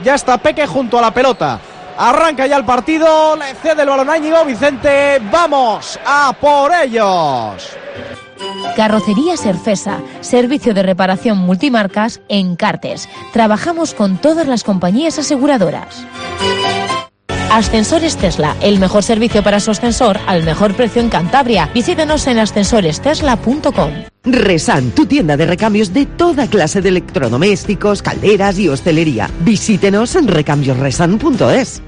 Ya está Peque junto a la pelota. Arranca ya el partido, le cede el balón a Íñigo Vicente. ¡Vamos a por ellos! Carrocería Serfesa, servicio de reparación multimarcas en Cartes. Trabajamos con todas las compañías aseguradoras. Ascensores Tesla, el mejor servicio para su ascensor al mejor precio en Cantabria. Visítenos en ascensorestesla.com. Resan, tu tienda de recambios de toda clase de electrodomésticos, calderas y hostelería. Visítenos en recambiosresan.es.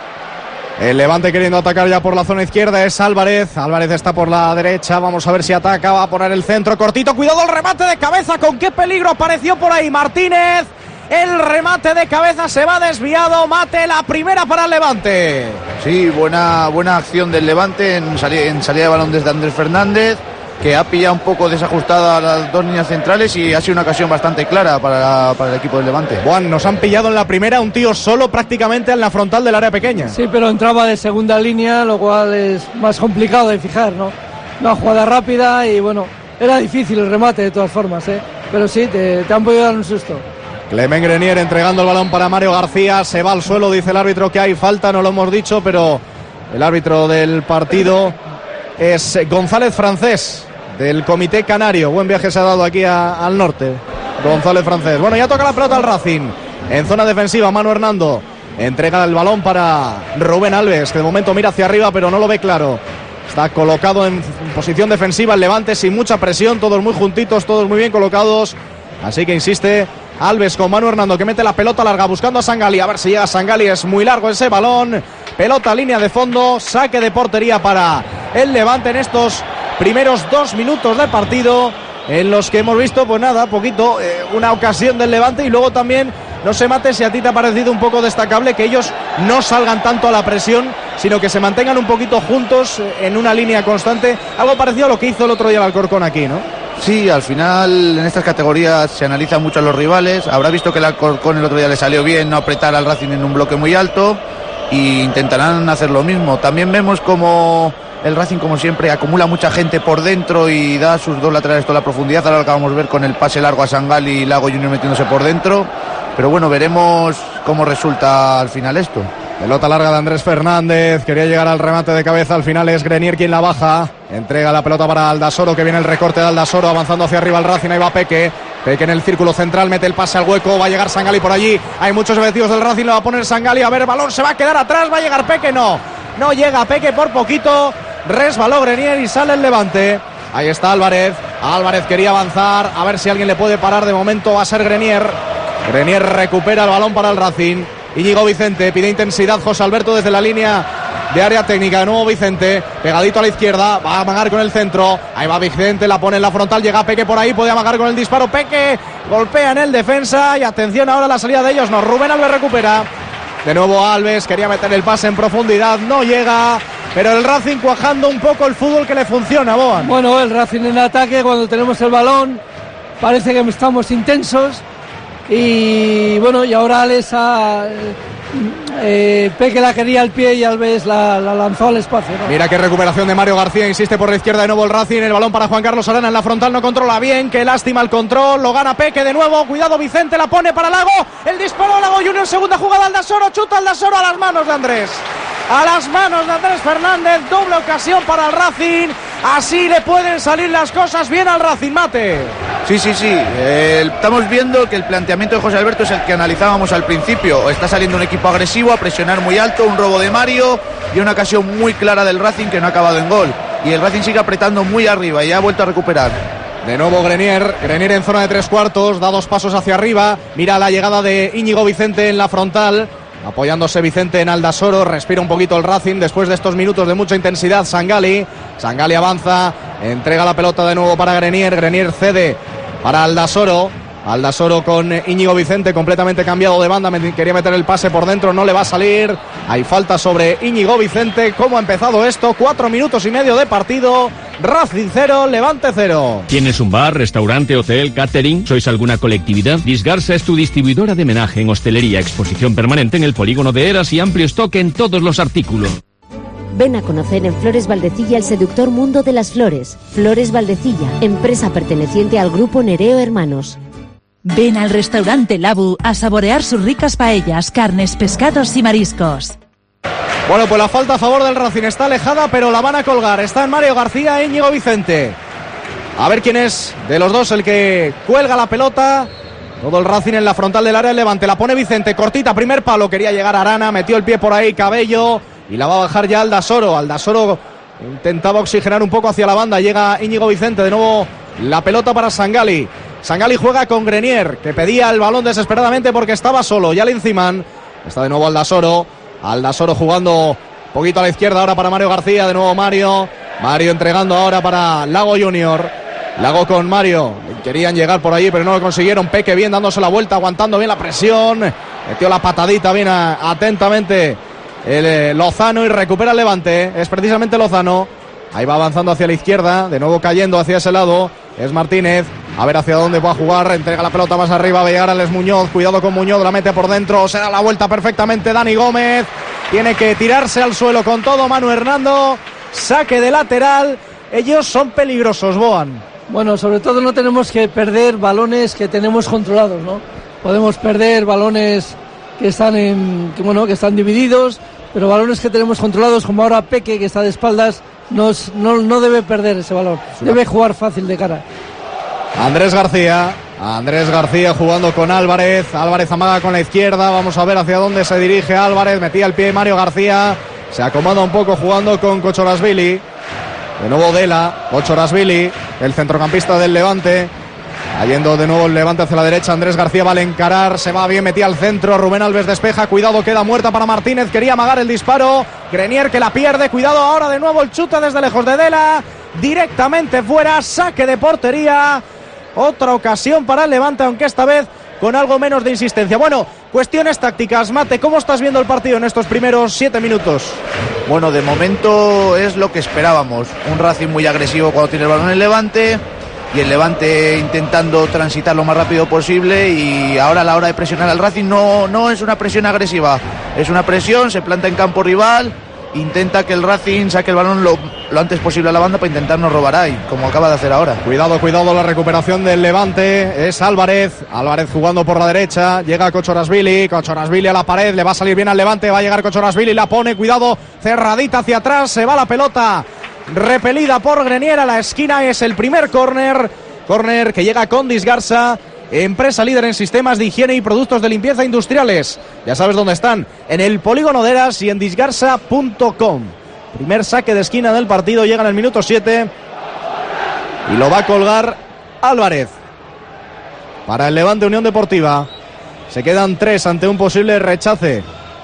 El Levante queriendo atacar ya por la zona izquierda es Álvarez. Álvarez está por la derecha. Vamos a ver si ataca. Va a poner el centro cortito. Cuidado el remate de cabeza. ¿Con qué peligro apareció por ahí Martínez? El remate de cabeza se va desviado. Mate, la primera para el Levante. Sí, buena acción del Levante en salida de balón desde Andrés Fernández, que ha pillado un poco desajustada a las dos líneas centrales y ha sido una ocasión bastante clara para el equipo del Levante. Juan, nos han pillado en la primera un tío solo prácticamente en la frontal del área pequeña. Sí, pero entraba de segunda línea, lo cual es más complicado de fijar, ¿no? Una jugada rápida y bueno, era difícil el remate de todas formas, ¿eh? Pero sí, te han podido dar un susto. Clement Grenier entregando el balón para Mario García. Se va al suelo, dice el árbitro que hay falta, no lo hemos dicho, pero el árbitro del partido es González Francés, del Comité Canario. Buen viaje se ha dado aquí al norte, González Francés. Bueno, ya toca la pelota al Racing. En zona defensiva, Manu Hernando entrega el balón para Rubén Alves, que de momento mira hacia arriba, pero no lo ve claro. Está colocado en posición defensiva el Levante sin mucha presión, todos muy juntitos, todos muy bien colocados. Así que insiste Alves con Manu Hernando, que mete la pelota larga buscando a Sangali. A ver si llega Sangali, es muy largo ese balón. Pelota, línea de fondo, saque de portería para el Levante en estos primeros 2 minutos de partido, en los que hemos visto, pues nada, poquito, una ocasión del Levante. Y luego también, no sé, Mate, si a ti te ha parecido un poco destacable que ellos no salgan tanto a la presión, sino que se mantengan un poquito juntos en una línea constante. Algo parecido a lo que hizo el otro día el Alcorcón aquí, ¿no? Sí, al final en estas categorías se analizan mucho a los rivales. Habrá visto que el Alcorcón el otro día le salió bien no apretar al Racing en un bloque muy alto, e intentarán hacer lo mismo. También vemos como el Racing, como siempre, acumula mucha gente por dentro y da a sus dos laterales toda la profundidad. Ahora lo acabamos de ver con el pase largo a Sangali y Lago Junior metiéndose por dentro. Pero bueno, veremos cómo resulta al final esto. Pelota larga de Andrés Fernández, quería llegar al remate de cabeza, al final es Grenier quien la baja. Entrega la pelota para Aldasoro, que viene el recorte de Aldasoro, avanzando hacia arriba el Racing, ahí va Peque. Peque en el círculo central, mete el pase al hueco, va a llegar Sangali por allí. Hay muchos efectivos del Racing, lo va a poner Sangali, a ver, el balón se va a quedar atrás, va a llegar Peque, no llega Peque por poquito. Resbaló Grenier y sale el Levante. Ahí está Álvarez quería avanzar, a ver si alguien le puede parar, de momento va a ser Grenier. Grenier recupera el balón para el Racing. Íñigo Vicente pide intensidad, José Alberto desde la línea de área técnica. De nuevo Vicente, pegadito a la izquierda, va a amagar con el centro. Ahí va Vicente, la pone en la frontal, llega Peque por ahí, puede amagar con el disparo. Peque golpea en el defensa y atención ahora a la salida de ellos. No, Rubén Alves recupera. De nuevo Alves, quería meter el pase en profundidad, no llega. Pero el Racing cuajando un poco el fútbol que le funciona, Boan. Bueno, el Racing en ataque, cuando tenemos el balón, parece que estamos intensos. Y bueno, y ahora Alex Peque la quería al pie y Alves la lanzó al espacio, ¿no? Mira qué recuperación de Mario García, insiste por la izquierda de nuevo el Racing, el balón para Juan Carlos Arana en la frontal, no controla bien, qué lástima el control, lo gana Peque de nuevo, cuidado Vicente, la pone para Lago, el disparo Lago Junior, segunda jugada Aldasoro, chuta Aldasoro a las manos de Andrés. A las manos de Andrés Fernández, doble ocasión para el Racing. Así le pueden salir las cosas bien al Racing, Mate. Sí. Estamos viendo que el planteamiento de José Alberto es el que analizábamos al principio. Está saliendo un equipo agresivo a presionar muy alto, un robo de Mario y una ocasión muy clara del Racing que no ha acabado en gol. Y el Racing sigue apretando muy arriba y ha vuelto a recuperar. De nuevo Grenier en zona de 3/4, da 2 pasos hacia arriba. Mira la llegada de Íñigo Vicente en la frontal. Apoyándose Vicente en Aldasoro, respira un poquito el Racing después de estos minutos de mucha intensidad. Sangali avanza, entrega la pelota de nuevo para Grenier cede para Aldasoro con Íñigo Vicente completamente cambiado de banda, quería meter el pase por dentro, no le va a salir. Hay falta sobre Íñigo Vicente. ¿Cómo ha empezado esto? 4 minutos y medio de partido. Racing 0, Levante 0. ¿Tienes un bar, restaurante, hotel, catering? ¿Sois alguna colectividad? Disgarsa es tu distribuidora de menaje en hostelería, exposición permanente en el polígono de Eras y amplio stock en todos los artículos. Ven a conocer en Flores Valdecilla el seductor mundo de las flores. Flores Valdecilla, empresa perteneciente al grupo Nereo Hermanos. Ven al restaurante Labu a saborear sus ricas paellas, carnes, pescados y mariscos. Bueno, pues la falta a favor del Racing está alejada, pero la van a colgar. Están Mario García e Íñigo Vicente. A ver quién es de los dos el que cuelga la pelota. Todo el Racing en la frontal del área del Levante. La pone Vicente, cortita, primer palo. Quería llegar a Arana, metió el pie por ahí, Cabello. Y la va a bajar ya Aldasoro. Aldasoro intentaba oxigenar un poco hacia la banda. Llega Íñigo Vicente, de nuevo la pelota para Sangali. Sangali juega con Grenier, que pedía el balón desesperadamente porque estaba solo. Ya Linciman. Está de nuevo Aldasoro. Aldasoro jugando un poquito a la izquierda ahora para Mario García. De nuevo Mario. Mario entregando ahora para Lago Junior. Lago con Mario. Querían llegar por allí, pero no lo consiguieron. Peque bien dándose la vuelta, aguantando bien la presión. Metió la patadita bien atentamente el Lozano y recupera el Levante. Es precisamente Lozano. Ahí va avanzando hacia la izquierda. De nuevo cayendo hacia ese lado. Es Martínez. A ver hacia dónde va a jugar. Entrega la pelota más arriba. Va a llegar a Les Muñoz. Cuidado con Muñoz. La mete por dentro. Se da la vuelta perfectamente Dani Gómez. Tiene que tirarse al suelo con todo Manu Hernando. Saque de lateral. Ellos son peligrosos, Boan. Bueno, sobre todo no tenemos que perder balones que tenemos controlados, ¿no? Podemos perder balones que están que están divididos, pero balones que tenemos controlados, como ahora Peque, que está de espaldas, no debe perder ese balón. Debe jugar fácil de cara. Andrés García jugando con Álvarez. Álvarez amaga con la izquierda. Vamos a ver hacia dónde se dirige Álvarez. Metía el pie Mario García. Se acomoda un poco jugando con Kochorashvili. De nuevo Dela, Kochorashvili, el centrocampista del Levante. Yendo de nuevo el Levante hacia la derecha. Andrés García va a encarar, se va bien, metía al centro. Rubén Alves despeja, cuidado, queda muerta para Martínez. Quería amagar el disparo. Grenier que la pierde, cuidado ahora de nuevo el chute desde lejos de Dela. Directamente fuera, saque de portería. Otra ocasión para el Levante, aunque esta vez con algo menos de insistencia. Bueno, cuestiones tácticas. Mate, ¿cómo estás viendo el partido en estos primeros 7 minutos? Bueno, de momento es lo que esperábamos. Un Racing muy agresivo cuando tiene el balón el Levante, y el Levante intentando transitar lo más rápido posible, y ahora a la hora de presionar al Racing no es una presión agresiva, es una presión, se planta en campo rival, intenta que el Racing saque el balón lo antes posible a la banda para intentarnos robar ahí, como acaba de hacer ahora. Cuidado, la recuperación del Levante. Es Álvarez jugando por la derecha. Llega Kochorashvili a la pared, le va a salir bien al Levante. Va a llegar Kochorashvili, la pone, cuidado, cerradita hacia atrás. Se va la pelota repelida por Grenier a la esquina. Es el primer córner que llega con Disgarsa, empresa líder en sistemas de higiene y productos de limpieza industriales. Ya sabes dónde están, en el Polígono de Eras y en disgarsa.com. Primer saque de esquina del partido, llega en el minuto 7 y lo va a colgar Álvarez para el Levante Unión Deportiva. Se quedan 3 ante un posible rechace.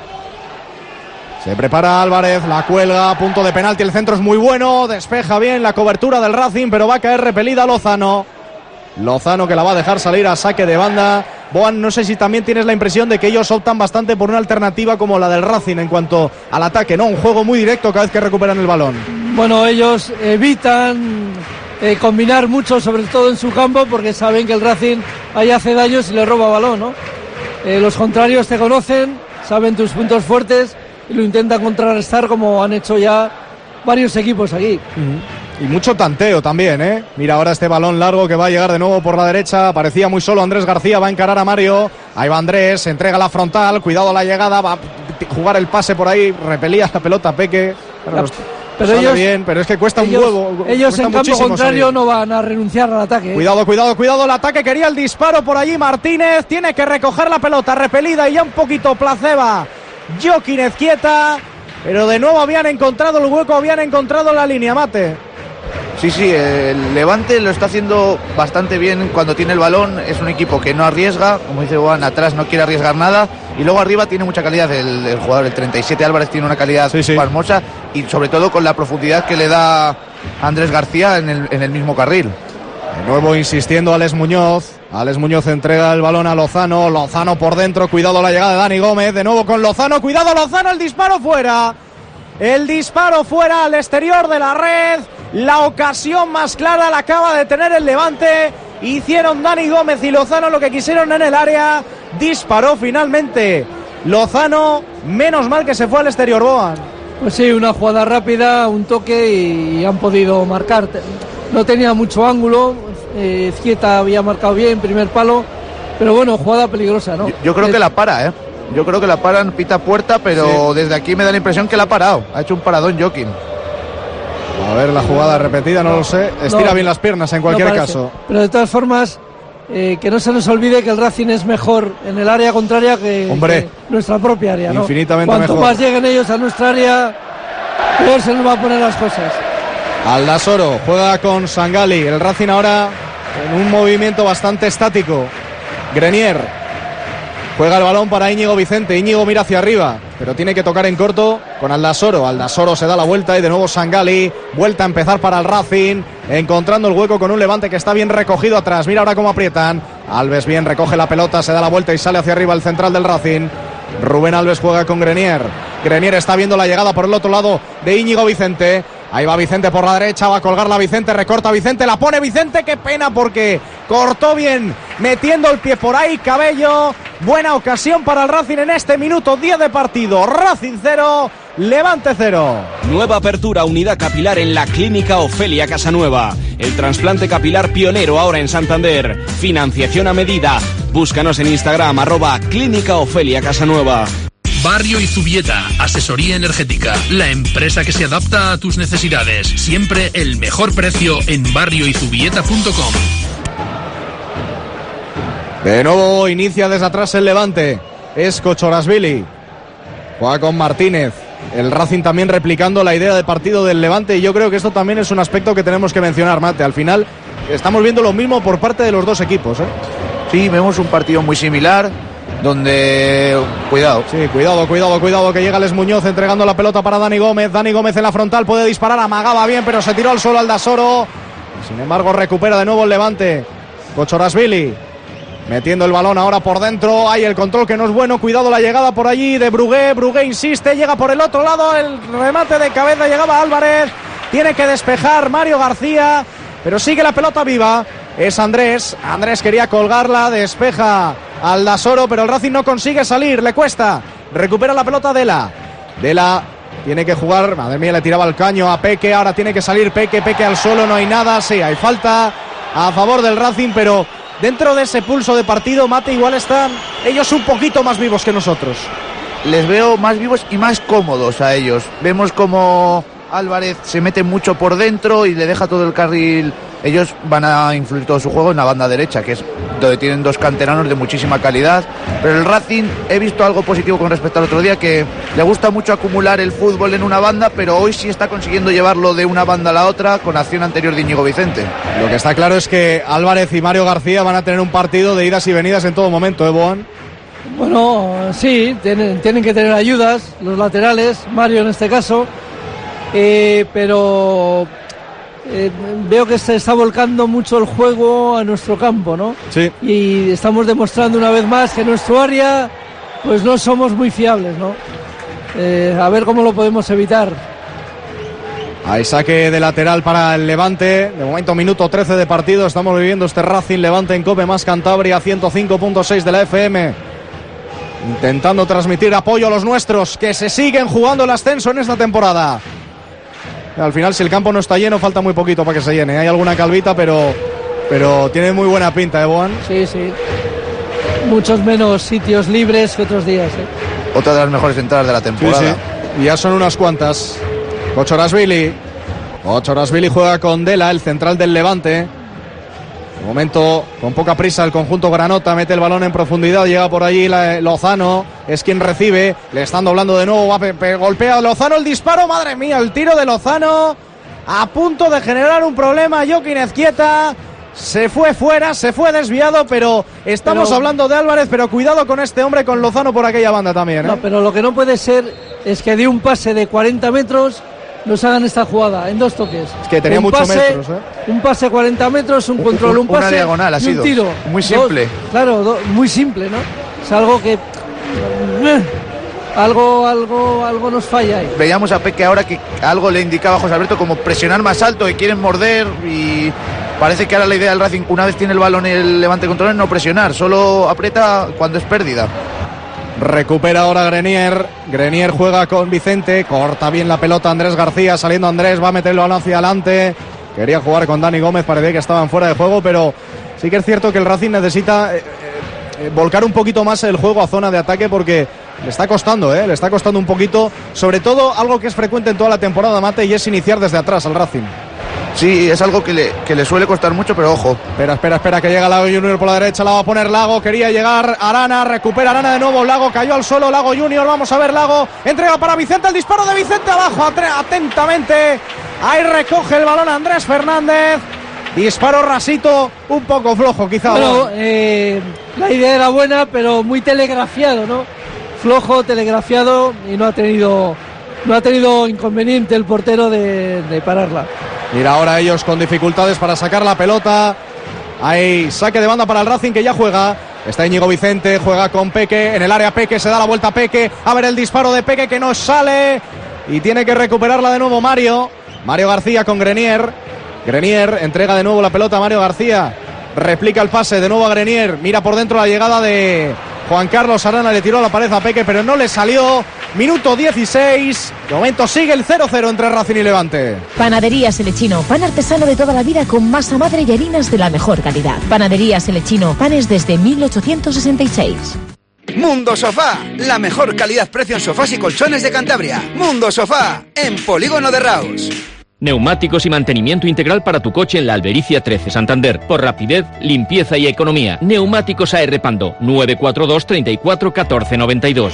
Se prepara Álvarez, la cuelga, punto de penalti, el centro es muy bueno, despeja bien la cobertura del Racing, pero va a caer repelida Lozano que la va a dejar salir a saque de banda. Boan, no sé si también tienes la impresión de que ellos optan bastante por una alternativa como la del Racing en cuanto al ataque, ¿no? Un juego muy directo cada vez que recuperan el balón. Bueno, ellos evitan combinar mucho, sobre todo en su campo, porque saben que el Racing ahí hace daño si le roba balón, ¿no? Los contrarios te conocen, saben tus puntos fuertes y lo intentan contrarrestar, como han hecho ya varios equipos aquí. Y mucho tanteo también, ¿eh? Mira ahora este balón largo que va a llegar de nuevo por la derecha. Parecía muy solo Andrés García, va a encarar a Mario. Ahí va Andrés, entrega la frontal, cuidado la llegada, va a jugar el pase por ahí, repelía la pelota Peque. Bueno, pero ellos, bien, pero es que cuesta un huevo. Ellos en campo contrario no van a renunciar al ataque. Cuidado, el ataque, quería el disparo por allí Martínez, tiene que recoger la pelota, repelida y ya un poquito placeba Joaquín Ezquieta, pero de nuevo habían encontrado el hueco, habían encontrado la línea, Mate. Sí, el Levante lo está haciendo bastante bien cuando tiene el balón. Es un equipo que no arriesga, como dice Juan, atrás no quiere arriesgar nada, y luego arriba tiene mucha calidad el jugador, el 37 Álvarez tiene una calidad pasmosa, y sobre todo con la profundidad que le da Andrés García en el mismo carril. De nuevo insistiendo Alex Muñoz entrega el balón a Lozano por dentro, cuidado la llegada de Dani Gómez, de nuevo con Lozano, cuidado Lozano, el disparo fuera al exterior de la red. La ocasión más clara la acaba de tener el Levante. Hicieron Dani Gómez y Lozano lo que quisieron en el área. Disparó finalmente Lozano, menos mal que se fue al exterior, Boan. Pues sí, una jugada rápida, un toque y han podido marcar. No tenía mucho ángulo, Ezquieta había marcado bien, primer palo, pero bueno, jugada peligrosa, ¿no? Yo creo que la para, Yo creo que la paran, pita puerta, pero sí, desde aquí me da la impresión que la ha parado. Ha hecho un paradón Joaquín. A ver la jugada repetida, no lo sé. Estira bien las piernas en cualquier caso. Pero de todas formas, que no se nos olvide que el Racing es mejor en el área contraria que nuestra propia área, ¿no? Infinitamente Cuanto mejor. más lleguen ellos a nuestra área, peor se nos va a poner las cosas. Aldasoro juega con Sangali. El Racing ahora en un movimiento bastante estático. Grenier juega el balón para Íñigo Vicente. Íñigo mira hacia arriba, pero tiene que tocar en corto con Aldasoro. Aldasoro se da la vuelta y de nuevo Sangali. Vuelta a empezar para el Racing, encontrando el hueco con un Levante que está bien recogido atrás. Mira ahora cómo aprietan. Alves bien recoge la pelota, se da la vuelta y sale hacia arriba el central del Racing. Rubén Alves juega con Grenier. Grenier está viendo la llegada por el otro lado de Íñigo Vicente. Ahí va Vicente por la derecha, va a colgarla Vicente, recorta Vicente, la pone Vicente, qué pena porque cortó bien, metiendo el pie por ahí, Cabello. Buena ocasión para el Racing en este minuto 10 de partido. Racing 0, Levante 0. Nueva apertura, unidad capilar en la Clínica Ofelia Casanueva. El trasplante capilar pionero ahora en Santander. Financiación a medida. Búscanos en Instagram, @Clínica Ofelia Casanueva. Barrio Izubieta, asesoría energética, la empresa que se adapta a tus necesidades. Siempre el mejor precio en barrioizubieta.com. De nuevo inicia desde atrás el Levante. Es Kochorashvili. Juega con Martínez. El Racing también replicando la idea de partido del Levante, y yo creo que esto también es un aspecto que tenemos que mencionar, Mate. Al final estamos viendo lo mismo por parte de los dos equipos, Sí, vemos un partido muy similar, donde... Cuidado. Sí, cuidado, que llega Les Muñoz entregando la pelota para Dani Gómez. Dani Gómez en la frontal, puede disparar, amagaba bien, pero se tiró al suelo Aldasoro. Sin embargo, recupera de nuevo el Levante. Kochorashvili metiendo el balón ahora por dentro. Hay el control que no es bueno. Cuidado la llegada por allí de Brugué. Brugué insiste, llega por el otro lado. El remate de cabeza, llegaba Álvarez. Tiene que despejar Mario García, pero sigue la pelota viva. Es Andrés. Andrés quería colgarla, despeja Aldasoro, pero el Racing no consigue salir, le cuesta. Recupera la pelota Dela. Dela tiene que jugar, madre mía, le tiraba el caño a Peque. Ahora tiene que salir Peque al suelo, no hay nada. Sí, hay falta a favor del Racing, pero dentro de ese pulso de partido, Mate, igual están ellos un poquito más vivos que nosotros. Les veo más vivos y más cómodos a ellos. Vemos como Álvarez se mete mucho por dentro y le deja todo el carril. Ellos van a influir todo su juego en la banda derecha, que es donde tienen dos canteranos de muchísima calidad. Pero el Racing, he visto algo positivo con respecto al otro día, que le gusta mucho acumular el fútbol en una banda, pero hoy sí está consiguiendo llevarlo de una banda a la otra con acción anterior de Íñigo Vicente. Lo que está claro es que Álvarez y Mario García van a tener un partido de idas y venidas en todo momento, Boan. Bueno, sí, tienen que tener ayudas, los laterales, Mario en este caso, pero veo que se está volcando mucho el juego a nuestro campo, ¿no? Sí. Y estamos demostrando una vez más que en nuestro área pues no somos muy fiables, ¿no? A ver cómo lo podemos evitar. Hay saque de lateral para el Levante. De momento, minuto 13 de partido. Estamos viviendo este Racing Levante en COPE más Cantabria, 105.6 de la FM. Intentando transmitir apoyo a los nuestros, que se siguen jugando el ascenso en esta temporada. Al final, si el campo no está lleno, falta muy poquito para que se llene. Hay alguna calvita, pero tiene muy buena pinta, Boan. Sí. Muchos menos sitios libres que otros días, Otra de las mejores entradas de la temporada. Sí. Y ya son unas cuantas. Kochorashvili juega con Dela, el central del Levante. De momento, con poca prisa, el conjunto granota mete el balón en profundidad, llega por allí Lozano, es quien recibe, le están doblando de nuevo, golpea a Lozano, el disparo, madre mía, el tiro de Lozano, a punto de generar un problema. Joaquín Ezquieta se fue fuera, se fue desviado, pero estamos hablando de Álvarez, pero cuidado con este hombre, con Lozano por aquella banda también. No, pero lo que no puede ser es que de un pase de 40 metros nos hagan esta jugada en dos toques. Es que tenía muchos metros, Un pase 40 metros, un control, un pase, una diagonal, ha sido un tiro. Muy simple. Muy simple, ¿no? Es algo que... Algo nos falla ahí. Veíamos a Peque ahora que algo le indicaba a José Alberto, como presionar más alto, que quieren morder, y parece que ahora la idea del Racing, una vez tiene el balón y el Levante controla, es no presionar, solo aprieta cuando es pérdida. Recupera ahora Grenier juega con Vicente, corta bien la pelota Andrés García, saliendo Andrés, va a meter el balón hacia adelante, quería jugar con Dani Gómez, parecía que estaban fuera de juego, pero sí que es cierto que el Racing necesita volcar un poquito más el juego a zona de ataque porque le está costando un poquito, sobre todo algo que es frecuente en toda la temporada, Mate, y es iniciar desde atrás al Racing. Sí, es algo que le suele costar mucho, pero ojo. Espera, que llega Lago Junior por la derecha, la va a poner Lago, quería llegar Arana, recupera Arana de nuevo, Lago cayó al suelo, Lago Junior, vamos a ver Lago, entrega para Vicente, el disparo de Vicente abajo, atentamente, ahí recoge el balón Andrés Fernández, disparo rasito, un poco flojo quizá. Bueno, la idea era buena, pero muy telegrafiado, ¿no? Flojo, telegrafiado, y no ha tenido inconveniente el portero de pararla. Mira, ahora ellos con dificultades para sacar la pelota. Hay saque de banda para el Racing que ya juega. Está Íñigo Vicente, juega con Peque. En el área Peque, se da la vuelta a Peque. A ver el disparo de Peque que no sale. Y tiene que recuperarla de nuevo Mario. Mario García con Grenier. Grenier entrega de nuevo la pelota a Mario García. Replica el pase de nuevo a Grenier. Mira por dentro la llegada de Juan Carlos Arana. Le tiró la pared a Peque, pero no le salió. Minuto 16. De momento sigue el 0-0 entre Racing y Levante. Panadería Selechino, pan artesano de toda la vida con masa madre y harinas de la mejor calidad. Panadería Selechino, panes desde 1866. Mundo Sofá, la mejor calidad-precio en sofás y colchones de Cantabria. Mundo Sofá, en Polígono de Raus. Neumáticos y mantenimiento integral para tu coche en la Albericia 13 Santander. Por rapidez, limpieza y economía. Neumáticos AR Pando, 942 34 14 92.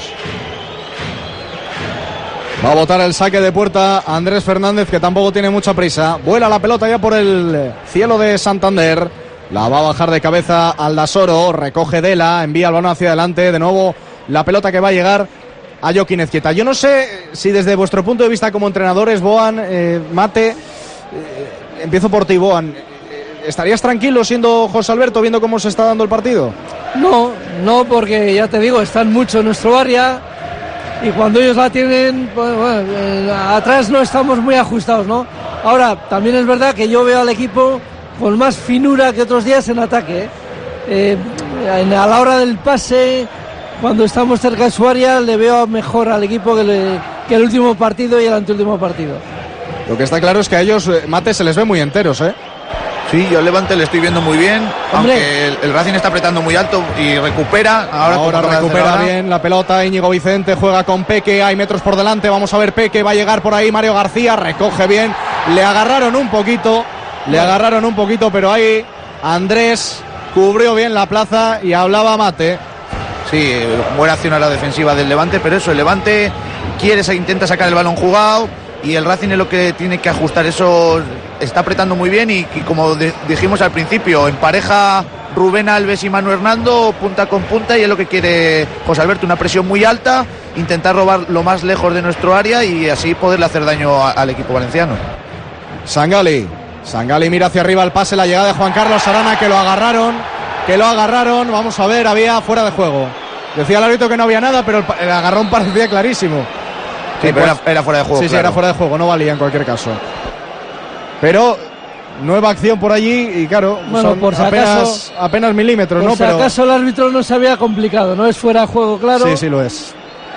Va a botar el saque de puerta Andrés Fernández, que tampoco tiene mucha prisa. Vuela la pelota ya por el cielo de Santander. La va a bajar de cabeza Aldasoro. Recoge Dela, envía el balón hacia adelante. De nuevo la pelota que va a llegar a Joaquín Ezquieta. Yo no sé si desde vuestro punto de vista como entrenadores, Boan, Mate, empiezo por ti, Boan. ¿Estarías tranquilo siendo José Alberto viendo cómo se está dando el partido? No, porque ya te digo, están mucho en nuestro área. Y cuando ellos la tienen, pues, bueno, atrás no estamos muy ajustados, ¿no? Ahora, también es verdad que yo veo al equipo con más finura que otros días en ataque, a la hora del pase, cuando estamos cerca de su área, le veo mejor al equipo que el último partido y el anteúltimo partido. Lo que está claro es que a ellos, Mate, se les ve muy enteros, ¿eh? Sí, yo al Levante le estoy viendo muy bien, aunque el Racing está apretando muy alto y recupera. Ahora recupera bien la pelota, Íñigo Vicente juega con Peque, hay metros por delante, vamos a ver Peque, va a llegar por ahí Mario García, recoge bien, le agarraron un poquito, pero ahí Andrés cubrió bien la plaza y hablaba Mate. Sí, buena acción a la defensiva del Levante, pero eso, el Levante intenta sacar el balón jugado y el Racing es lo que tiene que ajustar eso. Está apretando muy bien y como dijimos al principio, empareja Rubén Alves y Manu Hernando punta con punta y es lo que quiere José Alberto, una presión muy alta, intentar robar lo más lejos de nuestro área y así poderle hacer daño al equipo valenciano. Sangali mira hacia arriba el pase, la llegada de Juan Carlos Arana que lo agarraron, vamos a ver, había fuera de juego. Decía el árbitro que no había nada, pero el agarrón parecía clarísimo. Sí, pero era fuera de juego. Sí, claro. Era fuera de juego, no valía en cualquier caso. Pero nueva acción por allí y claro, bueno, son por si apenas milímetros, por ¿no? Si acaso el árbitro no se había complicado, no es fuera de juego, claro. Sí, lo es.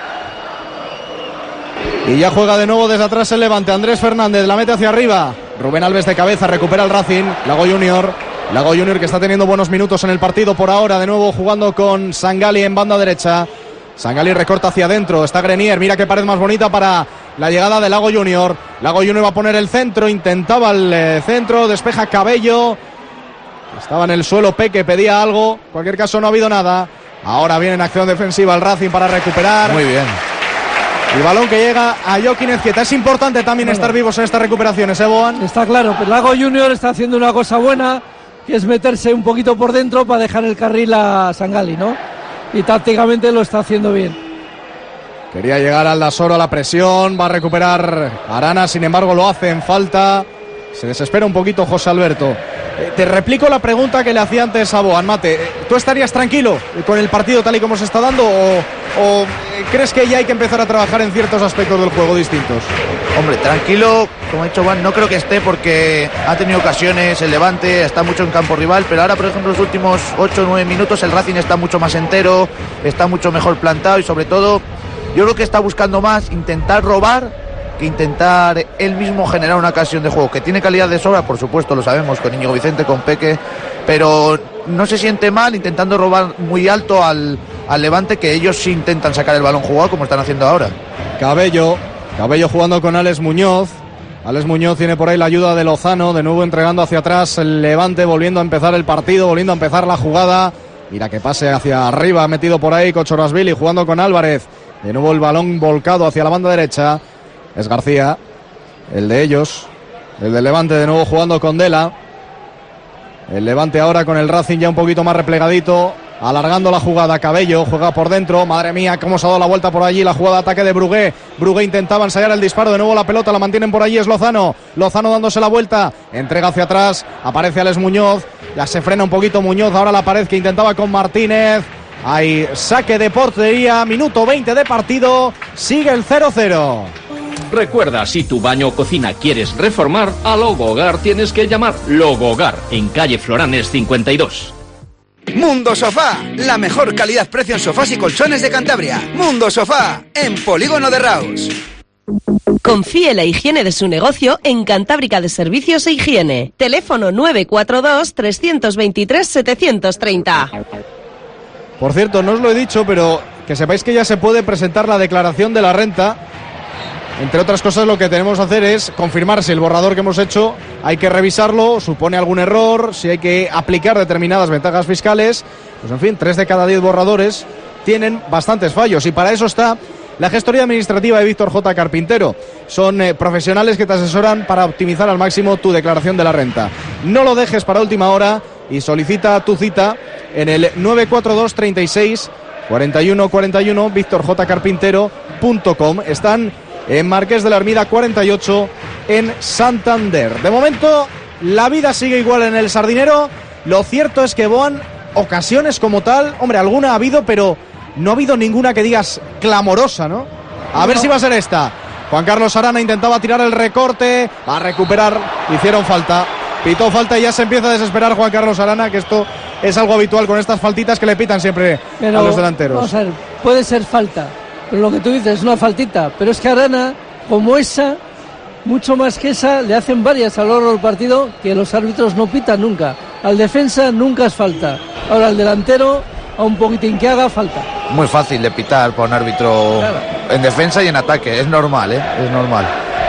Y ya juega de nuevo desde atrás el Levante. Andrés Fernández la mete hacia arriba. Rubén Alves de cabeza, recupera el Racing. Lago Junior que está teniendo buenos minutos en el partido por ahora. De nuevo jugando con Sangali en banda derecha. Sangali recorta hacia adentro, está Grenier, mira qué pared más bonita para la llegada de Lago Junior. Lago Junior va a poner el centro, intentaba el centro, despeja Cabello. Estaba en el suelo Peque, pedía algo, en cualquier caso no ha habido nada. Ahora viene en acción defensiva el Racing para recuperar. Muy bien. El balón que llega a Joaquín Ezquieta. Es importante también estar vivos en estas recuperaciones, Boan. Está claro, pero Lago Junior está haciendo una cosa buena, que es meterse un poquito por dentro para dejar el carril a Sangali, ¿no? Y tácticamente lo está haciendo bien. Quería llegar Aldasoro a la presión, va a recuperar Arana, sin embargo lo hace en falta. Se desespera un poquito José Alberto. Te replico la pregunta que le hacía antes a Boan, Mate. ¿Tú estarías tranquilo con el partido tal y como se está dando o crees que ya hay que empezar a trabajar en ciertos aspectos del juego distintos? Hombre, tranquilo, como ha dicho Juan, no creo que esté porque ha tenido ocasiones el Levante, está mucho en campo rival, pero ahora, por ejemplo, los últimos 8 o 9 minutos el Racing está mucho más entero, está mucho mejor plantado y sobre todo yo creo que está buscando más intentar robar que intentar él mismo generar una ocasión de juego, que tiene calidad de sobra, por supuesto, lo sabemos, con Íñigo Vicente, con Peque, pero no se siente mal intentando robar muy alto al Levante, que ellos sí intentan sacar el balón jugado como están haciendo ahora. Cabello jugando con Alex Muñoz. Alex Muñoz tiene por ahí la ayuda de Lozano, de nuevo entregando hacia atrás el Levante, volviendo a empezar el partido, volviendo a empezar la jugada. Mira que pase hacia arriba, metido por ahí Kochorasvili jugando con Álvarez. De nuevo el balón volcado hacia la banda derecha. Es García, el de ellos, el del Levante, de nuevo jugando con Dela. El Levante ahora con el Racing ya un poquito más replegadito, alargando la jugada. Cabello juega por dentro, madre mía, cómo se ha dado la vuelta por allí, la jugada de ataque de Brugué. Brugué intentaba ensayar el disparo, de nuevo la pelota, la mantienen por allí, es Lozano dándose la vuelta, entrega hacia atrás, aparece Alex Muñoz, ya se frena un poquito Muñoz, ahora la pared que intentaba con Martínez. Hay saque de portería, minuto 20 de partido, sigue el 0-0. Recuerda, si tu baño o cocina quieres reformar, a Logogar tienes que llamar Logogar, en calle Floranes 52. Mundo Sofá, la mejor calidad-precio en sofás y colchones de Cantabria. Mundo Sofá, en Polígono de Raus. Confíe la higiene de su negocio en Cantábrica de Servicios e Higiene. Teléfono 942-323-730. Por cierto, no os lo he dicho, pero que sepáis que ya se puede presentar la declaración de la renta. Entre otras cosas, lo que tenemos que hacer es confirmar si el borrador que hemos hecho hay que revisarlo, supone algún error, si hay que aplicar determinadas ventajas fiscales. Pues en fin, 3 de cada 10 borradores tienen bastantes fallos, y para eso está la gestoría administrativa de Víctor J. Carpintero. Son profesionales que te asesoran para optimizar al máximo tu declaración de la renta. No lo dejes para última hora y solicita tu cita en el 942 36 41 41 victorjcarpintero.com. Están en Marqués de la Hermida 48 en Santander. De momento la vida sigue igual en el Sardinero. Lo cierto es que Boan, ocasiones como tal, hombre, alguna ha habido, pero no ha habido ninguna que digas clamorosa, ¿no? A ver si va a ser esta. Juan Carlos Arana intentaba tirar el recorte, va a recuperar, hicieron falta, pitó falta y ya se empieza a desesperar Juan Carlos Arana, que esto es algo habitual con estas faltitas que le pitan siempre a los delanteros. Vamos a ver, puede ser falta, pero lo que tú dices es una faltita, pero es que Arana, como esa, mucho más que esa, le hacen varias a lo largo del partido que los árbitros no pitan nunca. Al defensa nunca es falta, ahora al delantero, a un poquitín que haga falta. Muy fácil de pitar para un árbitro, claro, en defensa y en ataque, es normal, es normal.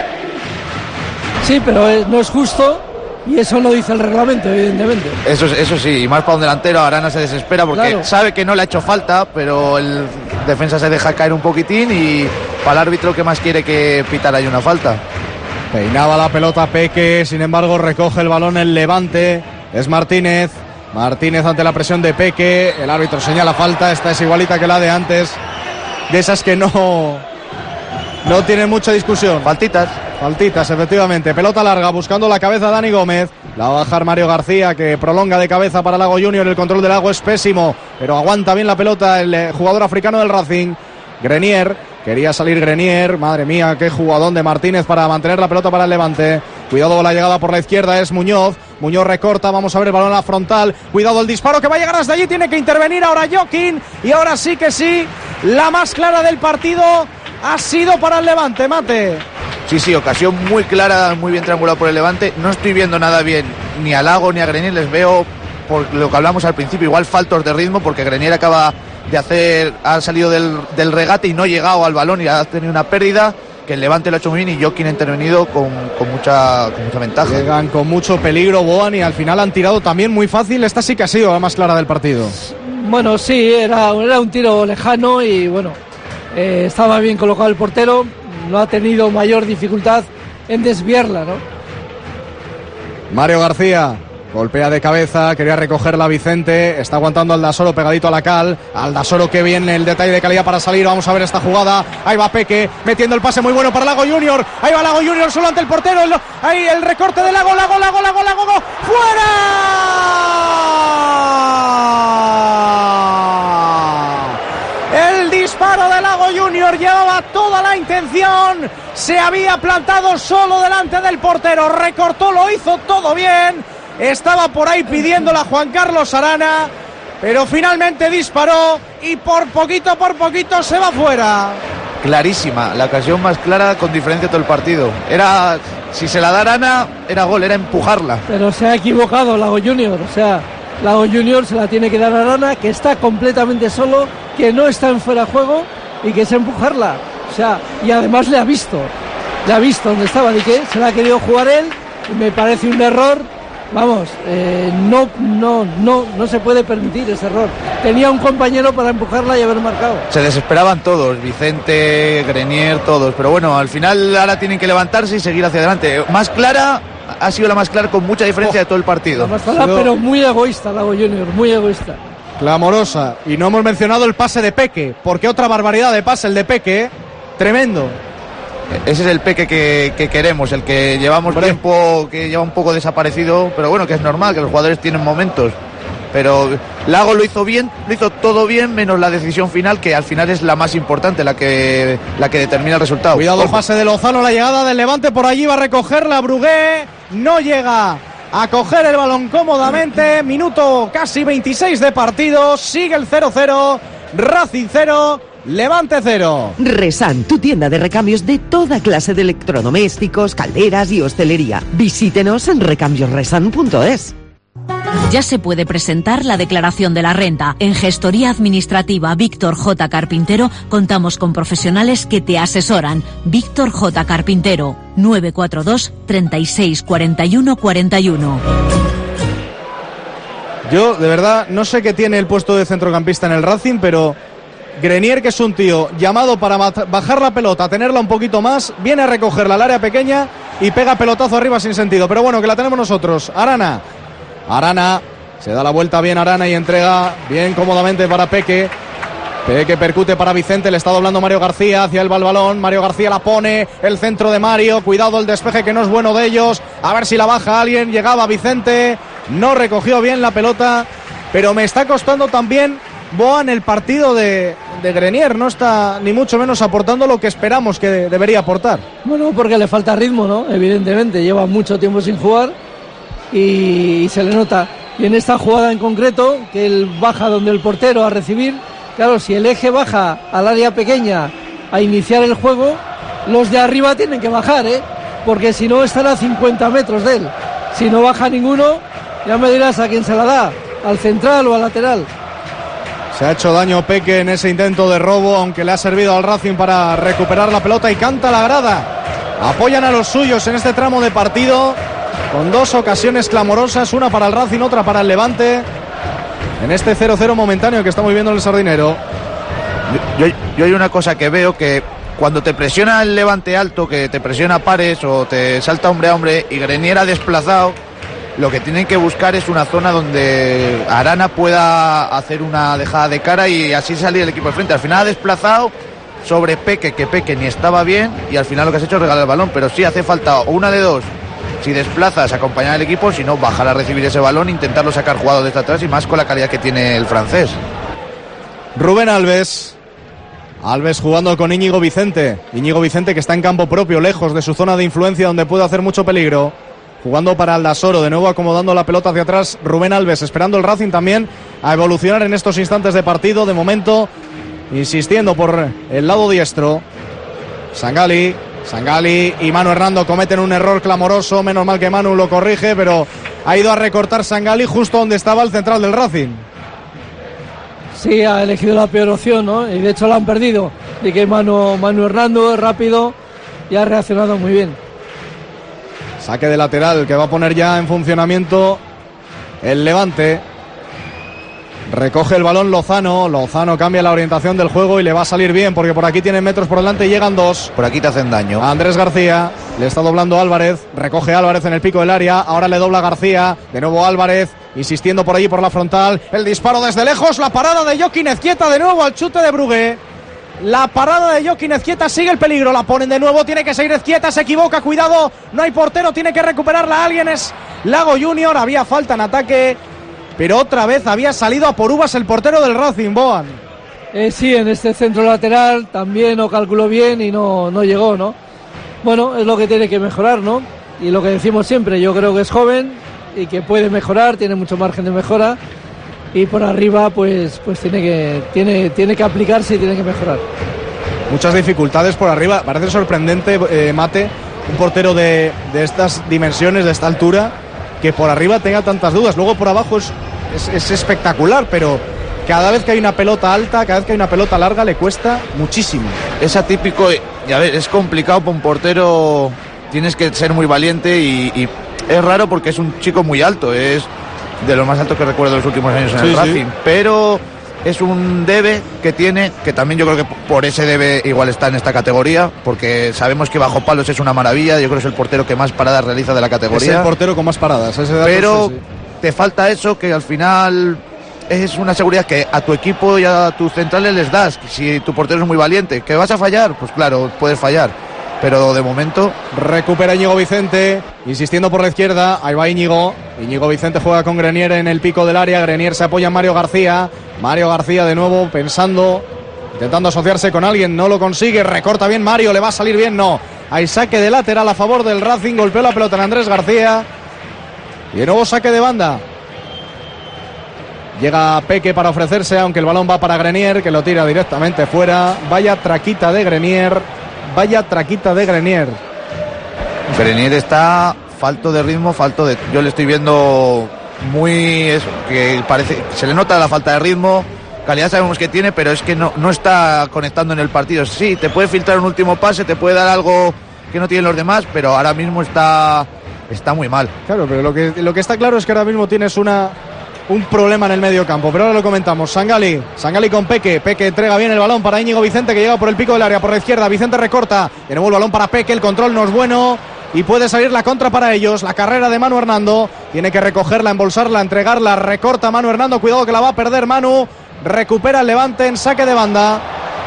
Sí, pero no es justo. Y eso no dice el reglamento, evidentemente. Eso sí, y más para un delantero. Arana se desespera porque claro, sabe que no le ha hecho falta, pero el defensa se deja caer un poquitín y para el árbitro que más quiere que pitar hay una falta. Peinaba la pelota Peque, sin embargo recoge el balón el Levante, es Martínez ante la presión de Peque, el árbitro señala falta, esta es igualita que la de antes, de esas que no tienen mucha discusión. Faltitas, efectivamente. Pelota larga, buscando la cabeza Dani Gómez. La va a bajar Mario García, que prolonga de cabeza para Lago Junior. El control de Lago es pésimo, pero aguanta bien la pelota el jugador africano del Racing. Grenier, quería salir Grenier. Madre mía, qué jugadón de Martínez para mantener la pelota para el Levante. Cuidado con la llegada por la izquierda, es Muñoz. Muñoz recorta, vamos a ver el balón a la frontal. Cuidado el disparo que va a llegar hasta allí. Tiene que intervenir ahora Joaquín. Y ahora sí que sí, la más clara del partido ha sido para el Levante, Mate. Sí, ocasión muy clara, muy bien triangulada por el Levante. No estoy viendo nada bien ni a Lago ni a Grenier. Les veo, por lo que hablamos al principio, igual faltos de ritmo, porque Grenier ha salido del regate y no ha llegado al balón y ha tenido una pérdida, que el Levante lo ha hecho muy bien y Joaquín ha intervenido con mucha ventaja. Llegan con mucho peligro Boan y al final han tirado también muy fácil. Esta sí que ha sido la más clara del partido. Bueno, sí, era un tiro lejano y bueno, estaba bien colocado el portero, no ha tenido mayor dificultad en desviarla, ¿no? Mario García golpea de cabeza, quería recogerla Vicente, está aguantando Aldasoro pegadito a la cal. Aldasoro, que bien el detalle de calidad para salir. Vamos a ver esta jugada. Ahí va Peque metiendo el pase muy bueno para Lago Junior. Ahí va Lago Junior solo ante el portero. Ahí el recorte de Lago. ¡Fuera! El disparo de Lago Junior llevaba toda la intención, se había plantado solo delante del portero, recortó, lo hizo todo bien, estaba por ahí pidiéndola Juan Carlos Arana, pero finalmente disparó y por poquito se va fuera. Clarísima, la ocasión más clara con diferencia todo el partido. Si se la da Arana, era gol, era empujarla. Pero se ha equivocado Lago Junior, o sea, Lago Junior se la tiene que dar a Arana, que está completamente solo, que no está en fuera de juego y que es empujarla. O sea, y además le ha visto dónde estaba, y que se la ha querido jugar él, y me parece un error. Vamos, no se puede permitir ese error. Tenía un compañero para empujarla y haber marcado. Se desesperaban todos, Vicente, Grenier, todos. Pero bueno, al final ahora tienen que levantarse y seguir hacia adelante. Más clara, ha sido la más clara con mucha diferencia de todo el partido. La más clara, pero muy egoísta, Lago Junior, muy egoísta. Clamorosa. Y no hemos mencionado el pase de Peque, porque otra barbaridad de pase el de Peque, tremendo. Ese es el Peque que queremos, el que llevamos tiempo, que lleva un poco desaparecido, pero bueno, que es normal, que los jugadores tienen momentos. Pero Lago lo hizo bien, lo hizo todo bien, menos la decisión final, que al final es la más importante, la que determina el resultado. Cuidado el pase de Lozano, la llegada del Levante por allí, va a recogerla Brugué, no llega a coger el balón cómodamente. Minuto casi 26 de partido, sigue el 0-0, Racing 0. Levante 0. Resan, tu tienda de recambios de toda clase de electrodomésticos, calderas y hostelería. Visítenos en recambiosresan.es. Ya se puede presentar la declaración de la renta. En Gestoría Administrativa Víctor J. Carpintero contamos con profesionales que te asesoran. Víctor J. Carpintero, 942 36 41 41. Yo, de verdad, no sé qué tiene el puesto de centrocampista en el Racing, pero Grenier, que es un tío llamado para bajar la pelota, tenerla un poquito más, viene a recogerla al área pequeña y pega pelotazo arriba sin sentido. Pero bueno, que la tenemos nosotros. Arana, se da la vuelta bien Arana y entrega bien cómodamente para Peque. Peque percute para Vicente, le está doblando Mario García, hacia el balón, Mario García la pone, el centro de Mario, cuidado el despeje que no es bueno de ellos, a ver si la baja alguien, llegaba Vicente, no recogió bien la pelota, pero me está costando también Boan el partido de Grenier, no está ni mucho menos aportando lo que esperamos que debería aportar. Bueno, porque le falta ritmo, ¿no? Evidentemente, lleva mucho tiempo sin jugar y se le nota. Y en esta jugada en concreto, que él baja donde el portero a recibir, claro, si el eje baja al área pequeña a iniciar el juego, los de arriba tienen que bajar, porque si no están a 50 metros de él. Si no baja ninguno, ya me dirás a quién se la da, al central o al lateral. Se ha hecho daño Peque en ese intento de robo, aunque le ha servido al Racing para recuperar la pelota y canta la grada. Apoyan a los suyos en este tramo de partido, con dos ocasiones clamorosas, una para el Racing, otra para el Levante, en este 0-0 momentáneo que estamos viviendo en el Sardinero. Yo hay una cosa que veo, que cuando te presiona el Levante alto, que te presiona pares o te salta hombre a hombre y Grenier ha desplazado, lo que tienen que buscar es una zona donde Arana pueda hacer una dejada de cara y así salir el equipo de frente. Al final ha desplazado sobre Peque, que Peque ni estaba bien, y al final lo que has hecho es regalar el balón, pero sí hace falta una de dos: si desplazas, acompañar al equipo, si no, bajar a recibir ese balón, intentarlo sacar jugado desde atrás, y más con la calidad que tiene el francés. Rubén Alves jugando con Íñigo Vicente que está en campo propio, lejos de su zona de influencia donde puede hacer mucho peligro, jugando para Aldasoro, de nuevo acomodando la pelota hacia atrás Rubén Alves, esperando el Racing también a evolucionar en estos instantes de partido. De momento insistiendo por el lado diestro Sangali y Manu Hernando cometen un error clamoroso, menos mal que Manu lo corrige, pero ha ido a recortar Sangali justo donde estaba el central del Racing. Sí, ha elegido la peor opción, ¿no? Y de hecho la han perdido. Y que Manu Hernando es rápido y ha reaccionado muy bien. Saque de lateral que va a poner ya en funcionamiento el Levante. Recoge el balón Lozano cambia la orientación del juego y le va a salir bien, porque por aquí tienen metros por delante y llegan dos. Por aquí te hacen daño. Andrés García, le está doblando Álvarez, recoge Álvarez en el pico del área, ahora le dobla García, de nuevo Álvarez, insistiendo por allí por la frontal, el disparo desde lejos, la parada de Joaquín Ezquieta de nuevo al chute de Brugué. La parada de Joaquín Ezquieta, sigue el peligro, la ponen de nuevo, tiene que seguir Ezquieta, se equivoca, cuidado, no hay portero, tiene que recuperarla alguien, es Lago Junior, había falta en ataque, pero otra vez había salido a por uvas el portero del Racing, Boan. Sí, en este centro lateral también no calculó bien y no llegó, ¿no? Bueno, es lo que tiene que mejorar, ¿no? Y lo que decimos siempre, yo creo que es joven y que puede mejorar, tiene mucho margen de mejora. Y por arriba pues tiene que aplicarse y tiene que mejorar. Muchas dificultades por arriba. Parece sorprendente, Mate, un portero de estas dimensiones, de esta altura, que por arriba tenga tantas dudas. Luego por abajo es es espectacular, pero cada vez que hay una pelota alta, cada vez que hay una pelota larga, le cuesta muchísimo. Es atípico y a ver, es complicado para un portero, tienes que ser muy valiente y es raro porque es un chico muy alto, es de lo más alto que recuerdo de los últimos años en el Racing, pero es un debe que tiene, que también yo creo que por ese debe igual está en esta categoría, porque sabemos que bajo palos es una maravilla, yo creo que es el portero que más paradas realiza de la categoría. Es el portero con más paradas, ese dato, pero te falta eso, que al final es una seguridad que a tu equipo y a tus centrales les das. Si tu portero es muy valiente, ¿que vas a fallar? Pues claro, puedes fallar, pero de momento... Recupera Íñigo Vicente, insistiendo por la izquierda, ahí va Íñigo Vicente juega con Grenier en el pico del área, Grenier se apoya en Mario García de nuevo pensando, intentando asociarse con alguien, no lo consigue, recorta bien Mario, le va a salir bien, no, hay saque de lateral a favor del Racing, golpeó la pelota en Andrés García y de nuevo saque de banda. Llega Peque para ofrecerse, aunque el balón va para Grenier, que lo tira directamente fuera. Vaya traquita de Grenier. Grenier está falto de ritmo, yo le estoy viendo muy eso, que parece, se le nota la falta de ritmo. Calidad sabemos que tiene, pero es que no está conectando en el partido. Sí, te puede filtrar un último pase, te puede dar algo que no tienen los demás, pero ahora mismo está muy mal. Claro, pero lo que está claro es que ahora mismo tienes un problema en el medio campo, pero ahora lo comentamos. Sangali con Peque entrega bien el balón para Íñigo Vicente, que llega por el pico del área, por la izquierda, Vicente recorta, de nuevo el balón para Peque, el control no es bueno y puede salir la contra para ellos, la carrera de Manu Hernando, tiene que recogerla, embolsarla, entregarla, recorta Manu Hernando, cuidado que la va a perder Manu, recupera el Levante en saque de banda,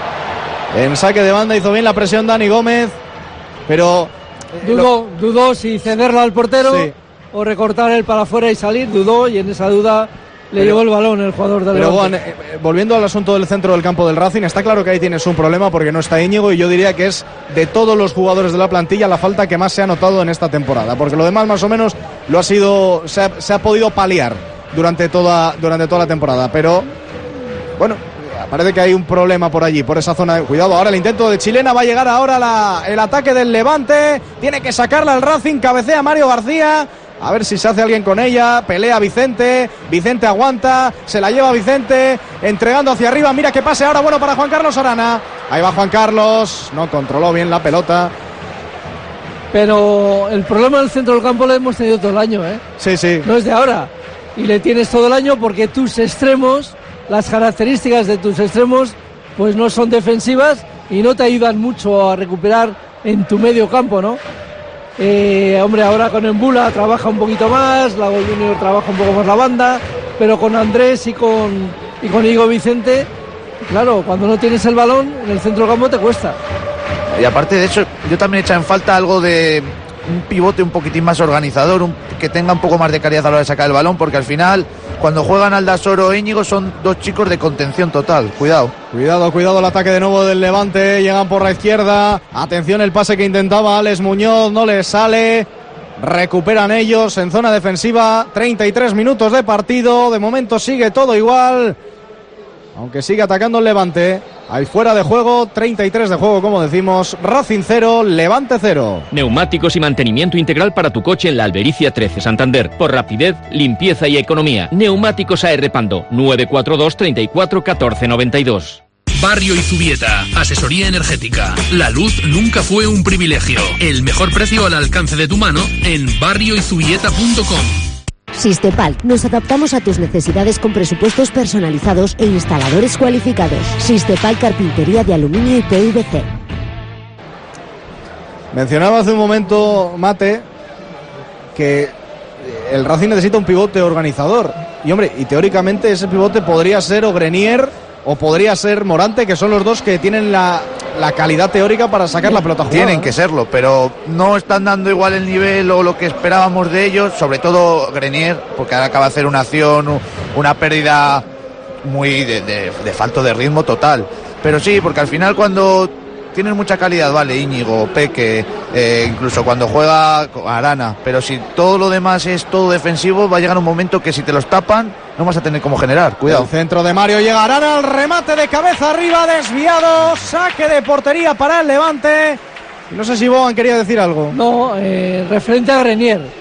hizo bien la presión Dani Gómez, pero... Dudó si cederla al portero, sí, o recortar él para afuera y salir, dudó, y en esa duda le llevó el balón el jugador del Levante. Juan, volviendo al asunto del centro del campo del Racing, está claro que ahí tienes un problema porque no está Íñigo, y yo diría que es de todos los jugadores de la plantilla la falta que más se ha notado en esta temporada, porque lo demás más o menos lo ha sido, se ha podido paliar durante toda la temporada, pero bueno, parece que hay un problema por allí, por esa zona. Cuidado, ahora el intento de Chilena, va a llegar ahora el ataque del Levante, tiene que sacarla el Racing, cabecea Mario García, a ver si se hace alguien con ella, pelea Vicente aguanta, se la lleva Vicente, entregando hacia arriba, mira que pase ahora bueno para Juan Carlos Arana, ahí va Juan Carlos, no controló bien la pelota. Pero el problema del centro del campo lo hemos tenido todo el año, Sí. No es de ahora, y le tienes todo el año porque tus extremos, las características de tus extremos, pues no son defensivas y no te ayudan mucho a recuperar en tu medio campo, ¿no? Hombre, ahora con Embula trabaja un poquito más, Lago Junior trabaja un poco más la banda, pero con Andrés y con Íñigo Vicente, claro, cuando no tienes el balón en el centro del campo te cuesta. Y aparte de eso, yo también he echado en falta algo de un pivote un poquitín más organizador, que tenga un poco más de calidad a la hora de sacar el balón, porque al final, cuando juegan Aldasoro e Íñigo, son dos chicos de contención total. Cuidado el ataque de nuevo del Levante, llegan por la izquierda, atención el pase que intentaba Alex Muñoz, no les sale, recuperan ellos en zona defensiva, 33 minutos de partido, de momento sigue todo igual, aunque sigue atacando el Levante. Hay fuera de juego, 33 de juego, como decimos. Racing 0, Levante 0. Neumáticos y mantenimiento integral para tu coche en la Albericia 13, Santander. Por rapidez, limpieza y economía. Neumáticos AR Pando, 942 34 14 92. Barrio Izubieta, asesoría energética. La luz nunca fue un privilegio. El mejor precio al alcance de tu mano en barrioizubieta.com. Sistepal, nos adaptamos a tus necesidades con presupuestos personalizados e instaladores cualificados. Sistepal, carpintería de aluminio y PVC. Mencionaba hace un momento, Mate, que el Racing necesita un pivote organizador. Y hombre, y teóricamente ese pivote podría ser o Grenier o podría ser Morante, que son los dos que tienen la calidad teórica para sacar la pelota jugada. Tienen que serlo, pero no están dando igual el nivel o lo que esperábamos de ellos, sobre todo Grenier, porque ahora acaba de hacer una acción, una pérdida muy de falto de ritmo total. Pero sí, porque al final cuando tienes mucha calidad, vale, Íñigo, Peque, incluso cuando juega Arana, pero si todo lo demás es todo defensivo, va a llegar un momento que si te los tapan no vas a tener cómo generar, cuidado. El centro de Mario, llega Arana, el remate de cabeza arriba, desviado, saque de portería para el Levante. No sé si Bogan quería decir algo. No, referente a Grenier.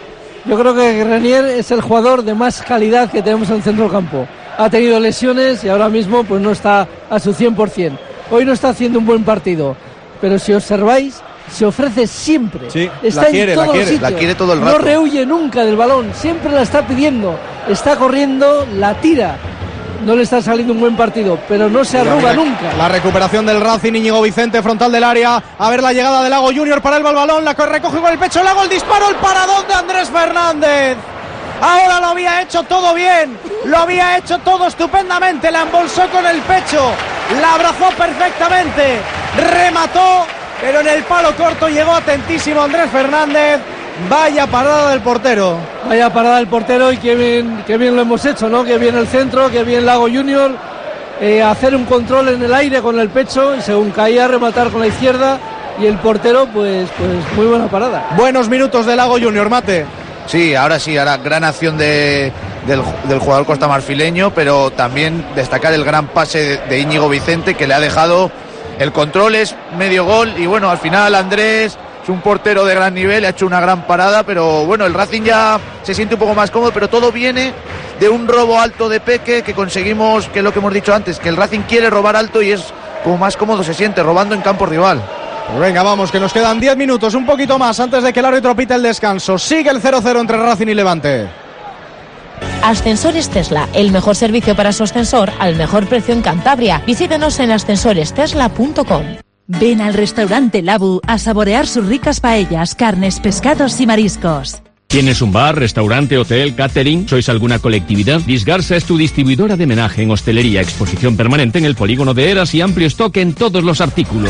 Yo creo que Grenier es el jugador de más calidad que tenemos en el centro del campo. Ha tenido lesiones y ahora mismo pues no está a su 100%. Hoy no está haciendo un buen partido, pero si observáis, se ofrece siempre. Sí, está la quiere, en todos los sitios. La quiere todo el rato. No rehuye nunca del balón, siempre la está pidiendo. Está corriendo, la tira. No le está saliendo un buen partido, pero no se arruga nunca. La recuperación del Racing, Íñigo Vicente, frontal del área. A ver la llegada de Lago Junior para el balón. La recoge con el pecho Lago, el disparo, el paradón de Andrés Fernández. Ahora lo había hecho todo bien, lo había hecho todo estupendamente. La embolsó con el pecho, la abrazó perfectamente, remató, pero en el palo corto llegó atentísimo Andrés Fernández. Vaya parada del portero. Vaya parada del portero y qué bien lo hemos hecho, ¿no? Qué bien el centro, qué bien Lago Junior. Hacer un control en el aire con el pecho y según caía rematar con la izquierda y el portero pues muy buena parada. Buenos minutos de Lago Junior, Mate. Sí, ahora gran acción del jugador costamarfileño, pero también destacar el gran pase de Íñigo Vicente que le ha dejado el control, es medio gol y bueno, al final Andrés es un portero de gran nivel, ha hecho una gran parada, pero bueno, el Racing ya se siente un poco más cómodo, pero todo viene de un robo alto de Peque que conseguimos, que es lo que hemos dicho antes, que el Racing quiere robar alto y es como más cómodo se siente, robando en campo rival. Pues venga, vamos, que nos quedan 10 minutos, un poquito más antes de que el árbitro pite el descanso. Sigue el 0-0 entre Racing y Levante. Ascensores Tesla, el mejor servicio para su ascensor al mejor precio en Cantabria. Visítenos en ascensorestesla.com. Ven al restaurante Labu a saborear sus ricas paellas, carnes, pescados y mariscos. ¿Tienes un bar, restaurante, hotel, catering? ¿Sois alguna colectividad? Disgarsa es tu distribuidora de menaje en hostelería, exposición permanente en el polígono de Eras y amplio stock en todos los artículos.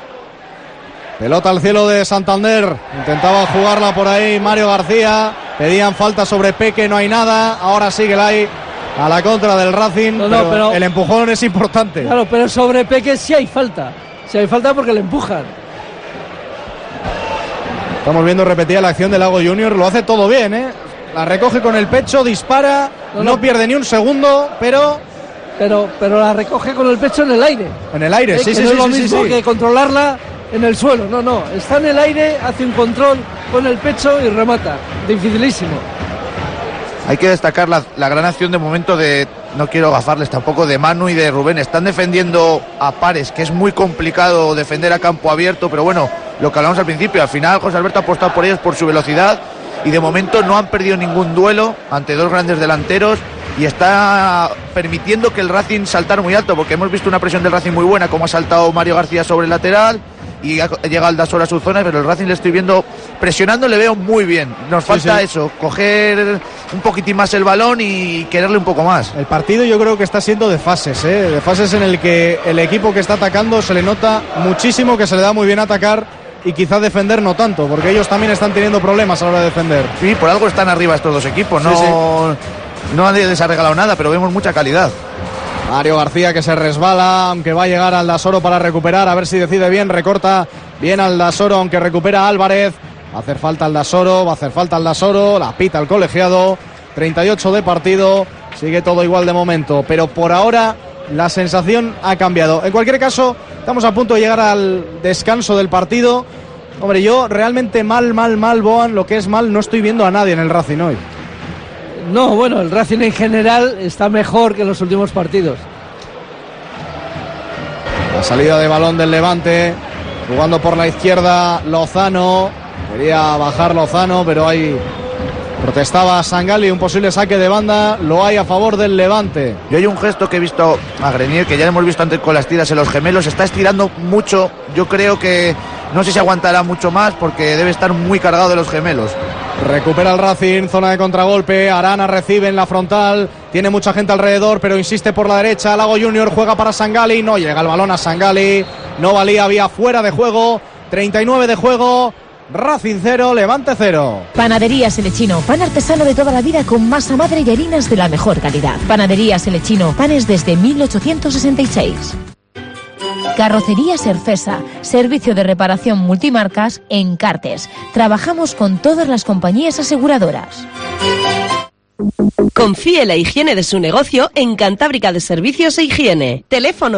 Pelota al cielo de Santander. Intentaba jugarla por ahí Mario García. Pedían falta sobre Peque, no hay nada. Ahora sigue ahí a la contra del Racing. Pero el empujón es importante. Claro, pero sobre Peque sí hay falta. Sí hay falta porque le empujan. Estamos viendo repetida la acción de Lago Junior. Lo hace todo bien, ¿eh? La recoge con el pecho, dispara. No pierde ni un segundo, pero la recoge con el pecho en el aire. En el aire, sí, que sí, no sí. es lo mismo que controlarla en el suelo. No. Está en el aire, hace un control con el pecho y remata. Dificilísimo. Hay que destacar la gran acción de momento de, no quiero gafarles tampoco, de Manu y de Rubén. Están defendiendo a pares, que es muy complicado defender a campo abierto, pero bueno, lo que hablamos al principio, al final José Alberto ha apostado por ellos por su velocidad y de momento no han perdido ningún duelo ante dos grandes delanteros y está permitiendo que el Racing saltar muy alto, porque hemos visto una presión del Racing muy buena, como ha saltado Mario García sobre el lateral y ha llegado Aldasoro a su zona, pero el Racing le estoy viendo presionando, le veo muy bien. Nos falta eso, coger un poquitín más el balón y quererle un poco más. El partido yo creo que está siendo de fases en el que el equipo que está atacando se le nota muchísimo que se le da muy bien atacar y quizá defender no tanto, porque ellos también están teniendo problemas a la hora de defender. Sí, por algo están arriba estos dos equipos, no nadie les ha regalado nada, pero vemos mucha calidad. Mario García que se resbala, aunque va a llegar Aldasoro para recuperar, a ver si decide bien, recorta bien Aldasoro, aunque recupera Álvarez. Va a hacer falta Aldasoro, la pita el colegiado, 38 de partido, sigue todo igual de momento, pero por ahora la sensación ha cambiado. En cualquier caso, estamos a punto de llegar al descanso del partido. Hombre, yo realmente mal, Boan, lo que es mal, no estoy viendo a nadie en el Racing hoy. No, bueno, el Racing en general está mejor que en los últimos partidos. La salida de balón del Levante, jugando por la izquierda Lozano, quería bajar Lozano, pero ahí protestaba Sangali, un posible saque de banda, lo hay a favor del Levante. Yo hay un gesto que he visto a Grenier, que ya lo hemos visto antes con las tiras en los gemelos, está estirando mucho, yo creo que no sé si aguantará mucho más porque debe estar muy cargado de los gemelos. Recupera el Racing, zona de contragolpe, Arana recibe en la frontal, tiene mucha gente alrededor, pero insiste por la derecha, Lago Junior juega para Sangali, no llega el balón a Sangali, no valía, había fuera de juego, 39 de juego, Racing 0, Levante 0. Panaderías Elechino, pan artesano de toda la vida con masa madre y harinas de la mejor calidad. Panaderías Elechino, panes desde 1866. Carrocería Serfesa, servicio de reparación multimarcas en Cartes. Trabajamos con todas las compañías aseguradoras. Confíe la higiene de su negocio en Cantábrica de Servicios e Higiene. Teléfono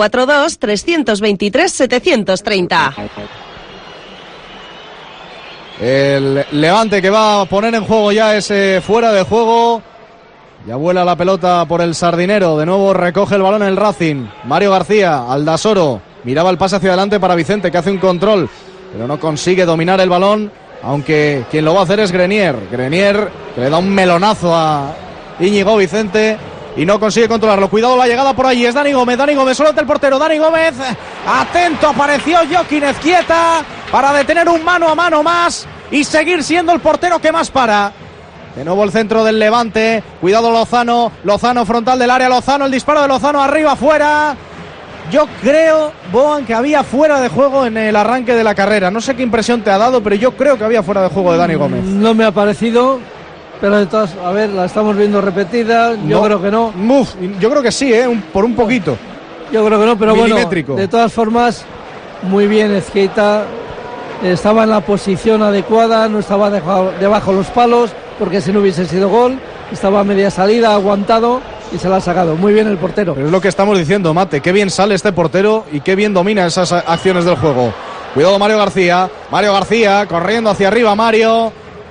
942-323-730. El Levante que va a poner en juego ya ese fuera de juego. Ya vuela la pelota por el Sardinero. De nuevo recoge el balón el Racing. Mario García, Aldasoro. Miraba el pase hacia adelante para Vicente, que hace un control, pero no consigue dominar el balón. Aunque quien lo va a hacer es Grenier. Grenier que le da un melonazo a Íñigo Vicente y no consigue controlarlo. Cuidado la llegada por allí. Es Dani Gómez. Dani Gómez solo ante el portero. Dani Gómez. Atento. Apareció Joaquín Ezquieta para detener un mano a mano más y seguir siendo el portero que más para. De nuevo el centro del Levante. Cuidado Lozano. Lozano frontal del área. Lozano. El disparo de Lozano arriba, fuera. Yo creo, Boan, que había fuera de juego en el arranque de la carrera. No sé qué impresión te ha dado, pero yo creo que había fuera de juego de Dani Gómez. No me ha parecido, pero de todas, a ver, la estamos viendo repetida. Yo creo que no. Yo creo que sí, por un poquito. Yo creo que no, pero bueno, de todas formas, muy bien Ezqueta. Estaba en la posición adecuada, no estaba debajo los palos, porque si no hubiese sido gol. Estaba a media salida, aguantado y se la ha sacado. Muy bien el portero. Pero es lo que estamos diciendo, Mate. Qué bien sale este portero y qué bien domina esas acciones del juego. Cuidado Mario García. Mario García corriendo hacia arriba. Mario.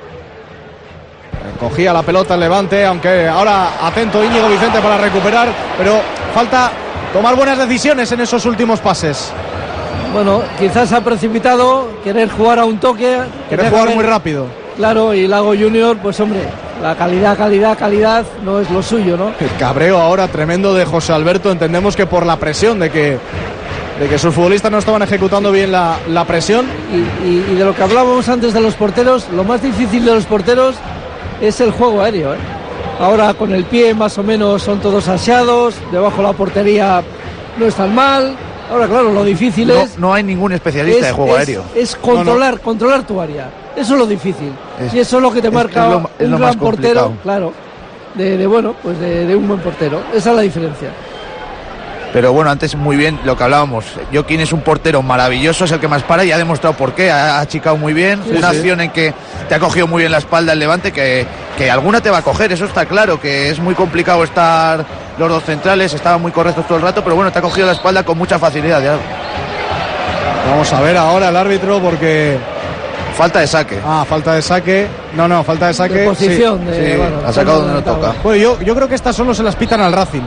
Cogía la pelota el Levante, aunque ahora atento Íñigo Vicente para recuperar. Pero falta tomar buenas decisiones en esos últimos pases. Bueno, quizás ha precipitado querer jugar a un toque. Querer jugar muy rápido. Claro, y Lago Junior, pues hombre, la calidad no es lo suyo, ¿no? El cabreo ahora tremendo de José Alberto. Entendemos que por la presión de que sus futbolistas no estaban ejecutando bien la presión. Y de lo que hablábamos antes de los porteros, lo más difícil de los porteros es el juego aéreo, ¿eh? Ahora con el pie más o menos son todos aseados, debajo la portería no están mal. Ahora claro, lo difícil no hay ningún especialista de juego aéreo. Es controlar tu área. Eso es lo difícil. Y eso es lo que te marca un gran portero, claro. De un buen portero. Esa es la diferencia. Pero bueno, antes muy bien lo que hablábamos. Joaquín es un portero maravilloso, es el que más para y ha demostrado por qué. Ha achicado muy bien. Una acción en que te ha cogido muy bien la espalda el Levante, que alguna te va a coger, eso está claro, que es muy complicado estar los dos centrales, estaban muy correctos todo el rato, pero bueno, te ha cogido la espalda con mucha facilidad. Ya. Vamos a ver ahora el árbitro porque... Falta de saque. Falta de saque. No, falta de saque. De posición. Sí. Bueno, ha sacado donde no toca. Bueno, yo creo que estas solo se las pitan al Racing.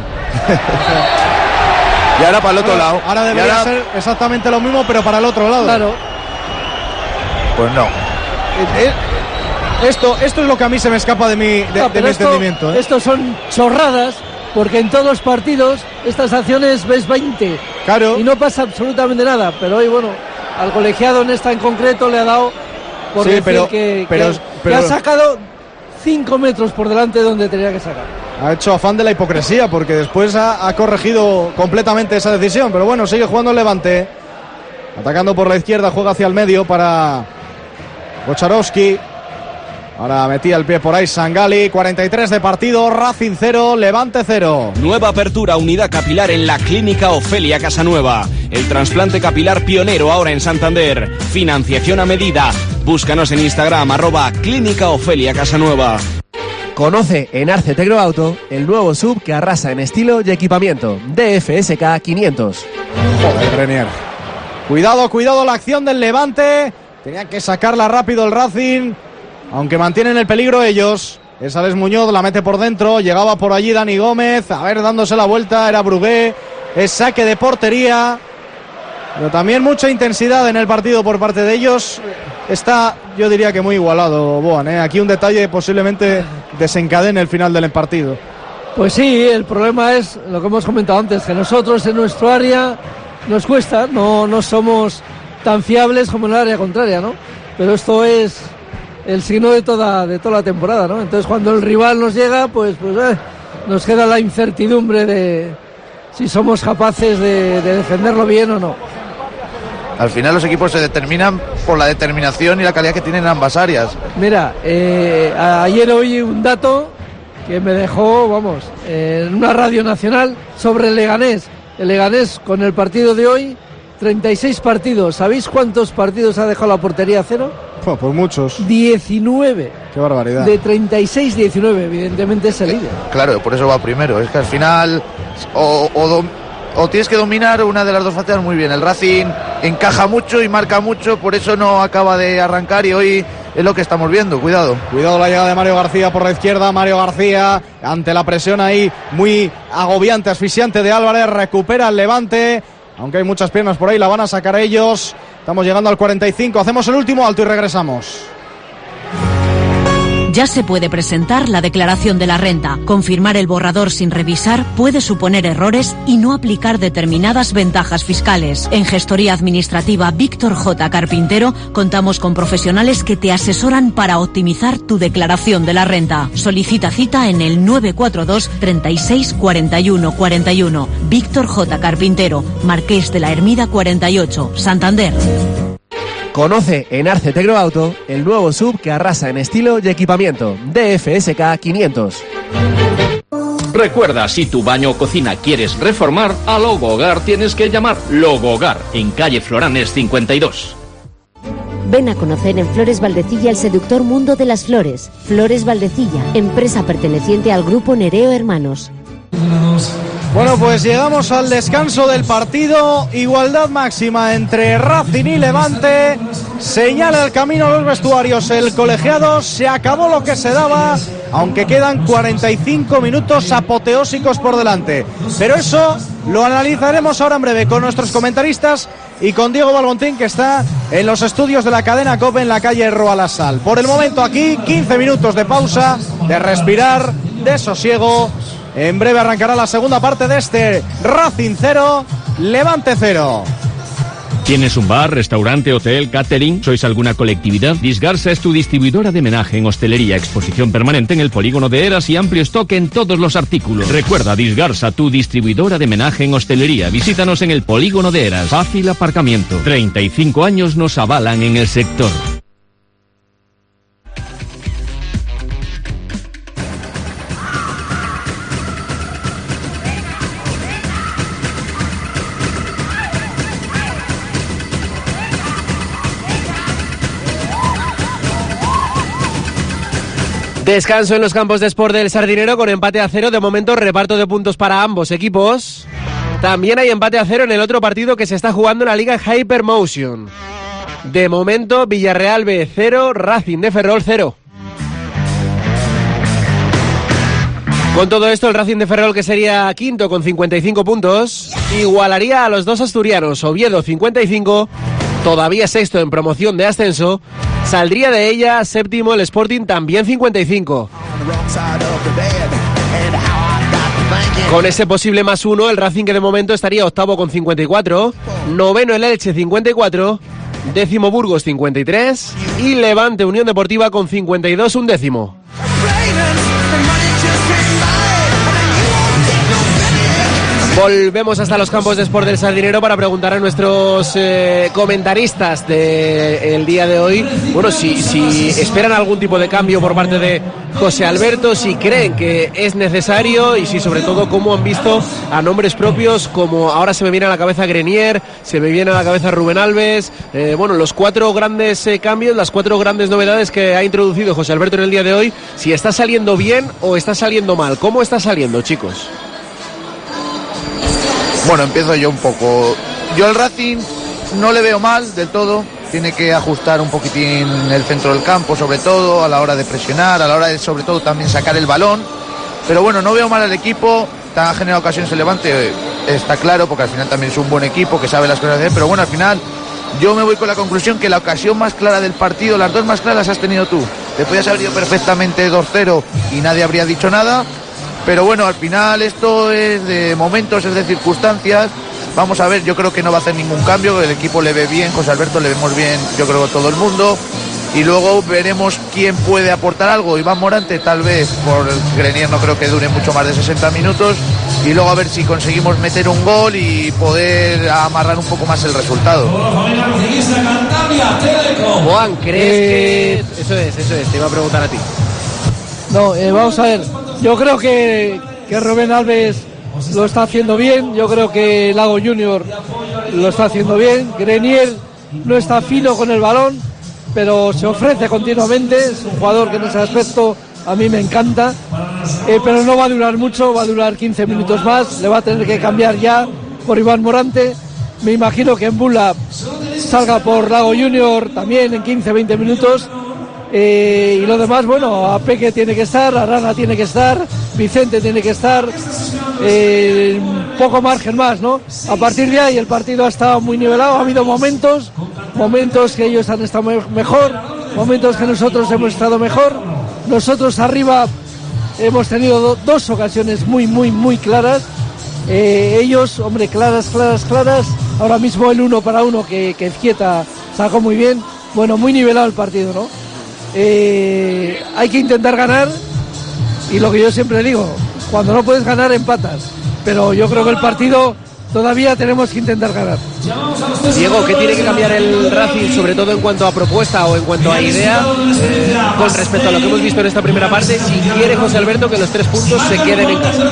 Y ahora para el otro lado. Ahora debería ser exactamente lo mismo, pero para el otro lado. Claro. Pues no. Esto es lo que a mí se me escapa de mi entendimiento. Estos son chorradas, porque en todos los partidos estas acciones ves 20. Claro. Y no pasa absolutamente nada. Pero hoy, bueno, al colegiado en esta en concreto le ha dado por decir que ha sacado 5 metros por delante de donde tenía que sacar. Ha hecho afán de la hipocresía porque después ha corregido completamente esa decisión. Pero bueno, sigue jugando el Levante. Atacando por la izquierda, juega hacia el medio para Bocharowski. Ahora metía el pie por ahí Sangali. 43 de partido, Racing 0, Levante 0. Nueva apertura, unidad capilar en la Clínica Ofelia Casanueva. El trasplante capilar pionero ahora en Santander. Financiación a medida. Búscanos en Instagram, @Clínica Ofelia Casanueva. Conoce en Arce Tecnoauto el nuevo SUV que arrasa en estilo y equipamiento. DFSK 500. Joder, Grenier. Cuidado la acción del Levante. Tenía que sacarla rápido el Racing, aunque mantienen el peligro ellos. Es Alex Muñoz, la mete por dentro. Llegaba por allí Dani Gómez. A ver, dándose la vuelta, era Brugué. Es saque de portería. Pero también mucha intensidad en el partido por parte de ellos. Está, yo diría que muy igualado, Boan, ¿eh? Aquí un detalle posiblemente desencadene el final del partido. Pues sí, el problema es lo que hemos comentado antes, que nosotros en nuestro área nos cuesta, no somos tan fiables como en el área contraria, ¿no? Pero esto es el signo de toda la temporada, ¿no? Entonces cuando el rival nos llega, pues nos queda la incertidumbre de si somos capaces de defenderlo bien o no. Al final los equipos se determinan por la determinación y la calidad que tienen en ambas áreas. Mira, ayer oí un dato que me dejó, en una radio nacional sobre el Leganés. El Leganés con el partido de hoy, 36 partidos. ¿Sabéis cuántos partidos ha dejado la portería a cero? Pues muchos. 19. Qué barbaridad. De 36, 19. Evidentemente es el líder. Claro, por eso va primero. Es que al final o tienes que dominar una de las dos facetas muy bien. El Racing encaja mucho y marca mucho, por eso no acaba de arrancar y hoy es lo que estamos viendo. Cuidado la llegada de Mario García por la izquierda. Mario García ante la presión ahí muy agobiante, asfixiante de Álvarez, recupera el Levante, aunque hay muchas piernas por ahí, la van a sacar ellos. Estamos llegando al 45, hacemos el último alto y regresamos. Ya se puede presentar la declaración de la renta. Confirmar el borrador sin revisar puede suponer errores y no aplicar determinadas ventajas fiscales. En Gestoría Administrativa Víctor J. Carpintero contamos con profesionales que te asesoran para optimizar tu declaración de la renta. Solicita cita en el 942 36 41 41. Víctor J. Carpintero, Marqués de la Hermida 48, Santander. Conoce en Arce Tecnoauto el nuevo SUV que arrasa en estilo y equipamiento. DFSK 500. Recuerda, si tu baño o cocina quieres reformar, a Logogar tienes que llamar Logogar, en calle Floranes 52. Ven a conocer en Flores Valdecilla el seductor mundo de las flores. Flores Valdecilla, empresa perteneciente al grupo Nereo Hermanos. Bueno, pues llegamos al descanso del partido. Igualdad máxima entre Racing y Levante. Señala el camino a los vestuarios el colegiado. Se acabó lo que se daba, aunque quedan 45 minutos apoteósicos por delante. Pero eso lo analizaremos ahora en breve con nuestros comentaristas y con Diego Balbontín, que está en los estudios de la cadena COPE en la calle Roalasal. Por el momento aquí, 15 minutos de pausa, de respirar, de sosiego. En breve arrancará la segunda parte de este Racing 0, Levante 0. ¿Tienes un bar, restaurante, hotel, catering? ¿Sois alguna colectividad? Disgarsa es tu distribuidora de homenaje en hostelería, exposición permanente en el polígono de Eras y amplio stock en todos los artículos. Recuerda, Disgarsa, tu distribuidora de homenaje en hostelería. Visítanos en el polígono de Eras. Fácil aparcamiento. 35 años nos avalan en el sector. Descanso en los campos de Sport del Sardinero con empate a 0. De momento, reparto de puntos para ambos equipos. También hay empate a 0 en el otro partido que se está jugando en la Liga Hypermotion. De momento, Villarreal B 0, Racing de Ferrol 0. Con todo esto, el Racing de Ferrol, que sería quinto con 55 puntos, igualaría a los dos asturianos. Oviedo 55, todavía sexto en promoción de ascenso. Saldría de ella séptimo el Sporting, también 55. Con ese posible +1, el Racing, que de momento estaría octavo con 54, noveno el Elche 54, décimo Burgos 53 y Levante Unión Deportiva con 52, un décimo. Volvemos hasta los campos de Sport del Sardinero para preguntar a nuestros comentaristas del día de hoy, bueno, si esperan algún tipo de cambio por parte de José Alberto, si creen que es necesario y si sobre todo cómo han visto a nombres propios, como ahora se me viene a la cabeza Grenier, se me viene a la cabeza Rubén Alves, bueno, los cuatro grandes cambios, las cuatro grandes novedades que ha introducido José Alberto en el día de hoy, si está saliendo bien o está saliendo mal. ¿Cómo está saliendo, chicos? Bueno, empiezo yo un poco. Yo al Racing no le veo mal del todo. Tiene que ajustar un poquitín el centro del campo, sobre todo a la hora de presionar, a la hora de sobre todo también sacar el balón. Pero bueno, no veo mal al equipo. Ha generado ocasiones el Levante, está claro, porque al final también es un buen equipo que sabe las cosas de hacer. Pero bueno, al final yo me voy con la conclusión que la ocasión más clara del partido, las dos más claras, has tenido tú. Te podías haber ido perfectamente 2-0 y nadie habría dicho nada. Pero bueno, al final esto es de momentos, es de circunstancias. Vamos a ver, yo creo que no va a hacer ningún cambio. El equipo le ve bien, José Alberto le vemos bien, yo creo que todo el mundo. Y luego veremos quién puede aportar algo. Iván Morante, tal vez, por el Grenier no creo que dure mucho más de 60 minutos. Y luego a ver si conseguimos meter un gol y poder amarrar un poco más el resultado. Juan, ¿crees que...? Eso es, te iba a preguntar a ti. No, vamos a ver. Yo creo que Rubén Alves lo está haciendo bien. Yo creo que Lago Junior lo está haciendo bien. Grenier no está fino con el balón, pero se ofrece continuamente. Es un jugador que en ese aspecto a mí me encanta. Pero no va a durar mucho, va a durar 15 minutos más. Le va a tener que cambiar ya por Iván Morante. Me imagino que en Bula salga por Lago Junior también en 15-20 minutos. Y lo demás, bueno, a Peque tiene que estar, Arana tiene que estar, Vicente tiene que estar, poco margen más, ¿no? A partir de ahí el partido ha estado muy nivelado, ha habido momentos que ellos han estado mejor, momentos que nosotros hemos estado mejor. Nosotros arriba hemos tenido dos ocasiones muy claras. Ellos, hombre, claras. Ahora mismo el 1-1 que Izquieta sacó muy bien. Bueno, muy nivelado el partido, ¿no? Hay que intentar ganar. Y lo que yo siempre digo, cuando no puedes ganar, empatas. Pero yo creo que el partido todavía tenemos que intentar ganar. Diego, ¿qué tiene que cambiar el Racing, sobre todo en cuanto a propuesta o en cuanto a idea, con respecto a lo que hemos visto en esta primera parte, si quiere José Alberto que los 3 puntos se queden en casa?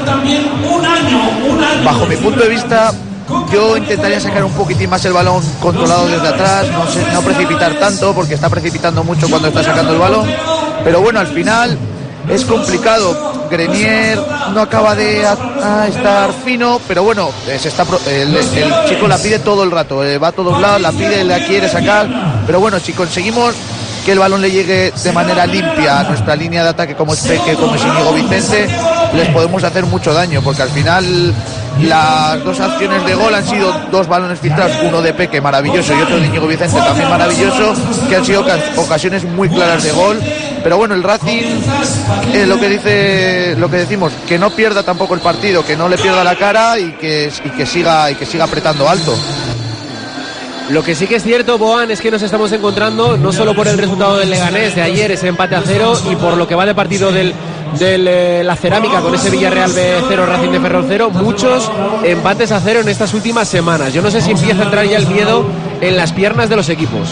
Bajo mi punto de vista, yo intentaría sacar un poquitín más el balón controlado desde atrás, no precipitar tanto, porque está precipitando mucho cuando está sacando el balón. Pero bueno, al final es complicado. Grenier no acaba de estar fino, pero bueno, el chico la pide todo el rato, va a todos lados, la pide, la quiere sacar, pero bueno, si conseguimos que el balón le llegue de manera limpia a nuestra línea de ataque, como es Peque, como es Íñigo Vicente, les podemos hacer mucho daño, porque al final las 2 acciones de gol han sido 2 balones filtrados, uno de Peque maravilloso y otro de Íñigo Vicente también maravilloso, que han sido ocasiones muy claras de gol. Pero bueno, el Racing, lo que decimos, que no pierda tampoco el partido, que no le pierda la cara y que siga apretando alto. Lo que sí que es cierto, Boan, es que nos estamos encontrando, no solo por el resultado del Leganés de ayer, ese empate a 0, y por lo que va de partido de la Cerámica con ese Villarreal B0, Racing de Ferrol 0, muchos empates a 0 en estas últimas semanas. Yo no sé si empieza a entrar ya el miedo en las piernas de los equipos.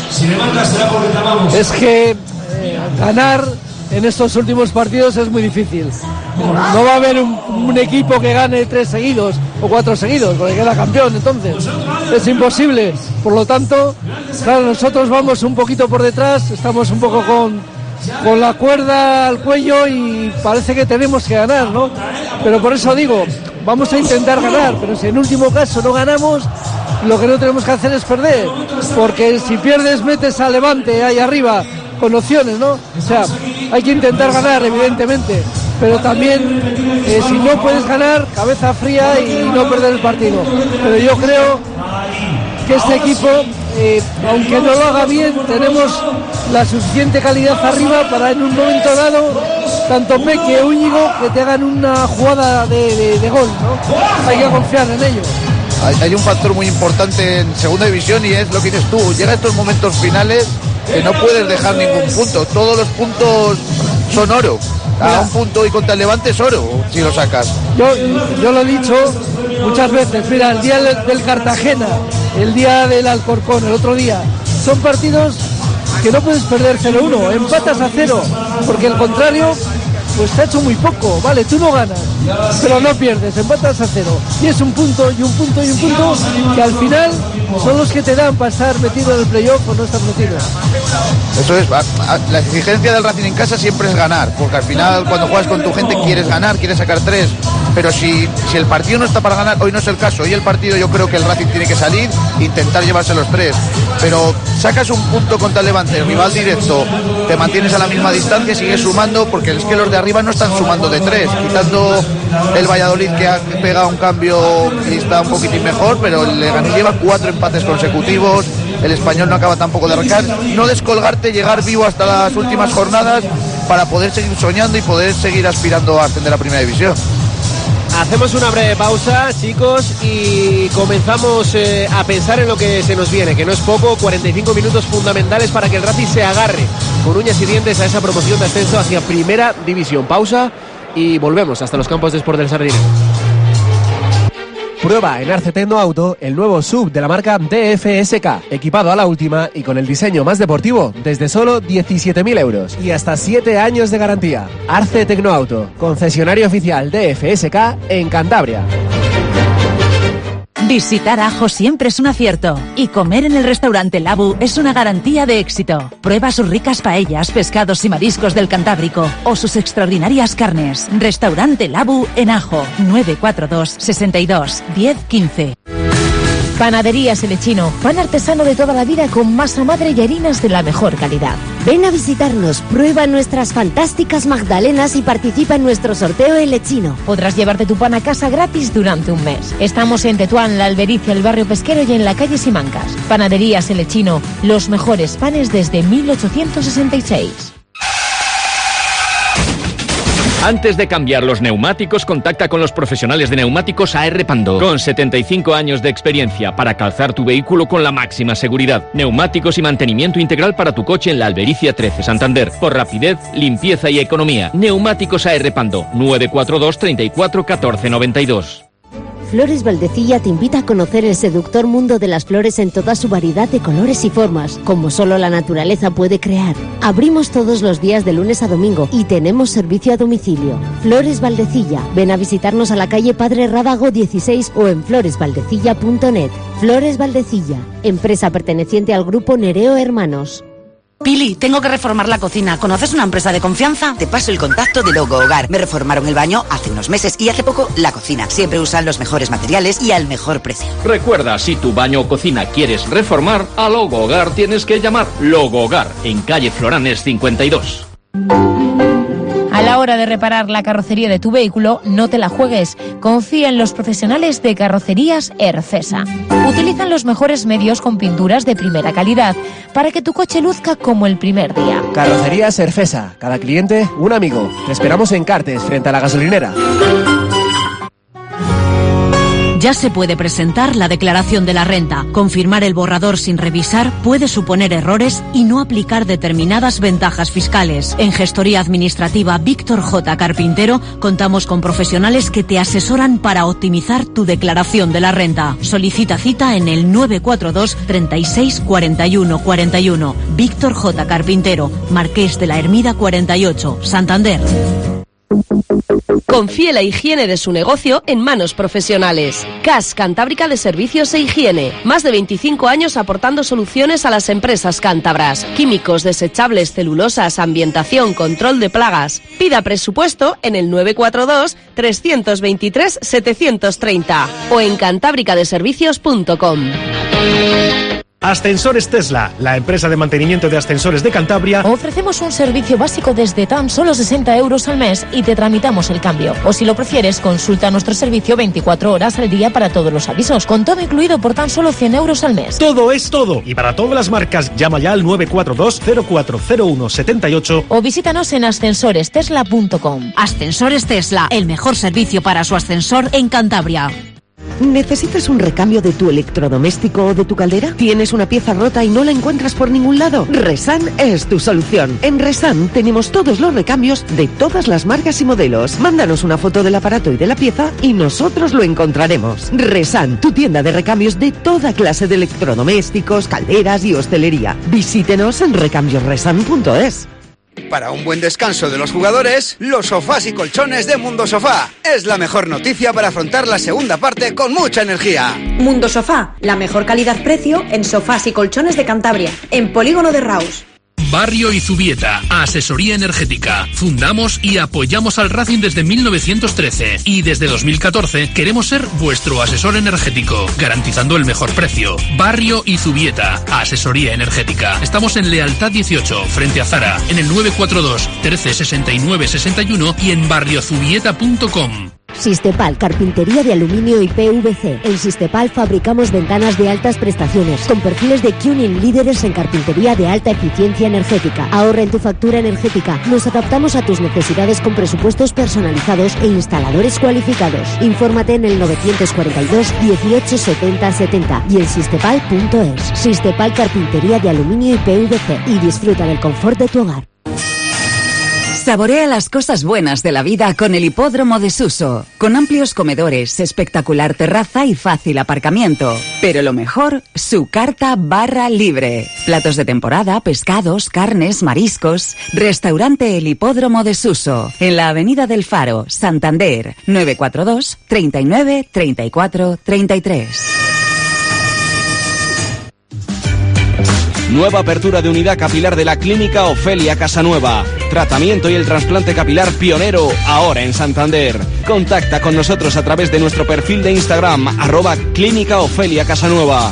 Es que ganar en estos últimos partidos es muy difícil. No va a haber un equipo que gane 3 seguidos o 4 seguidos, porque queda campeón, entonces es imposible. Por lo tanto, claro, nosotros vamos un poquito por detrás, estamos un poco con la cuerda al cuello y parece que tenemos que ganar, ¿no? Pero por eso digo, vamos a intentar ganar, pero si en último caso no ganamos, lo que no tenemos que hacer es perder, porque si pierdes metes a Levante ahí arriba con opciones, ¿no? O sea, hay que intentar ganar, evidentemente, pero también si no puedes ganar, cabeza fría y no perder el partido. Pero yo creo que este equipo, aunque no lo haga bien, tenemos la suficiente calidad arriba para en un momento dado, tanto Peque o Íñigo, que te hagan una jugada de gol, ¿no? Hay que confiar en ello. Hay un factor muy importante en segunda división y es lo que dices tú, llega a estos momentos finales que no puedes dejar ningún punto, todos los puntos son oro, a un punto y contra el Levante es oro si lo sacas. Yo lo he dicho muchas veces, mira, el día del Cartagena, el día del Alcorcón, el otro día, son partidos que no puedes perder 0-1, empatas a 0, porque el contrario pues te ha hecho muy poco, vale, tú no ganas, pero no pierdes, empatas a 0, y es un punto y un punto y un punto que al final son los que te dan para estar metido en el playoff o no estar metido. Eso es, la exigencia del Racing en casa siempre es ganar, porque al final cuando juegas con tu gente quieres ganar, quieres sacar 3, pero si el partido no está para ganar, hoy no es el caso, hoy el partido yo creo que el Racing tiene que salir, intentar llevarse los 3, pero sacas un punto contra el Levante, el rival directo, te mantienes a la misma distancia, sigues sumando, porque es que los de arriba no están sumando de 3, quitando el Valladolid que ha pegado un cambio y está un poquitín mejor, pero el Leganés lleva 4 empates consecutivos, el Español no acaba tampoco de arrancar, no descolgarte, llegar vivo hasta las últimas jornadas para poder seguir soñando y poder seguir aspirando a ascender a Primera División. Hacemos una breve pausa, chicos, y comenzamos a pensar en lo que se nos viene, que no es poco, 45 minutos fundamentales para que el Racing se agarre con uñas y dientes a esa promoción de ascenso hacia Primera División. Pausa y volvemos hasta los campos de Sport del Sardinero. Prueba en Arce Tecno Auto el nuevo SUV de la marca DFSK, equipado a la última y con el diseño más deportivo desde solo 17.000 euros y hasta 7 años de garantía. Arce Tecno Auto, concesionario oficial DFSK en Cantabria. Visitar Ajo siempre es un acierto y comer en el restaurante Labu es una garantía de éxito. Prueba sus ricas paellas, pescados y mariscos del Cantábrico o sus extraordinarias carnes. Restaurante Labu en Ajo, 942 62 10 15. Panaderías El Lechino, pan artesano de toda la vida con masa madre y harinas de la mejor calidad. Ven a visitarnos, prueba nuestras fantásticas magdalenas y participa en nuestro sorteo El Lechino. Podrás llevarte tu pan a casa gratis durante un mes. Estamos en Tetuán, La Albericia, el barrio Pesquero y en la calle Simancas. Panaderías El Lechino, los mejores panes desde 1866. Antes de cambiar los neumáticos, contacta con los profesionales de neumáticos AR Pando, con 75 años de experiencia para calzar tu vehículo con la máxima seguridad. Neumáticos y mantenimiento integral para tu coche en La Albericia 13, Santander. Por rapidez, limpieza y economía. Neumáticos AR Pando, 942 34 14 92. Flores Valdecilla te invita a conocer el seductor mundo de las flores en toda su variedad de colores y formas, como solo la naturaleza puede crear. Abrimos todos los días de lunes a domingo y tenemos servicio a domicilio. Flores Valdecilla. Ven a visitarnos a la calle Padre Rábago 16 o en floresvaldecilla.net. Flores Valdecilla, empresa perteneciente al grupo Nereo Hermanos. Pili, tengo que reformar la cocina. ¿Conoces una empresa de confianza? Te paso el contacto de Logo Hogar. Me reformaron el baño hace unos meses y hace poco la cocina. Siempre usan los mejores materiales y al mejor precio. Recuerda, si tu baño o cocina quieres reformar, a Logo Hogar tienes que llamar. Logo Hogar, en calle Floranes 52. A la hora de reparar la carrocería de tu vehículo, no te la juegues. Confía en los profesionales de Carrocerías Ercesa. Utilizan los mejores medios con pinturas de primera calidad para que tu coche luzca como el primer día. Carrocerías Ercesa. Cada cliente, un amigo. Te esperamos en Cartes, frente a la gasolinera. Ya se puede presentar la declaración de la renta. Confirmar el borrador sin revisar puede suponer errores y no aplicar determinadas ventajas fiscales. En Gestoría Administrativa Víctor J. Carpintero contamos con profesionales que te asesoran para optimizar tu declaración de la renta. Solicita cita en el 942 36 41 41. Víctor J. Carpintero, Marqués de la Hermida 48, Santander. Confíe la higiene de su negocio en manos profesionales. CAS Cantábrica de Servicios e Higiene. Más de 25 años aportando soluciones a las empresas cántabras. Químicos, desechables, celulosas, ambientación, control de plagas. Pida presupuesto en el 942 323 730 o en cantábricadeservicios.com. Ascensores Tesla, la empresa de mantenimiento de ascensores de Cantabria. Ofrecemos un servicio básico desde tan solo 60 euros al mes y te tramitamos el cambio. O si lo prefieres, consulta nuestro servicio 24 horas al día para todos los avisos, con todo incluido por tan solo 100 euros al mes. Todo es todo. Y para todas las marcas, llama ya al 942 0401 78 o visítanos en ascensorestesla.com. Ascensores Tesla, el mejor servicio para su ascensor en Cantabria. ¿Necesitas un recambio de tu electrodoméstico o de tu caldera? ¿Tienes una pieza rota y no la encuentras por ningún lado? Resan es tu solución. En Resan tenemos todos los recambios de todas las marcas y modelos. Mándanos una foto del aparato y de la pieza y nosotros lo encontraremos. Resan, tu tienda de recambios de toda clase de electrodomésticos, calderas y hostelería. Visítenos en recambiosresan.es. Para un buen descanso de los jugadores, los sofás y colchones de Mundo Sofá. Es la mejor noticia para afrontar la segunda parte con mucha energía. Mundo Sofá, la mejor calidad-precio en sofás y colchones de Cantabria, en Polígono de Raus. Barrio y Zubieta, asesoría energética. Fundamos y apoyamos al Racing desde 1913 y desde 2014 queremos ser vuestro asesor energético, garantizando el mejor precio. Barrio y Zubieta, asesoría energética. Estamos en Lealtad 18, frente a Zara, en el 942 13 69 61 y en barriozubieta.com. Sistepal, carpintería de aluminio y PVC. En Sistepal fabricamos ventanas de altas prestaciones, con perfiles de Cunin líderes en carpintería de alta eficiencia energética. Ahorra en tu factura energética. Nos adaptamos a tus necesidades con presupuestos personalizados e instaladores cualificados. Infórmate en el 942 18 70 70 y en sistepal.es. Sistepal, carpintería de aluminio y PVC. Y disfruta del confort de tu hogar. Saborea las cosas buenas de la vida con el Hipódromo de Suso, con amplios comedores, espectacular terraza y fácil aparcamiento. Pero lo mejor, su carta barra libre. Platos de temporada, pescados, carnes, mariscos. Restaurante El Hipódromo de Suso, en la Avenida del Faro, Santander, 942 39 34 33. Nueva apertura de unidad capilar de la Clínica Ofelia Casanueva. Tratamiento y el trasplante capilar pionero ahora en Santander. Contacta con nosotros a través de nuestro perfil de Instagram, @Clínica Ofelia Casanueva.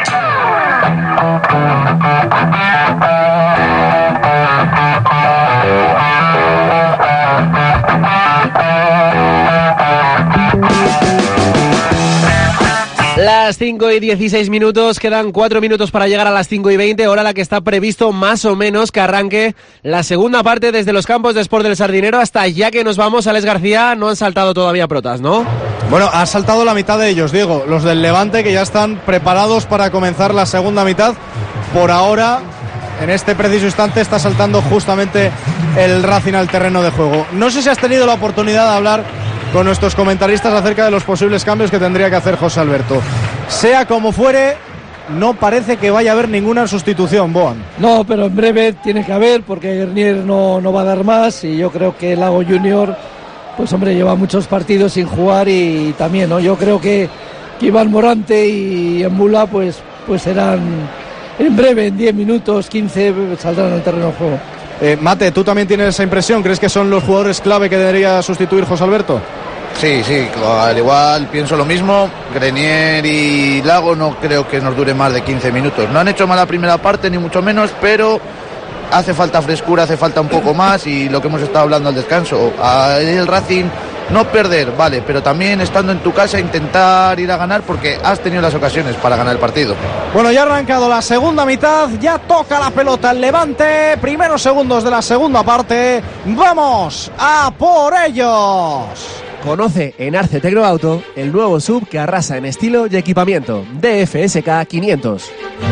Las 5:16, quedan 4 minutos para llegar a las 5:20, hora la que está previsto más o menos que arranque la segunda parte desde los campos de Sport del Sardinero hasta ya que nos vamos. Alex García, no han saltado todavía protas, ¿no? Bueno, ha saltado la mitad de ellos, Diego, los del Levante, que ya están preparados para comenzar la segunda mitad. Por ahora, en este preciso instante, está saltando justamente el Racing al terreno de juego. No sé si has tenido la oportunidad de hablar con nuestros comentaristas acerca de los posibles cambios que tendría que hacer José Alberto. Sea como fuere, no parece que vaya a haber ninguna sustitución, Boan. No, pero en breve tiene que haber, porque Grenier no va a dar más, y yo creo que Lago Junior, pues hombre, lleva muchos partidos sin jugar, y también, ¿no? Yo creo que Iván Morante y Embula pues serán en breve, en 10 minutos, 15, saldrán al terreno de juego. Mate, ¿tú también tienes esa impresión? ¿Crees que son los jugadores clave que debería sustituir José Alberto? Sí, al igual pienso lo mismo. Grenier y Lago no creo que nos dure más de 15 minutos. No han hecho mala primera parte, ni mucho menos, pero hace falta frescura, hace falta un poco más, y lo que hemos estado hablando al descanso. El Racing, no perder, vale, pero también estando en tu casa intentar ir a ganar, porque has tenido las ocasiones para ganar el partido. Bueno, ya ha arrancado la segunda mitad, ya toca la pelota el Levante, primeros segundos de la segunda parte, ¡vamos a por ellos! Conoce en Arce Tecnoauto el nuevo SUV que arrasa en estilo y equipamiento, DFSK 500.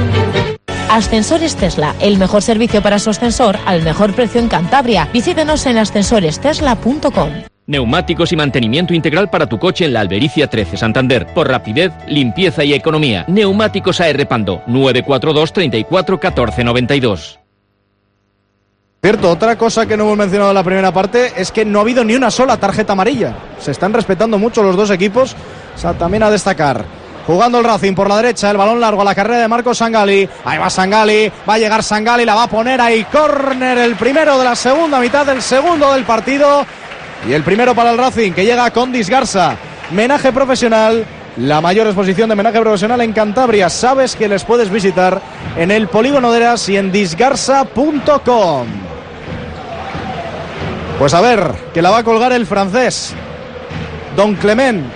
Ascensores Tesla, el mejor servicio para su ascensor al mejor precio en Cantabria. Visítenos en ascensorestesla.com. Neumáticos y mantenimiento integral para tu coche en la Albericia 13, Santander. Por rapidez, limpieza y economía. Neumáticos AR Pando, 942 34 14 92. Cierto, otra cosa que no hemos mencionado en la primera parte es que no ha habido ni una sola tarjeta amarilla. Se están respetando mucho los dos equipos, o sea, también a destacar. Jugando el Racing por la derecha, el balón largo a la carrera de Marcos Sangali. Ahí va Sangali, va a llegar Sangali, la va a poner ahí. Córner, el primero de la segunda mitad, el segundo del partido. Y el primero para el Racing, que llega con Disgarza. Menaje profesional, la mayor exposición de menaje profesional en Cantabria. Sabes que les puedes visitar en el Polígono de Eras y en disgarza.com. Pues a ver, que la va a colgar el francés. Don Clement.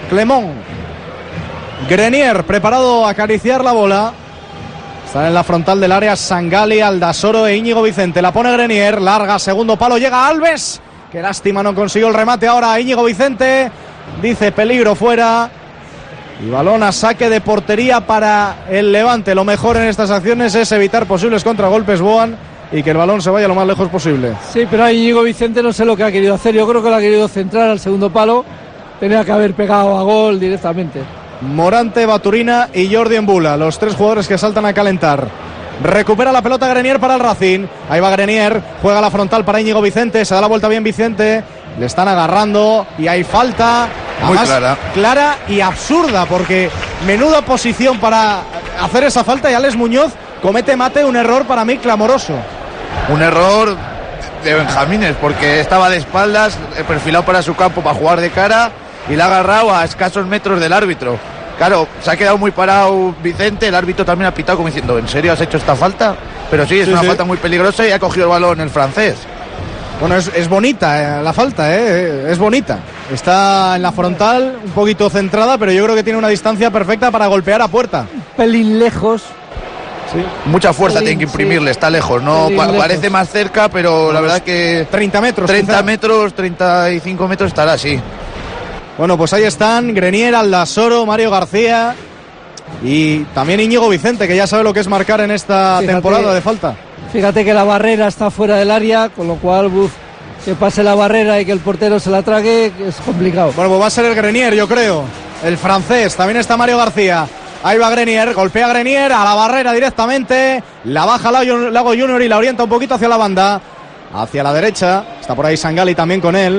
Grenier, preparado a acariciar la bola. Están en la frontal del área Sangali, Aldasoro e Íñigo Vicente. La pone Grenier, larga, segundo palo, llega Alves. Qué lástima, no consiguió el remate ahora Íñigo Vicente. Dice peligro fuera. Y balón a saque de portería para el Levante. Lo mejor en estas acciones es evitar posibles contragolpes, Boan, y que el balón se vaya lo más lejos posible. Sí, pero ahí Íñigo Vicente no sé lo que ha querido hacer. Yo creo que lo ha querido centrar al segundo palo. Tenía que haber pegado a gol directamente. Morante, Baturina y Jordi Embula, los tres jugadores que saltan a calentar. Recupera la pelota Grenier para el Racing. Ahí va Grenier, juega la frontal para Íñigo Vicente. Se da la vuelta bien Vicente. Le están agarrando y hay falta. Muy clara y absurda, porque menuda posición para hacer esa falta. Y Alex Muñoz comete, Mate, un error para mí clamoroso. Un error de Benjamines, porque estaba de espaldas, perfilado para su campo para jugar de cara, y la ha agarrado a escasos metros del árbitro. Claro, se ha quedado muy parado Vicente, el árbitro también ha pitado como diciendo, ¿en serio has hecho esta falta? Pero sí, es una falta muy peligrosa y ha cogido el balón el francés. Bueno, es bonita la falta, es bonita. Está en la frontal, un poquito centrada, pero yo creo que tiene una distancia perfecta para golpear a puerta. Un pelín lejos. Sí. Mucha fuerza tiene que imprimirle, está lejos, no parece lejos. Más cerca, pero la verdad que 30 metros, 35 metros estará, sí. Bueno, pues ahí están Grenier, Aldasoro, Mario García y también Íñigo Vicente, que ya sabe lo que es marcar en esta temporada de falta. Fíjate que la barrera está fuera del área, con lo cual que pase la barrera y que el portero se la trague es complicado. Bueno, pues va a ser el Grenier, yo creo, el francés. También está Mario García. Ahí va Grenier, golpea Grenier a la barrera directamente, la baja Lago Junior y la orienta un poquito hacia la banda, hacia la derecha. Está por ahí Sangali también con él.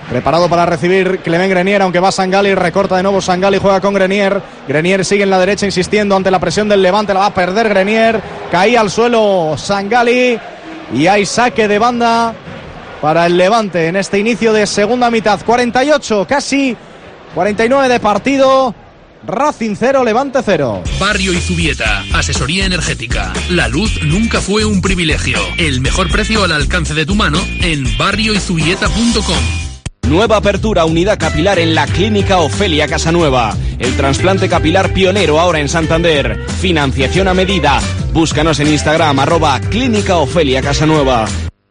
Preparado para recibir Clement Grenier, aunque va Sangali, recorta de nuevo Sangali, juega con Grenier. Grenier sigue en la derecha insistiendo ante la presión del Levante, la va a perder Grenier. Caía al suelo Sangali y hay saque de banda para el Levante en este inicio de segunda mitad. 48, casi 49 de partido. Racing 0, Levante 0. Barrio y Zubieta, asesoría energética. La luz nunca fue un privilegio. El mejor precio al alcance de tu mano en barrioyzubieta.com. Nueva apertura, unidad capilar en la Clínica Ofelia Casanueva. El trasplante capilar pionero ahora en Santander. Financiación a medida. Búscanos en Instagram, @Clínica Ofelia Casanueva.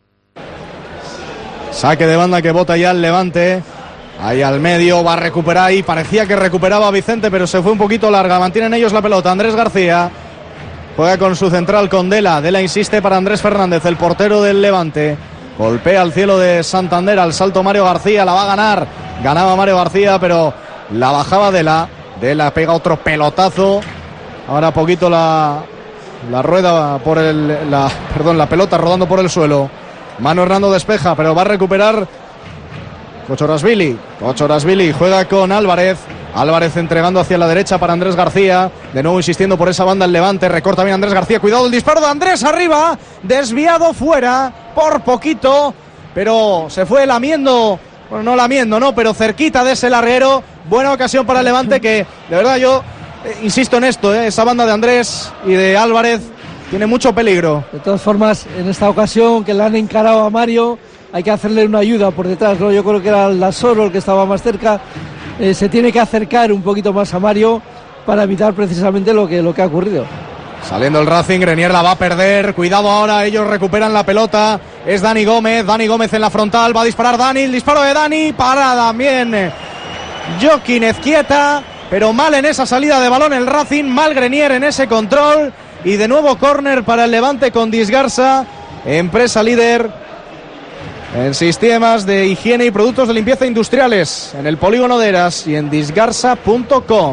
Saque de banda que bota ya el Levante. Ahí al medio, va a recuperar ahí. Parecía que recuperaba Vicente, pero se fue un poquito larga. Mantienen ellos la pelota. Andrés García juega con su central, con Dela. Dela insiste para Andrés Fernández, el portero del Levante. Golpea al cielo de Santander, al salto Mario García, la va a ganar. Ganaba Mario García, pero la bajaba Dela. Dela pega otro pelotazo. Ahora poquito la rueda por la pelota rodando por el suelo. Manu Hernando despeja, pero va a recuperar Cocholashvili juega con Álvarez. Álvarez entregando hacia la derecha para Andrés García. De nuevo insistiendo por esa banda el Levante. Recorta bien Andrés García. Cuidado el disparo de Andrés arriba. Desviado fuera por poquito. Pero se fue lamiendo. Bueno, no lamiendo, no, pero cerquita de ese larguero. Buena ocasión para el Levante que, de verdad, yo insisto en esto. Esa banda de Andrés y de Álvarez tiene mucho peligro. De todas formas, en esta ocasión que le han encarado a Mario, hay que hacerle una ayuda por detrás, ¿no? Yo creo que era el Lasoro el que estaba más cerca. Se tiene que acercar un poquito más a Mario para evitar precisamente lo que ha ocurrido. Saliendo el Racing, Grenier la va a perder. Cuidado ahora, ellos recuperan la pelota. Es Dani Gómez en la frontal. Va a disparar Dani, el disparo de Dani. Para también Joaquín Ezquieta, pero mal en esa salida de balón el Racing. Mal Grenier en ese control. Y de nuevo córner para el Levante con Disgarza, empresa líder en sistemas de higiene y productos de limpieza industriales, en el polígono de Eras y en disgarza.com.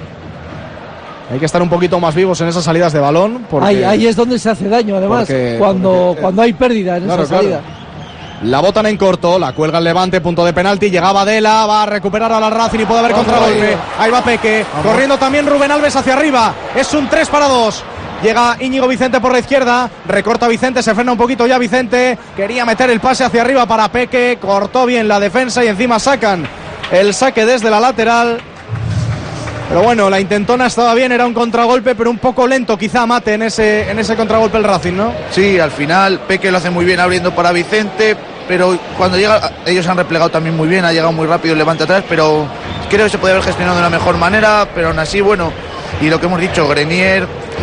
Hay que estar un poquito más vivos en esas salidas de balón. Porque ahí es donde se hace daño, además, cuando hay pérdida en esa salida. La botan en corto, la cuelga el Levante, punto de penalti, llegaba Dela, va a recuperar a la Racing y puede haber contragolpe. Ahí va Peque, corriendo también Rubén Alves hacia arriba, es un 3-2. Llega Íñigo Vicente por la izquierda, recorta Vicente, se frena un poquito ya Vicente, quería meter el pase hacia arriba para Peque, cortó bien la defensa y encima sacan el saque desde la lateral. Pero bueno, la intentona estaba bien, era un contragolpe, pero un poco lento quizá Mate en ese contragolpe el Racing, ¿no? Sí, al final Peque lo hace muy bien abriendo para Vicente, pero cuando llega, ellos han replegado también muy bien, ha llegado muy rápido el Levante atrás, pero creo que se puede haber gestionado de una mejor manera, pero aún así, bueno, y lo que hemos dicho, Grenier,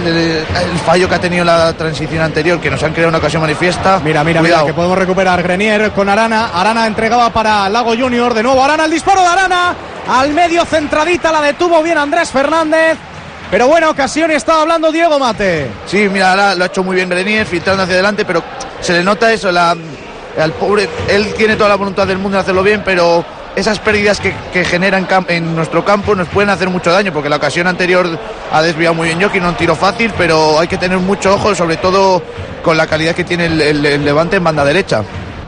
el fallo que ha tenido la transición anterior, que nos han creado una ocasión manifiesta. Mira, que podemos recuperar. Grenier con Arana entregaba para Lago Junior, de nuevo Arana, el disparo de Arana, al medio centradita, la detuvo bien Andrés Fernández, pero buena ocasión y estaba hablando Diego Mate. Sí, mira, lo ha hecho muy bien Grenier, filtrando hacia adelante, pero se le nota eso, al pobre, él tiene toda la voluntad del mundo de hacerlo bien, pero esas pérdidas que generan en nuestro campo nos pueden hacer mucho daño, porque la ocasión anterior ha desviado muy bien Joaquín, un tiro fácil, pero hay que tener mucho ojo, sobre todo con la calidad que tiene el Levante en banda derecha.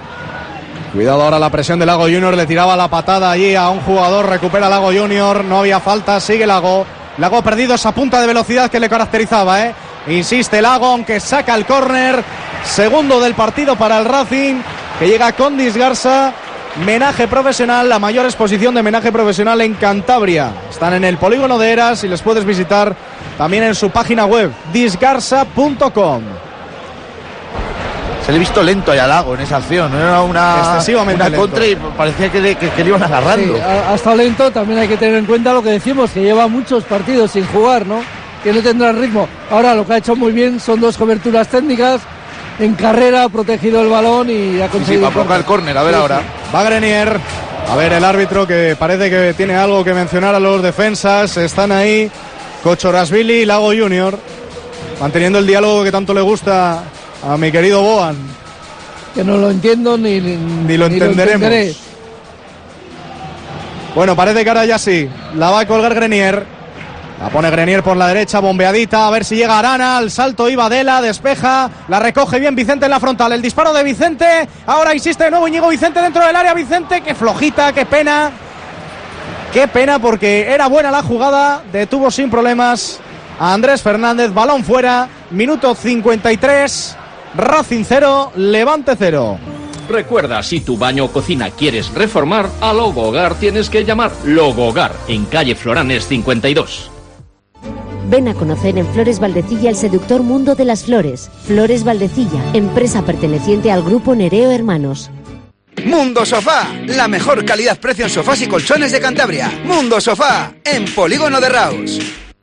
Cuidado ahora la presión de Lago Junior, le tiraba la patada allí a un jugador, recupera Lago Junior, no había falta, sigue Lago ha perdido esa punta de velocidad que le caracterizaba, insiste Lago, aunque saca el córner, segundo del partido para el Racing, que llega con Disgarza. Menaje profesional, la mayor exposición de menaje profesional en Cantabria. Están en el polígono de Eras y les puedes visitar también en su página web, disgarza.com. Se le ha visto lento a Lago en esa acción, no era una contra y parecía que le iban agarrando. Sí, ha estado lento, también hay que tener en cuenta lo que decimos, que lleva muchos partidos sin jugar, ¿no? Que no tendrá el ritmo. Ahora lo que ha hecho muy bien son dos coberturas técnicas. En carrera ha protegido el balón y ha conseguido. Sí, para provocar el córner, a ver ahora. Va Grenier, a ver el árbitro que parece que tiene algo que mencionar a los defensas. Están ahí Cocholashvili y Lago Junior, manteniendo el diálogo que tanto le gusta a mi querido Boan. Que no lo entiendo ni lo entenderemos. Bueno, parece que ahora ya sí. La va a colgar Grenier. La pone Grenier por la derecha, bombeadita, a ver si llega Arana, al salto iba Adela, despeja, la recoge bien Vicente en la frontal, el disparo de Vicente, ahora insiste de nuevo Íñigo Vicente dentro del área, Vicente, qué flojita, qué pena porque era buena la jugada, detuvo sin problemas a Andrés Fernández, balón fuera, minuto 53, Racing 0, Levante 0. Recuerda, si tu baño o cocina quieres reformar, a Logo Hogar tienes que llamar Logo Hogar, en calle Floranes 52. Ven a conocer en Flores Valdecilla el seductor mundo de las flores. Flores Valdecilla, empresa perteneciente al grupo Nereo Hermanos. Mundo Sofá, la mejor calidad-precio en sofás y colchones de Cantabria. Mundo Sofá, en Polígono de Raus.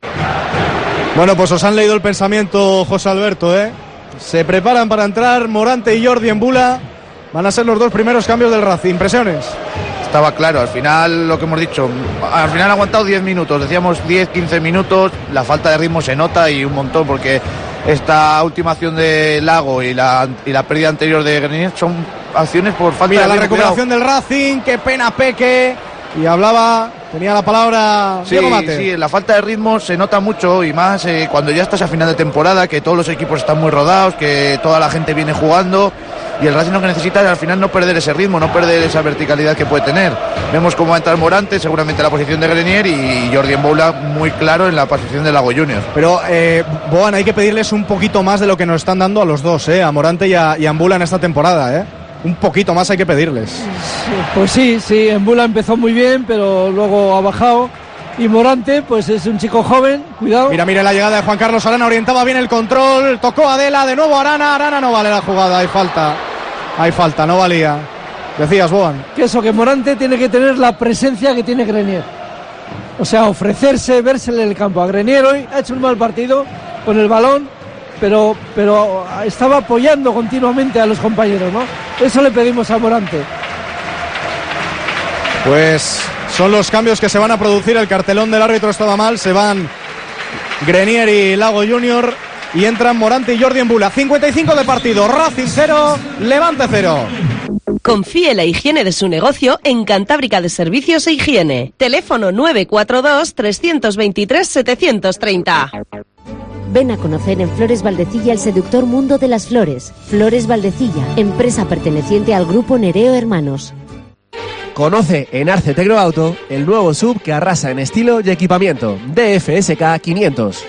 Bueno, pues os han leído el pensamiento, José Alberto, ¿eh? Se preparan para entrar Morante y Jordi Embula. Van a ser los dos primeros cambios del Racing. ¿Impresiones? Estaba claro, al final lo que hemos dicho, al final ha aguantado 10 minutos, decíamos 10-15 minutos, la falta de ritmo se nota y un montón, porque esta última acción de Lago y la pérdida anterior de Grenier son acciones por falta de ritmo. La recuperación del Racing, qué pena Peque, y hablaba, tenía la palabra Diego Mate. Sí, la falta de ritmo se nota mucho y más cuando ya estás a final de temporada, que todos los equipos están muy rodados, que toda la gente viene jugando. Y el Racing lo que necesita es al final no perder ese ritmo, no perder esa verticalidad que puede tener. Vemos cómo va a entrar Morante, seguramente en la posición de Grenier, y Jordi Embula muy claro en la posición de Lago Juniors. Pero, Boan, hay que pedirles un poquito más de lo que nos están dando a los dos, a Morante y a Embula en esta temporada. Un poquito más hay que pedirles. Pues sí, Embula empezó muy bien, pero luego ha bajado. Y Morante, pues es un chico joven, cuidado. Mira la llegada de Juan Carlos Arana, orientaba bien el control, tocó a Adela, de nuevo Arana no vale la jugada, hay falta, no valía. Decías, Boan. Que Morante tiene que tener la presencia que tiene Grenier. O sea, ofrecerse, vérsele en el campo. A Grenier hoy ha hecho un mal partido con el balón, pero estaba apoyando continuamente a los compañeros, ¿no? Eso le pedimos a Morante. Pues son los cambios que se van a producir. El cartelón del árbitro estaba mal. Se van Grenier y Lago Junior y entran Morante y Jordi Embula. 55 de partido. Racing 0, Levante 0. Confíe la higiene de su negocio en Cantábrica de Servicios e Higiene. Teléfono 942-323-730. Ven a conocer en Flores Valdecilla el seductor mundo de las flores. Flores Valdecilla, empresa perteneciente al grupo Nereo Hermanos. Conoce en Arce Tecnoauto el nuevo SUV que arrasa en estilo y equipamiento, DFSK 500.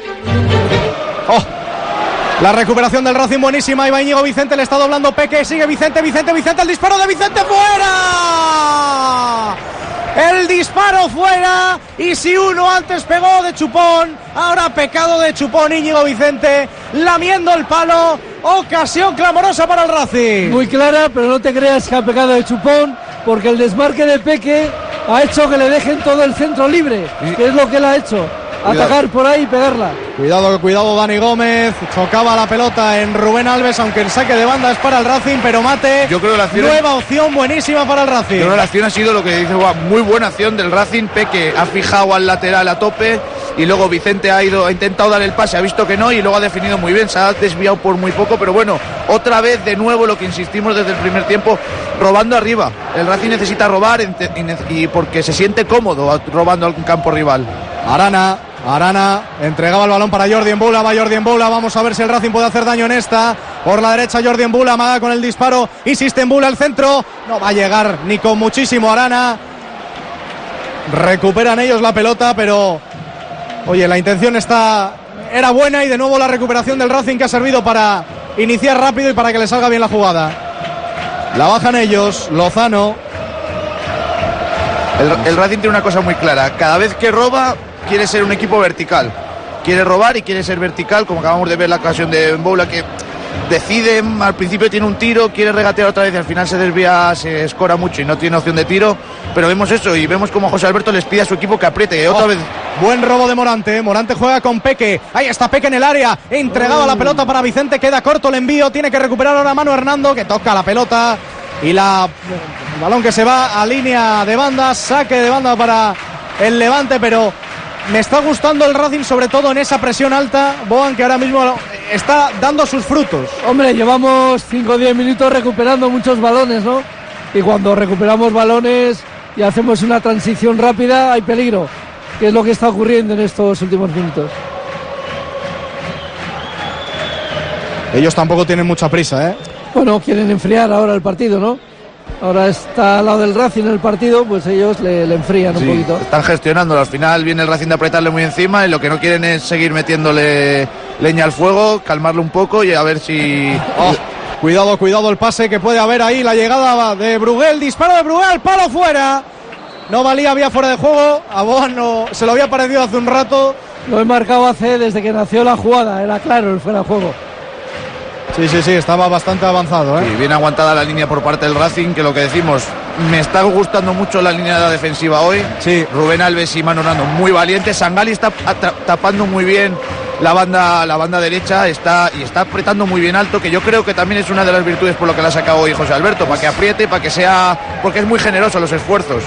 La recuperación del Racing buenísima, iba Íñigo Vicente, le está doblando Peque, sigue Vicente, el disparo de Vicente fuera. El disparo fuera, y si uno antes pegó de chupón, ahora pecado de chupón Íñigo Vicente, lamiendo el palo, ocasión clamorosa para el Racing. Muy clara, pero no te creas que ha pegado de chupón, porque el desmarque de Peque ha hecho que le dejen todo el centro libre, que es lo que él ha hecho. Atacar por ahí y pegarla. Cuidado Dani Gómez, chocaba la pelota en Rubén Alves, aunque el saque de banda es para el Racing, pero Mate, yo creo que la acción, nueva opción buenísima para el Racing. Yo creo que la acción ha sido lo que dice Juan, muy buena acción del Racing. Peque ha fijado al lateral a tope y luego Vicente ha intentado dar el pase, ha visto que no y luego ha definido muy bien, se ha desviado por muy poco, pero bueno, otra vez de nuevo lo que insistimos desde el primer tiempo, robando arriba. El Racing necesita robar y porque se siente cómodo robando al campo rival. Arana entregaba el balón para Jordi Embula, vamos a ver si el Racing puede hacer daño en esta. Por la derecha Jordi Embula, amaga con el disparo, insiste Embula al centro, no va a llegar ni con muchísimo Arana. Recuperan ellos la pelota, pero oye, la intención era buena y de nuevo la recuperación del Racing que ha servido para iniciar rápido y para que le salga bien la jugada. La bajan ellos, Lozano. El Racing tiene una cosa muy clara, cada vez que roba quiere ser un equipo vertical, quiere robar y quiere ser vertical, como acabamos de ver la ocasión de Mboula, que decide, al principio tiene un tiro, quiere regatear otra vez y al final se desvía, se escora mucho y no tiene opción de tiro, pero vemos eso y vemos como José Alberto les pide a su equipo que apriete otra vez. Buen robo de Morante juega con Peque, ahí está Peque en el área, entregaba la pelota para Vicente, queda corto el envío, tiene que recuperar ahora Manu Hernando, que toca la pelota y el balón que se va a línea de banda, saque de banda para el Levante, pero me está gustando el Racing, sobre todo en esa presión alta, Boan, que ahora mismo está dando sus frutos. Hombre, llevamos 5 o 10 minutos recuperando muchos balones, ¿no? Y cuando recuperamos balones y hacemos una transición rápida, hay peligro. qué es lo que está ocurriendo en estos últimos minutos. Ellos tampoco tienen mucha prisa, ¿eh? Bueno, quieren enfriar ahora el partido, ¿no? Ahora está al lado del Racing en el partido, pues ellos le enfrían un poquito. Están gestionándolo. Al final viene el Racing de apretarle muy encima y lo que no quieren es seguir metiéndole leña al fuego, calmarlo un poco y a ver si... Cuidado el pase que puede haber ahí, la llegada de Bruguel, disparo de Bruguel, palo fuera. No valía, había fuera de juego. A Boan se lo había parecido hace un rato. Lo he marcado desde que nació la jugada, era claro el fuera de juego. Sí, estaba bastante avanzado, ¿eh? Sí, bien aguantada la línea por parte del Racing, que lo que decimos, me está gustando mucho la línea de la defensiva hoy. Sí. Rubén Alves y Manu Hernando muy valientes. Sangali está tapando muy bien la banda derecha, está apretando muy bien alto, que yo creo que también es una de las virtudes por lo que la ha sacado hoy José Alberto, para que apriete, para que sea, porque es muy generoso los esfuerzos.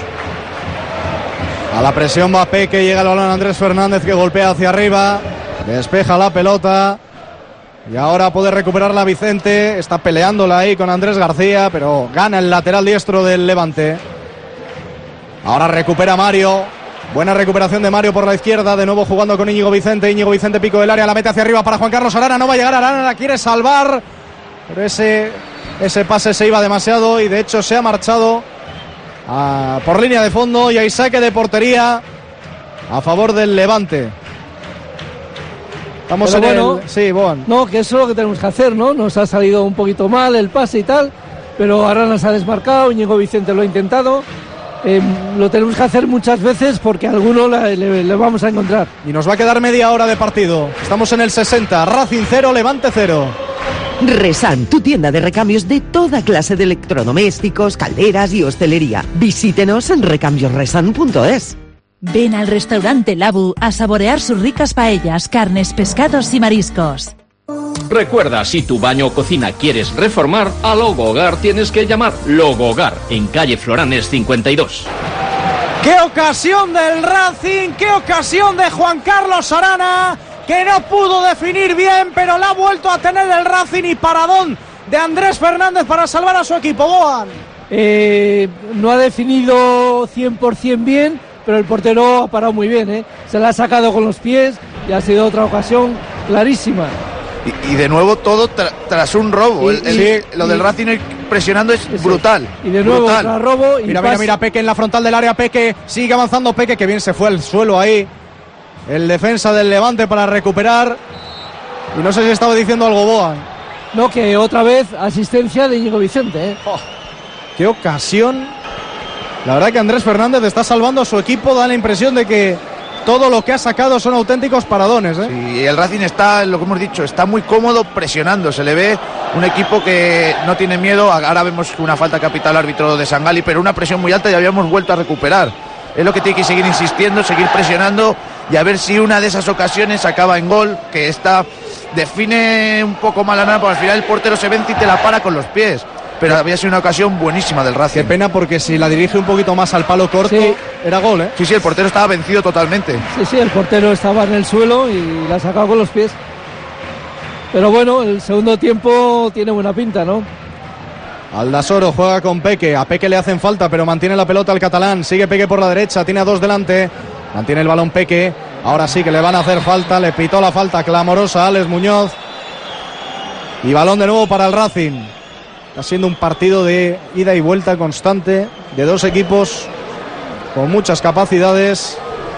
A la presión va Peque, llega el balón Andrés Fernández que golpea hacia arriba, despeja la pelota. Y ahora puede recuperarla Vicente, está peleándola ahí con Andrés García, pero gana el lateral diestro del Levante. Ahora recupera Mario, buena recuperación de Mario por la izquierda, de nuevo jugando con Íñigo Vicente, pico del área, la mete hacia arriba para Juan Carlos Arana, no va a llegar Arana, la quiere salvar, pero ese pase se iba demasiado y de hecho se ha marchado por línea de fondo y hay saque de portería a favor del Levante. Estamos en el... Sí, Boan. No, que eso es lo que tenemos que hacer, ¿no? Nos ha salido un poquito mal el pase y tal, pero Arana se ha desmarcado, Íñigo Vicente lo ha intentado. Lo tenemos que hacer muchas veces porque a alguno le vamos a encontrar. Y nos va a quedar media hora de partido. Estamos en el 60, Racing 0, Levante 0. Resan, tu tienda de recambios de toda clase de electrodomésticos, calderas y hostelería. Visítenos en recambiosresan.es. Ven al restaurante Labu a saborear sus ricas paellas, carnes, pescados y mariscos. Recuerda, si tu baño o cocina quieres reformar, a Logo Hogar tienes que llamar Logo Hogar, en calle Floranes 52. ¡Qué ocasión del Racing! ¡Qué ocasión de Juan Carlos Arana! Que no pudo definir bien, pero la ha vuelto a tener el Racing y paradón de Andrés Fernández para salvar a su equipo. Boan. No ha definido 100% bien, pero el portero ha parado muy bien, ¿eh? Se la ha sacado con los pies y ha sido otra ocasión clarísima. Y de nuevo todo tras un robo. Lo del Racing presionando es brutal. Y de nuevo tras robo. Y mira, Peque en la frontal del área. Peque sigue avanzando. Peque, que bien se fue al suelo ahí. El defensa del Levante para recuperar. Y no sé si estaba diciendo algo Boan. No, que otra vez asistencia de Íñigo Vicente, ¿eh? ¡Qué ocasión! La verdad que Andrés Fernández está salvando a su equipo. Da la impresión de que todo lo que ha sacado son auténticos paradones, ¿eh? Sí, y el Racing está, lo que hemos dicho, está muy cómodo presionando. Se le ve un equipo que no tiene miedo. Ahora vemos una falta capital árbitro de Sangali, pero una presión muy alta y habíamos vuelto a recuperar. Es lo que tiene que seguir insistiendo, seguir presionando y a ver si una de esas ocasiones acaba en gol, que esta define un poco mal a nada, porque al final el portero se vence y te la para con los pies. Pero había sido una ocasión buenísima del Racing. Qué pena, porque si la dirige un poquito más al palo corto, sí, era gol, ¿eh? Sí, el portero estaba vencido totalmente. Sí, el portero estaba en el suelo y la ha sacado con los pies. Pero bueno, el segundo tiempo tiene buena pinta, ¿no? Aldasoro juega con Peque. A Peque le hacen falta, pero mantiene la pelota el catalán. Sigue Peque por la derecha, tiene a dos delante. Mantiene el balón Peque. Ahora sí que le van a hacer falta. Le pitó la falta clamorosa a Alex Muñoz. Y balón de nuevo para el Racing. Está siendo un partido de ida y vuelta constante, de dos equipos con muchas capacidades.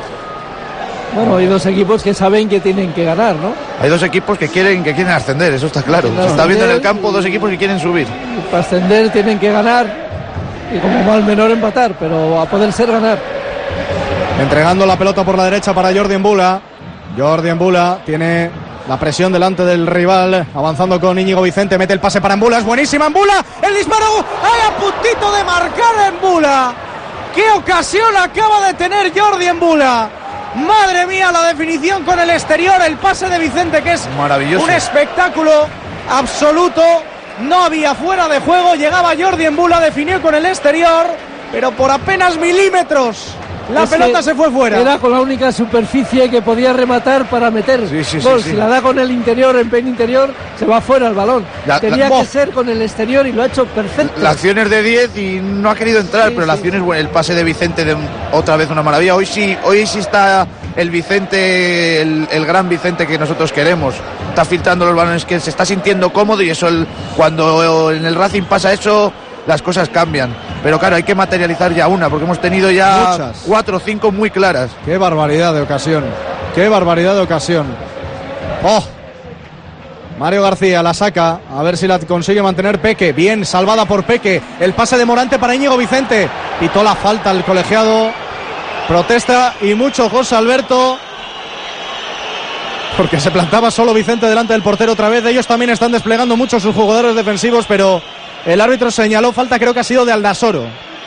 Bueno, hay dos equipos que saben que tienen que ganar, ¿no? Hay dos equipos que quieren ascender, eso está claro. Se está viendo en el campo dos equipos que quieren subir. Para ascender tienen que ganar y como mal menor empatar, pero a poder ser ganar. Entregando la pelota por la derecha para Jordi Embula. Jordi Embula tiene la presión delante del rival, avanzando con Íñigo Vicente, mete el pase para Embula, es buenísima Embula, el disparo, ¡ay, a puntito de marcar Embula! ¡Qué ocasión acaba de tener Jordi Embula! ¡Madre mía, la definición con el exterior, el pase de Vicente, que es maravilloso, un espectáculo absoluto! No había fuera de juego, llegaba Jordi Embula, definió con el exterior, pero por apenas milímetros La pelota se fue fuera. Era con la única superficie que podía rematar para meter gol. Si la da con el interior, en pen interior, se va fuera el balón. Tenía que ser con el exterior y lo ha hecho perfecto. La acción es de 10 y no ha querido entrar, pero la acción es buena. El pase de Vicente, otra vez una maravilla. Hoy sí está el Vicente, el gran Vicente que nosotros queremos. Está filtrando los balones, que se está sintiendo cómodo, y eso cuando en el Racing pasa eso, las cosas cambian. Pero claro, hay que materializar ya una, porque hemos tenido ya muchas. 4 o 5 muy claras. Qué barbaridad de ocasión. Qué barbaridad de ocasión. ¡Oh! Mario García la saca, a ver si la consigue mantener Peque. Bien, salvada por Peque. El pase de Morante para Íñigo Vicente. Pitó la falta el colegiado. Protesta y mucho José Alberto, porque se plantaba solo Vicente delante del portero otra vez. Ellos también están desplegando mucho sus jugadores defensivos, pero el árbitro señaló falta, creo que ha sido de Aldasoro.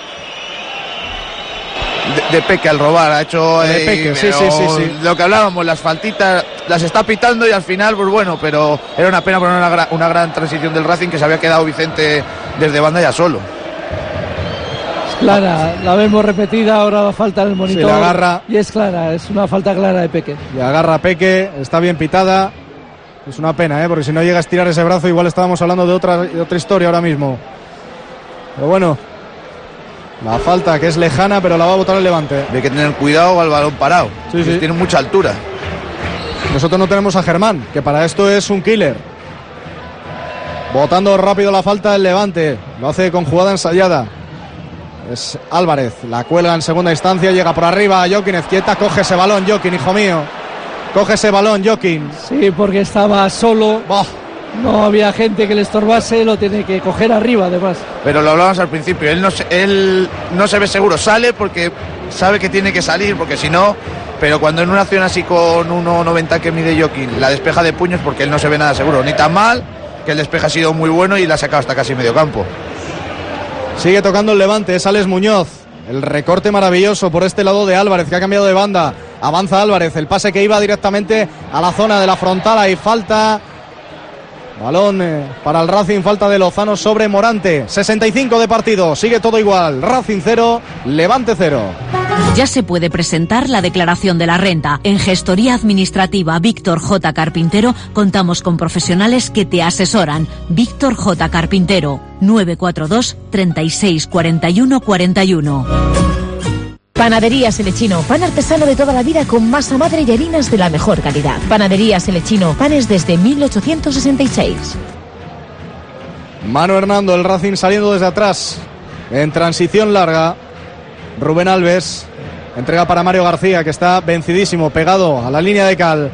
De Peque al robar, ha hecho de Peque, sí. Lo que hablábamos, las faltitas las está pitando y al final, pues bueno, pero era una pena, poner una gran transición del Racing, que se había quedado Vicente desde banda ya solo. Es clara, la vemos repetida ahora, la falta en el monitor. Sí, la agarra. Y es clara, es una falta clara de Peque. Y agarra a Peque, está bien pitada. Es una pena, porque si no llega a estirar ese brazo, igual estábamos hablando de otra historia ahora mismo. Pero bueno, la falta, que es lejana, pero la va a botar el Levante. Hay que tener cuidado al balón parado. Sí. Tiene mucha altura. Nosotros no tenemos a Germán, que para esto es un killer. Botando rápido la falta el Levante. Lo hace con jugada ensayada. Es Álvarez, la cuelga en segunda instancia, llega por arriba, Joaquín Ezquieta, coge ese balón, Joaquín, hijo mío. Coge ese balón, Joaquín. Sí, porque estaba solo. No había gente que le estorbase, lo tiene que coger arriba, además. Pero lo hablábamos al principio, él no se ve seguro, sale porque sabe que tiene que salir, porque si no. Pero cuando en una acción así con 1,90 que mide Joaquín, la despeja de puños, porque él no se ve nada seguro, ni tan mal, que el despeje ha sido muy bueno y la ha sacado hasta casi medio campo. Sigue tocando el Levante, es Alex Muñoz. El recorte maravilloso por este lado de Álvarez, que ha cambiado de banda. Avanza Álvarez, el pase que iba directamente a la zona de la frontal. Hay falta. Balón para el Racing, falta de Lozano sobre Morante. 65 de partido, sigue todo igual. Racing 0, Levante 0. Ya se puede presentar la declaración de la renta. En Gestoría Administrativa Víctor J. Carpintero contamos con profesionales que te asesoran. Víctor J. Carpintero, 942 36 41 41. Panaderías Elechino, pan artesano de toda la vida con masa madre y harinas de la mejor calidad. Panaderías Elechino, panes desde 1866. Mano Hernando, el Racing saliendo desde atrás. En transición larga. Rubén Alves. Entrega para Mario García, que está vencidísimo, pegado a la línea de cal.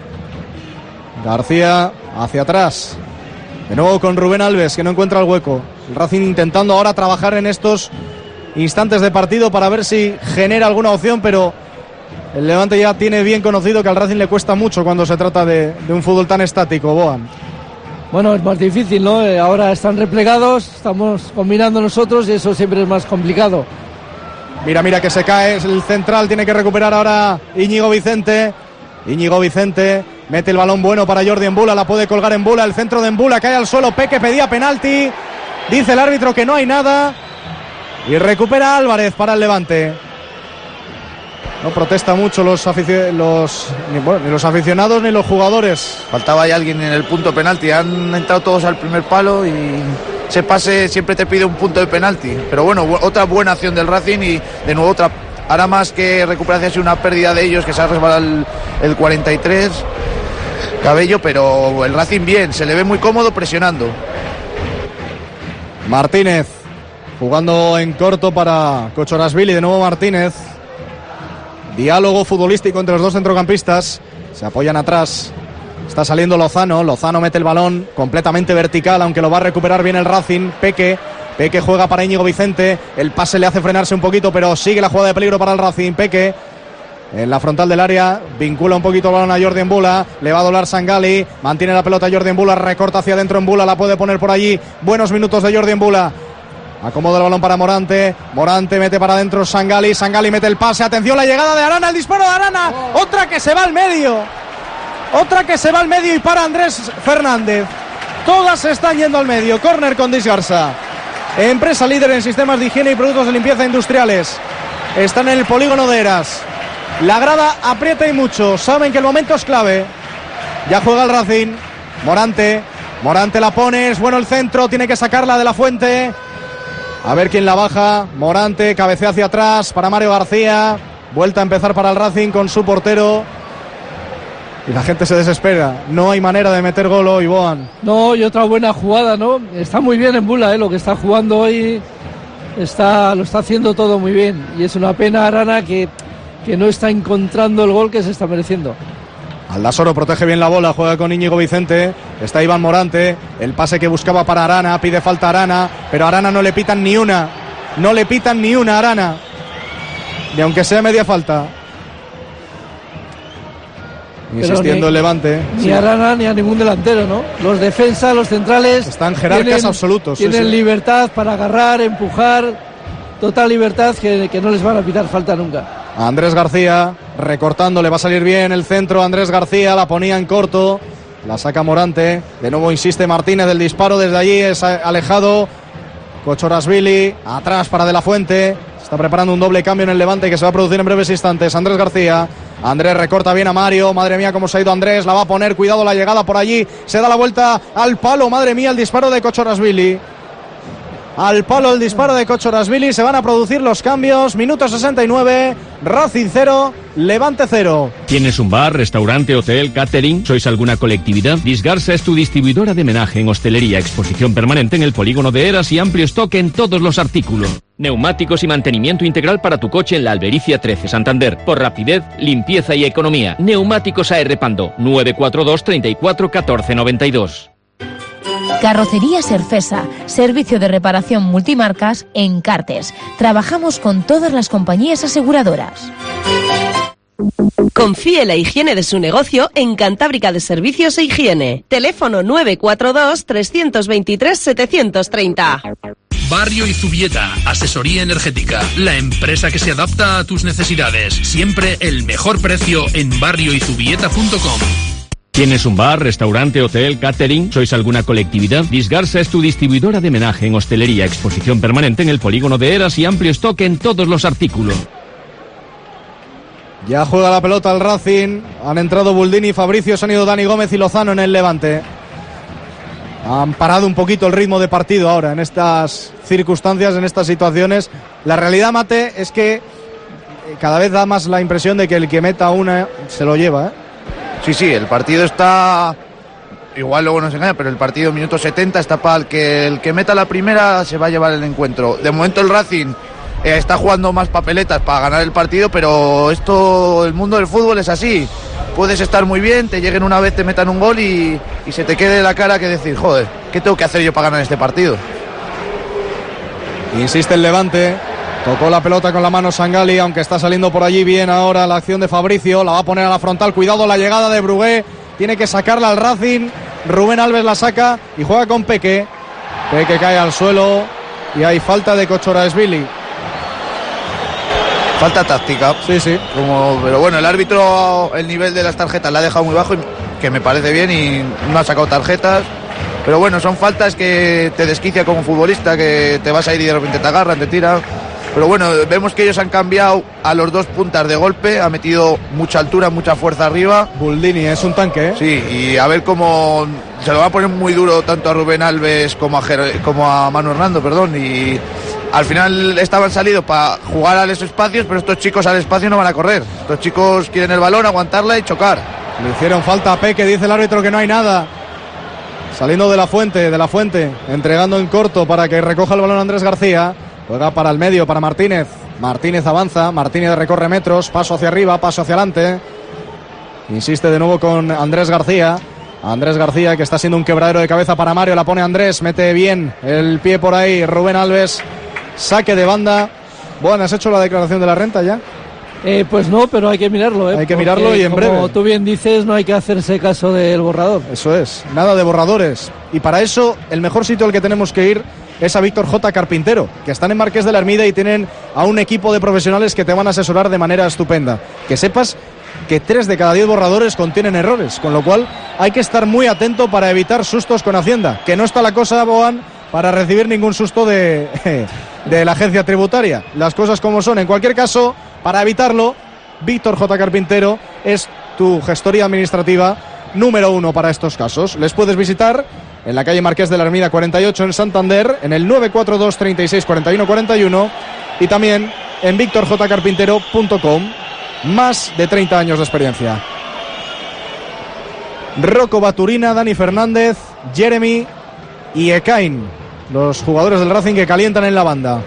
García hacia atrás. De nuevo con Rubén Alves, que no encuentra el hueco. El Racing intentando ahora trabajar en estos instantes de partido para ver si genera alguna opción, pero el Levante ya tiene bien conocido que al Racing le cuesta mucho cuando se trata de un fútbol tan estático, Boan. Bueno, es más difícil, ¿no? Ahora están replegados, estamos combinando nosotros y eso siempre es más complicado. Mira que se cae, el central tiene que recuperar ahora Íñigo Vicente. Íñigo Vicente mete el balón bueno para Jordi Embula, la puede colgar Embula, el centro de Embula cae al suelo, Peque pedía penalti, dice el árbitro que no hay nada y recupera Álvarez para el Levante. No protesta mucho ni los aficionados ni los jugadores. Faltaba ahí alguien en el punto penalti, han entrado todos al primer palo y ese pase siempre te pide un punto de penalti. Pero bueno, otra buena acción del Racing y de nuevo otra, ahora más que recuperación, ha sido una pérdida de ellos, que se ha resbalado el 43 Cabello, pero el Racing bien, se le ve muy cómodo presionando. Martínez jugando en corto para Cochrashvili, de nuevo Martínez. Diálogo futbolístico entre los dos centrocampistas. Se apoyan atrás. Está saliendo Lozano. Lozano mete el balón completamente vertical, aunque lo va a recuperar bien el Racing. Peque juega para Íñigo Vicente. El pase le hace frenarse un poquito, pero sigue la jugada de peligro para el Racing. Peque en la frontal del área. Vincula un poquito el balón a Jordi Embula. Le va a doblar Sangali. Mantiene la pelota Jordi Embula. Recorta hacia adentro Embula. La puede poner por allí. Buenos minutos de Jordi Embula. Acomoda el balón para Morante. Morante mete para adentro Sangali. Sangali mete el pase. Atención, la llegada de Arana. El disparo de Arana. Otra que se va al medio. Y para Andrés Fernández. Todas se están yendo al medio. Córner con Disgarza. Empresa líder en sistemas de higiene y productos de limpieza industriales. están en el polígono de Eras. La grada aprieta y mucho, saben que el momento es clave. Ya juega el Racing. Morante la pone, es bueno el centro, tiene que sacarla de la Fuente. A ver quién la baja. Morante, cabecea hacia atrás para Mario García. Vuelta a empezar para el Racing con su portero. Y la gente se desespera. No hay manera de meter gol hoy, Boan. No, y otra buena jugada, ¿no? Está muy bien en Bula, lo que está jugando hoy. Lo está haciendo todo muy bien. Y es una pena Arana que no está encontrando el gol que se está mereciendo. Aldasoro protege bien la bola, juega con Íñigo Vicente. Está Iván Morante. El pase que buscaba para Arana. Pide falta a Arana. Pero a Arana no le pitan ni una. No le pitan ni una a Arana. Ni aunque sea media falta. Insistiendo el Levante. Ni a Arana ni a ningún delantero, ¿no? Los defensas, los centrales. Están jerarcas absolutos. Tienen libertad para agarrar, empujar. Total libertad que no les van a pitar falta nunca. Andrés García recortando, le va a salir bien el centro. Andrés García la ponía en corto. La saca Morante. De nuevo insiste Martínez, del disparo desde allí es alejado. Kochorashvili atrás para De la Fuente. Está preparando un doble cambio en el Levante que se va a producir en breves instantes. Andrés García. Andrés recorta bien a Mario. Madre mía cómo se ha ido Andrés. La va a poner. Cuidado la llegada por allí. Se da la vuelta al palo. Madre mía el disparo de Kochorashvili. Al palo el disparo de Kochorashvili. Se van a producir los cambios. Minuto 69. Racing 0, Levante 0. ¿Tienes un bar, restaurante, hotel, catering? ¿Sois alguna colectividad? Disgarsa es tu distribuidora de menaje en hostelería, exposición permanente en el polígono de Eras y amplio stock en todos los artículos. Neumáticos y mantenimiento integral para tu coche en la Albericia 13, Santander. Por rapidez, limpieza y economía. Neumáticos AR Pando, 942 34 14 92. Carrocería Serfesa, servicio de reparación multimarcas en Cartes. Trabajamos con todas las compañías aseguradoras. Confíe la higiene de su negocio en Cantábrica de Servicios e Higiene. Teléfono 942 323 730. Barrio Izubieta, asesoría energética, la empresa que se adapta a tus necesidades. Siempre el mejor precio en barrioizubieta.com. ¿Tienes un bar, restaurante, hotel, catering? ¿Sois alguna colectividad? Disgarsa es tu distribuidora de menaje en hostelería, exposición permanente en el polígono de Eras y amplio stock en todos los artículos. Ya juega la pelota el Racing. Han entrado Buldini, Fabricio, se han ido Dani Gómez y Lozano en el Levante. Han parado un poquito el ritmo de partido ahora en estas circunstancias, en estas situaciones. La realidad, Mate, es que cada vez da más la impresión de que el que meta una se lo lleva, ¿eh? Sí, el partido está... Igual luego nos engaña, pero el partido minuto 70 está para el que meta la primera se va a llevar el encuentro. De momento el Racing está jugando más papeletas para ganar el partido, pero el mundo del fútbol es así. Puedes estar muy bien, te lleguen una vez, te metan un gol y se te quede la cara que decir, joder, ¿qué tengo que hacer yo para ganar este partido? Insiste el Levante. Tocó la pelota con la mano Sangali, aunque está saliendo por allí bien ahora la acción de Fabricio. La va a poner a la frontal. Cuidado la llegada de Brugué. Tiene que sacarla al Racing. Rubén Alves la saca y juega con Peque. Peque cae al suelo y hay falta de Kochorashvili. Falta táctica. Sí. Pero bueno, el árbitro, el nivel de las tarjetas la ha dejado muy bajo, que me parece bien, y no ha sacado tarjetas. Pero bueno, son faltas que te desquicia como futbolista, que te vas a ir y de repente te agarran, te tiran. Pero bueno, vemos que ellos han cambiado a los dos puntas de golpe, ha metido mucha altura, mucha fuerza arriba. Buldini es un tanque, ¿eh? Sí, y a ver cómo se lo va a poner muy duro tanto a Rubén Alves como a Manu Hernando, y al final estaban salidos para jugar a los espacios, pero estos chicos al espacio no van a correr. Estos chicos quieren el balón, aguantarla y chocar. Le hicieron falta a Peque, dice el árbitro que no hay nada. Saliendo de la fuente, entregando en corto para que recoja el balón Andrés García. Juega para el medio, para Martínez. Martínez avanza, Martínez recorre metros, paso hacia arriba, paso hacia adelante. Insiste de nuevo con Andrés García. Andrés García, que está siendo un quebradero de cabeza para Mario, la pone Andrés, mete bien el pie por ahí. Rubén Alves, saque de banda. Bueno, ¿has hecho la declaración de la renta ya? Pues no, pero hay que mirarlo, Hay que mirarlo y en breve. Como tú bien dices, no hay que hacerse caso del borrador. Eso es, nada de borradores. Y para eso, el mejor sitio al que tenemos que ir es a Víctor J. Carpintero, que están en Marqués de la Ermida y tienen a un equipo de profesionales que te van a asesorar de manera estupenda. Que sepas que 3 de cada 10 borradores contienen errores, con lo cual hay que estar muy atento para evitar sustos con Hacienda. Que no está la cosa, Boan, para recibir ningún susto de la agencia tributaria. Las cosas como son. En cualquier caso, para evitarlo, Víctor J. Carpintero es tu gestoría administrativa número 1 para estos casos. Les puedes visitar en la calle Marqués de la Ermida 48 en Santander, en el 942 36 41 41 y también en victorjcarpintero.com. Más de 30 años de experiencia. Rocco Baturina, Dani Fernández, Jeremy y Ekain, los jugadores del Racing que calientan en la banda.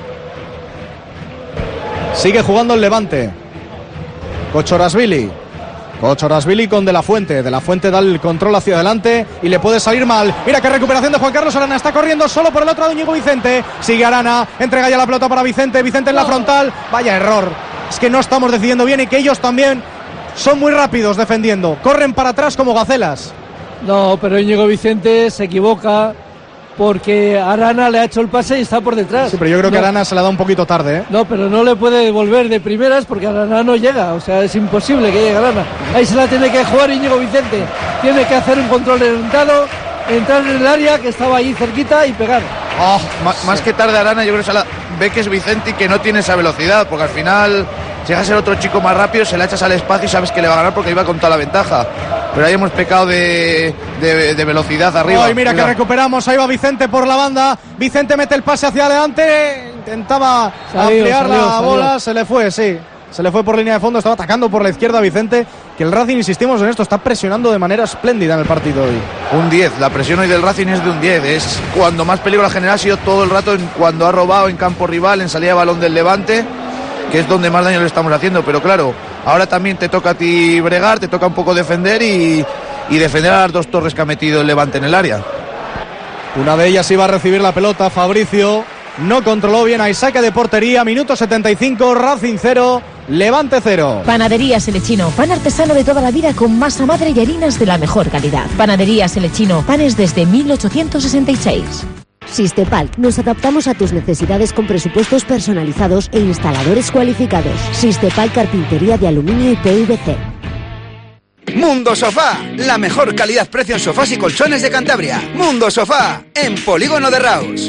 Sigue jugando el Levante. Kochorashvili con De La Fuente. De La Fuente da el control hacia adelante y le puede salir mal. Mira qué recuperación de Juan Carlos Arana. Está corriendo solo por el otro lado Íñigo Vicente. Sigue Arana, entrega ya la pelota para Vicente. Vicente en la frontal. Vaya error. Es que no estamos decidiendo bien y que ellos también son muy rápidos defendiendo. Corren para atrás como gacelas. No, pero Íñigo Vicente se equivoca porque Arana le ha hecho el pase y está por detrás. Sí, pero yo creo que Arana se la da un poquito tarde, ¿eh? No, pero no le puede devolver de primeras porque Arana no llega. O sea, es imposible que llegue Arana. Ahí se la tiene que jugar Íñigo Vicente. Tiene que hacer un control orientado, entrar en el área que estaba ahí cerquita y pegar. Más que tarde Arana, yo creo que se la ve que es Vicente y que no tiene esa velocidad, porque al final llega a ser otro chico más rápido, se la echas al espacio y sabes que le va a ganar porque iba con toda la ventaja. Pero ahí hemos pecado de velocidad arriba. Mira que recuperamos, ahí va Vicente por la banda. Vicente mete el pase hacia adelante, intentaba ampliar la bola, se le fue, sí. Se le fue por línea de fondo, estaba atacando por la izquierda Vicente, que el Racing, insistimos en esto, está presionando de manera espléndida en el partido hoy. Un 10, la presión hoy del Racing es de un 10, es cuando más peligro ha generado ha sido todo el rato cuando ha robado en campo rival, en salida de balón del Levante, que es donde más daño le estamos haciendo, pero claro, ahora también te toca a ti bregar, te toca un poco defender y defender a las dos torres que ha metido el Levante en el área. Una de ellas iba a recibir la pelota, Fabricio no controló bien, hay saque de portería, minuto 75, Racing 0, Levante 0. Panaderías El Lechino, pan artesano de toda la vida con masa madre y harinas de la mejor calidad. Panaderías El Lechino, panes desde 1866. Sistepal, nos adaptamos a tus necesidades con presupuestos personalizados e instaladores cualificados. Sistepal, carpintería de aluminio y PVC. Mundo Sofá, la mejor calidad-precio en sofás y colchones de Cantabria. Mundo Sofá, en Polígono de Raus.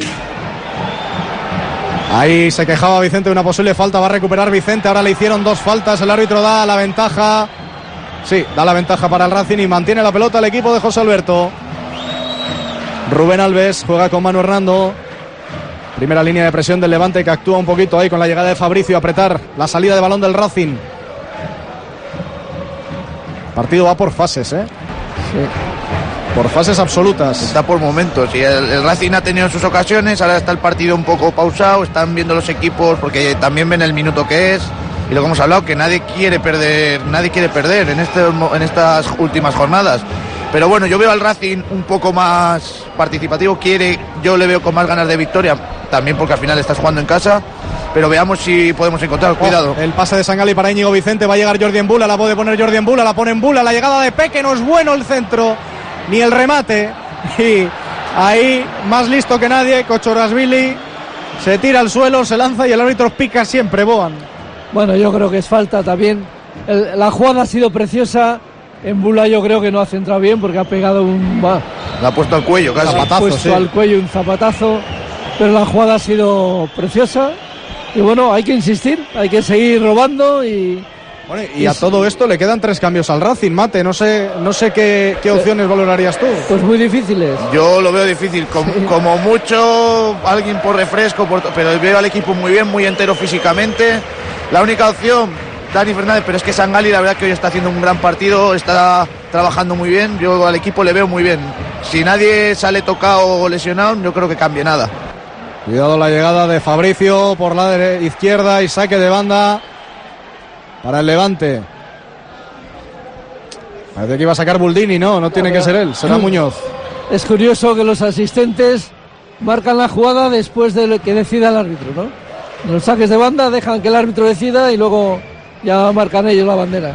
Ahí se quejaba Vicente de una posible falta, va a recuperar Vicente, ahora le hicieron 2 faltas, el árbitro da la ventaja. Sí, da la ventaja para el Racing y mantiene la pelota el equipo de José Alberto. Rubén Alves juega con Manu Hernando. Primera línea de presión del Levante que actúa un poquito ahí con la llegada de Fabricio a apretar la salida de balón del Racing. El partido va por fases, ¿eh? Sí. Por fases absolutas. Está por momentos y el Racing ha tenido sus ocasiones, ahora está el partido un poco pausado, están viendo los equipos porque también ven el minuto que es y lo que hemos hablado, que nadie quiere perder en estas últimas jornadas. Pero bueno, yo veo al Racing un poco más participativo, yo le veo con más ganas de victoria, también porque al final estás jugando en casa, pero veamos si podemos encontrar, cuidado. El pase de Sangali para Íñigo Vicente, va a llegar Jordi Embula, la puede poner Jordi Embula, la pone Embula, la llegada de Peque, no es bueno el centro, ni el remate, y ahí, más listo que nadie, Kochorashvili se tira al suelo, se lanza y el árbitro pica siempre, Boan. Bueno, yo creo que es falta también, la jugada ha sido preciosa. Embula yo creo que no ha centrado bien porque ha pegado la ha puesto al cuello casi. Ha puesto al cuello un zapatazo, pero la jugada ha sido preciosa y bueno, hay que insistir, hay que seguir robando y... Bueno, y a todo esto le quedan 3 cambios al Racing, Mate, no sé qué opciones valorarías tú. Pues muy difíciles. Yo lo veo difícil, como mucho alguien por refresco, pero veo al equipo muy bien, muy entero físicamente. La única opción, Dani Fernández, pero es que Sangali la verdad que hoy está haciendo un gran partido, está trabajando muy bien, yo al equipo le veo muy bien. Si nadie sale tocado o lesionado, no creo que cambie nada. Cuidado la llegada de Fabricio por la izquierda y saque de banda para el Levante. Parece que iba a sacar Buldini, no tiene que ser él, será Muñoz. Es curioso que los asistentes marcan la jugada después de lo que decida el árbitro, ¿no? En los saques de banda dejan que el árbitro decida y luego ya marcan ellos la bandera.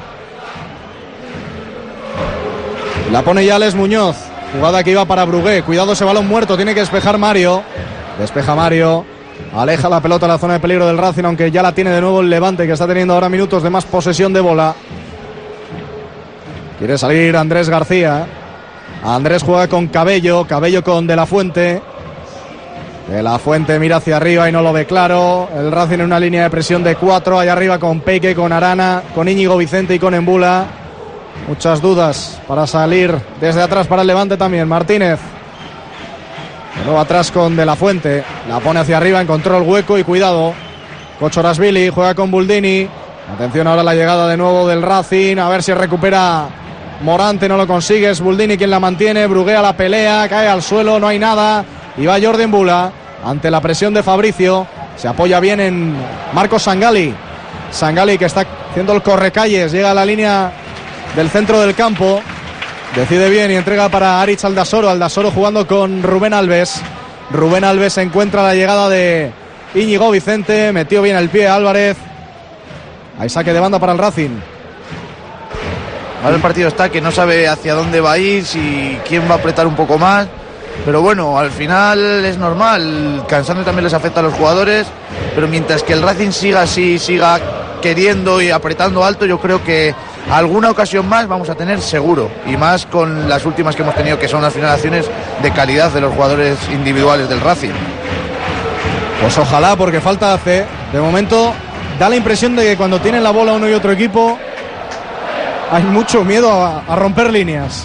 La pone ya Alex Muñoz. Jugada que iba para Brugué. Cuidado ese balón muerto. Tiene que despejar Mario. Despeja Mario. Aleja la pelota a la zona de peligro del Racing, aunque ya la tiene de nuevo el Levante, que está teniendo ahora minutos de más posesión de bola. Quiere salir Andrés García. Andrés juega con Cabello. Cabello con De La Fuente. De la Fuente mira hacia arriba y no lo ve claro. El Racing en una línea de presión de 4, allá arriba con Peque, con Arana, con Íñigo Vicente y con Embula. Muchas dudas para salir desde atrás para el Levante también. Martínez. De nuevo atrás con De la Fuente. La pone hacia arriba, encontró el hueco y cuidado. Cocchorashvili juega con Buldini. Atención ahora a la llegada de nuevo del Racing. A ver si recupera Morante, no lo consigue. Es Buldini quien la mantiene. Bruguea la pelea, cae al suelo, no hay nada. Y va Jordi Embula ante la presión de Fabricio. Se apoya bien en Marcos Sangalli. Sangalli que está haciendo el correcalles. Llega a la línea del centro del campo. Decide bien y entrega para Aritz Aldasoro. Aldasoro jugando con Rubén Alves. Rubén Alves encuentra la llegada de Íñigo Vicente. Metió bien el pie Álvarez. Hay saque de banda para el Racing. Ahora el partido está que no sabe hacia dónde va a ir, si quién va a apretar un poco más. Pero bueno, al final es normal, cansando también les afecta a los jugadores, pero mientras que el Racing siga así, siga queriendo y apretando alto, yo creo que alguna ocasión más vamos a tener seguro, y más con las últimas que hemos tenido, que son las finalizaciones de calidad de los jugadores individuales del Racing. Pues ojalá, porque falta hace. De momento da la impresión de que cuando tienen la bola uno y otro equipo hay mucho miedo a romper líneas.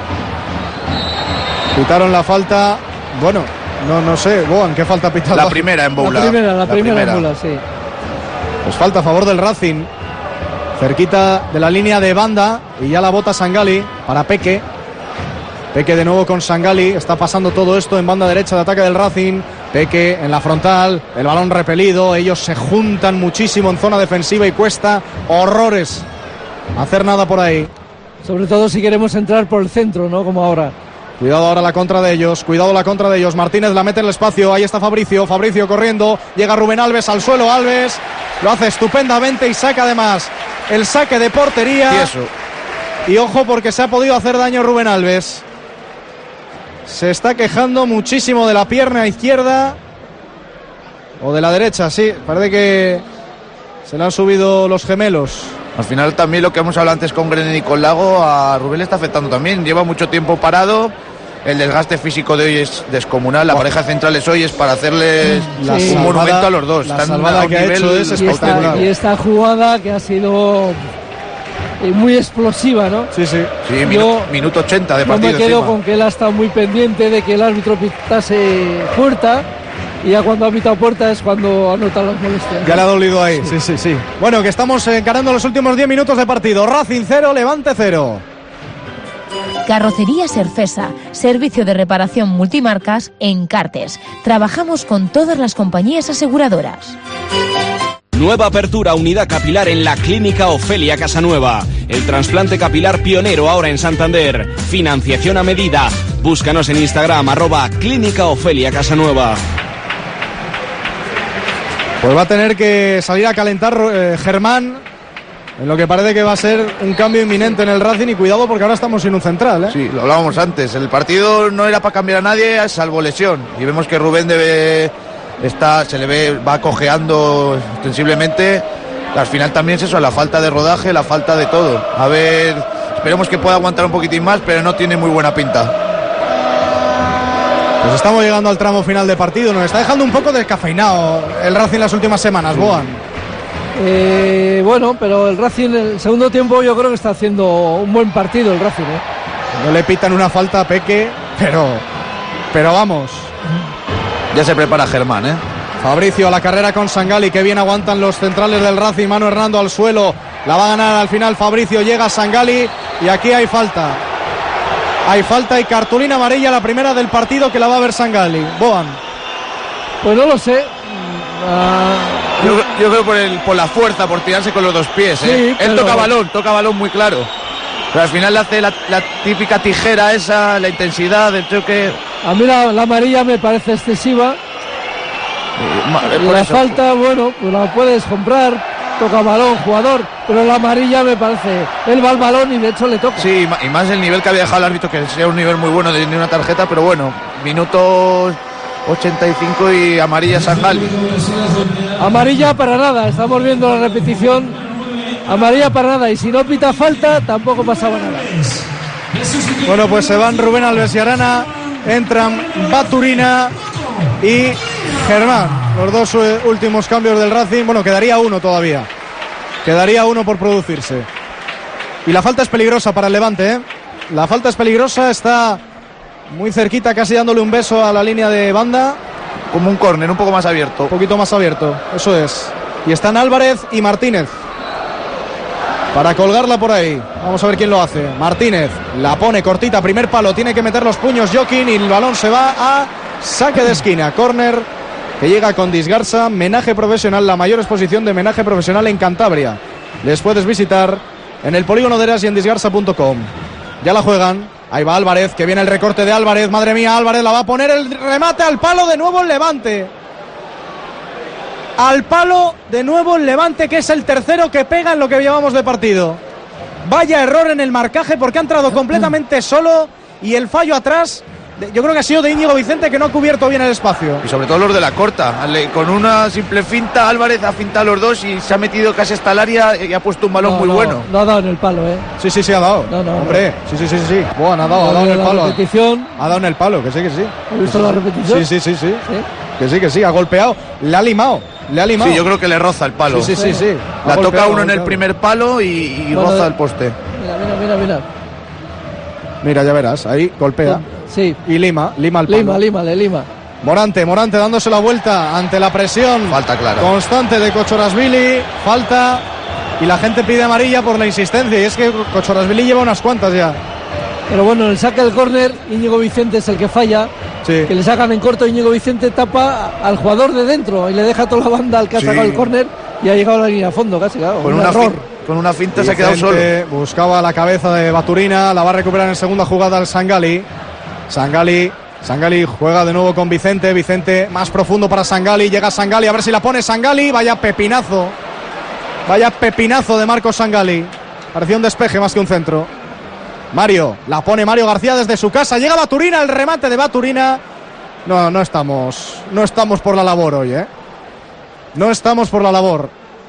Pitaron la falta. Bueno, no sé, Boan, ¿qué falta pitado? La primera en Boula. La primera en Boula, sí. Pues falta a favor del Racing. Cerquita de la línea de banda. Y ya la bota Sangalli para Peque. Peque de nuevo con Sangalli. Está pasando todo esto en banda derecha de ataque del Racing. Peque en la frontal. El balón repelido. Ellos se juntan muchísimo en zona defensiva y cuesta horrores hacer nada por ahí. Sobre todo si queremos entrar por el centro, ¿no? Como ahora. Cuidado ahora la contra de ellos, cuidado la contra de ellos. Martínez la mete en el espacio, ahí está Fabricio corriendo, llega Rubén Alves al suelo, Alves lo hace estupendamente y saca además el saque de portería. Y ojo porque se ha podido hacer daño Rubén Alves. Se está quejando muchísimo de la pierna izquierda o de la derecha, sí, parece que se le han subido los gemelos. Al final también lo que hemos hablado antes con Grenen y con Lago, a Rubén le está afectando también, lleva mucho tiempo parado. El desgaste físico de hoy es descomunal. La pareja central es hoy, es para hacerles un monumento a los dos. La salvada que ha hecho es espectacular. Y esta jugada que ha sido muy explosiva, ¿no? Sí. Minuto 80 de partido. Yo me quedo con que él ha estado muy pendiente de que el árbitro pitase puerta. Y ya cuando ha pitado puerta es cuando ha notado las molestias. Ya le ha dolido ahí, sí. Bueno, que estamos encarando los últimos 10 minutos de partido. Racing 0, Levante 0. Carrocería Serfesa, servicio de reparación multimarcas en Cartes. Trabajamos con todas las compañías aseguradoras. Nueva apertura, unidad capilar en la Clínica Ofelia Casanueva. El trasplante capilar pionero ahora en Santander. Financiación a medida. Búscanos en Instagram, @Clínica Ofelia Casanueva. Pues va a tener que salir a calentar Germán, en lo que parece que va a ser un cambio inminente en el Racing, y cuidado porque ahora estamos sin un central, ¿eh? Sí, lo hablábamos antes, el partido no era para cambiar a nadie salvo lesión, y vemos que Rubén se le ve, va cojeando ostensiblemente. Al final también es eso, la falta de rodaje, la falta de todo. A ver, esperemos que pueda aguantar un poquitín más, pero no tiene muy buena pinta. Pues estamos llegando al tramo final de partido. Nos está dejando un poco descafeinado el Racing las últimas semanas, Boan. Bueno, pero el Racing en el segundo tiempo yo creo que está haciendo un buen partido el Racing, ¿eh? No le pitan una falta a Peque, pero vamos. Ya se prepara Germán, ¿eh? Fabricio a la carrera con Sangalli, que bien aguantan los centrales del Racing. Manu Hernando al suelo, la va a ganar al final Fabricio, llega Sangalli y aquí hay falta. Hay falta y cartulina amarilla, la primera del partido, que la va a ver Sangalli. Boan. Pues no lo sé. Yo creo por la fuerza, por tirarse con los dos pies. Sí, Él toca balón muy claro. Pero al final le hace la típica tijera esa, la intensidad del choque. A mí la amarilla me parece excesiva. La falta, bueno, pues la puedes comprar. Toca balón, jugador, pero la amarilla me parece. Él va al balón y de hecho le toca. Sí, y más el nivel que había dejado el árbitro, que sea un nivel muy bueno de una tarjeta, pero bueno, minuto 85 y amarilla Sangalli. Amarilla para nada, estamos viendo la repetición. Amarilla para nada, y si no pita falta, tampoco pasaba nada. Bueno, pues se van Rubén Alves y Arana, entran Baturina y Germán. Los dos últimos cambios del Racing. Bueno, quedaría uno todavía. Quedaría uno por producirse. Y la falta es peligrosa para el Levante, ¿eh? La falta es peligrosa, está muy cerquita, casi dándole un beso a la línea de banda. Como un córner, un poco más abierto. Un poquito más abierto, eso es. Y están Álvarez y Martínez para colgarla por ahí. Vamos a ver quién lo hace. Martínez la pone cortita, primer palo, tiene que meter los puños Joaquín y el balón se va a saque de esquina. Córner que llega con Disgarza. Menaje profesional, la mayor exposición de menaje profesional en Cantabria. Les puedes visitar en el Polígono de Eras y en disgarza.com. Ya la juegan. Ahí va Álvarez, que viene el recorte de Álvarez. Madre mía, Álvarez la va a poner, el remate al palo, de nuevo el Levante. Al palo, de nuevo el Levante, que es el tercero que pega en lo que llevamos de partido. Vaya error en el marcaje, porque ha entrado completamente solo y el fallo atrás, yo creo que ha sido de Íñigo Vicente, que no ha cubierto bien el espacio. Y sobre todo los de la corta. Con una simple finta, Álvarez ha fintado a los dos y se ha metido casi hasta el área y ha puesto un balón muy bueno. No ha dado en el palo, ¿eh? Sí, ha dado. Hombre, sí. Bueno, ha dado en el palo. Repetición. Ha dado en el palo, que sí. ¿Has visto la repetición? Sí. Que sí, ha golpeado. Le ha limado. Sí, yo creo que le roza el palo. Sí. La toca uno en el primer palo y roza el poste. Mira. Mira, ya verás, ahí golpea. Sí. Y lima el palo. Lima. Morante dándose la vuelta ante la presión. Falta clara. Constante de Cocchorashvili. Falta. Y la gente pide amarilla por la insistencia. Y es que Cocchorashvili lleva unas cuantas ya. Pero bueno, el saque del córner, Íñigo Vicente es el que falla. Sí. Que le sacan en corto, Íñigo Vicente tapa al jugador de dentro y le deja toda la banda al que ha sacado el córner y ha llegado a la línea a fondo casi, claro. Con una finta Vicente se ha quedado solo. Buscaba la cabeza de Baturina, la va a recuperar en segunda jugada el Sangali. Sangali juega de nuevo con Vicente más profundo para Sangali, llega Sangali, a ver si la pone Sangali, vaya pepinazo de Marcos Sangali, parecía un despeje más que un centro. Mario, la pone Mario García desde su casa, llega Baturina, el remate de Baturina. No estamos por la labor hoy, no estamos por la labor.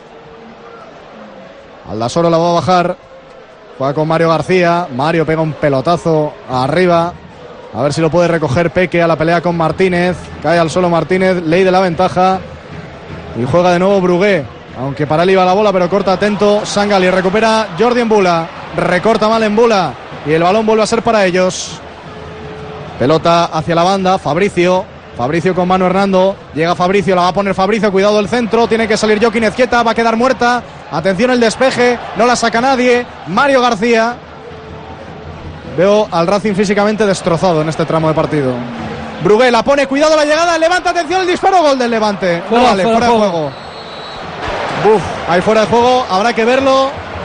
Aldasoro la va a bajar, juega con Mario García, Mario pega un pelotazo arriba. A ver si lo puede recoger Peque a la pelea con Martínez. Cae al suelo Martínez, ley de la ventaja. Y juega de nuevo Brugué. Aunque para él iba la bola, pero corta atento Sangali. Recupera Jordi Embula. Recorta mal Embula. Y el balón vuelve a ser para ellos. Pelota hacia la banda. Fabricio con Manu Hernando. Llega Fabricio, la va a poner Fabricio. Cuidado el centro. Tiene que salir Joaquín Ezquieta. Va a quedar muerta. Atención el despeje. No la saca nadie. Mario García. Veo al Racing físicamente destrozado en este tramo de partido. Brugué la pone, cuidado la llegada, Levante, atención el disparo, gol del Levante. Fuera de juego. Ahí fuera de juego, habrá que verlo,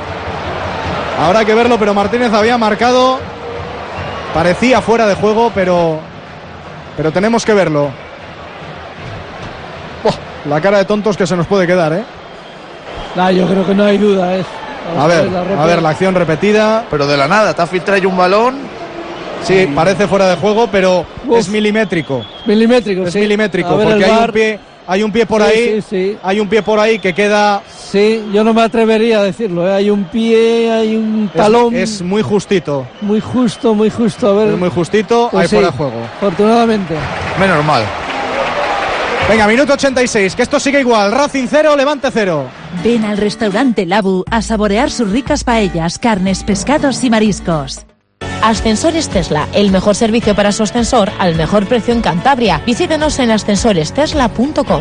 pero Martínez había marcado. Parecía fuera de juego, pero tenemos que verlo. La cara de tontos que se nos puede quedar, yo creo que no hay duda, A ver, la acción repetida. Pero de la nada, te ha filtrado ahí un balón. Sí, parece fuera de juego, pero es milimétrico. Milimétrico, porque hay un pie por ahí. Sí. Hay un pie por ahí que queda. Sí, yo no me atrevería a decirlo. Hay un pie, hay un talón. Es muy justito. Muy justo. A ver. Es muy justito, pues hay fuera de juego. Afortunadamente. Menos mal. Venga, minuto 86, que esto sigue igual. Racing 0, Levante 0. Ven al restaurante Labu a saborear sus ricas paellas, carnes, pescados y mariscos. Ascensores Tesla, el mejor servicio para su ascensor al mejor precio en Cantabria. Visítenos en ascensorestesla.com.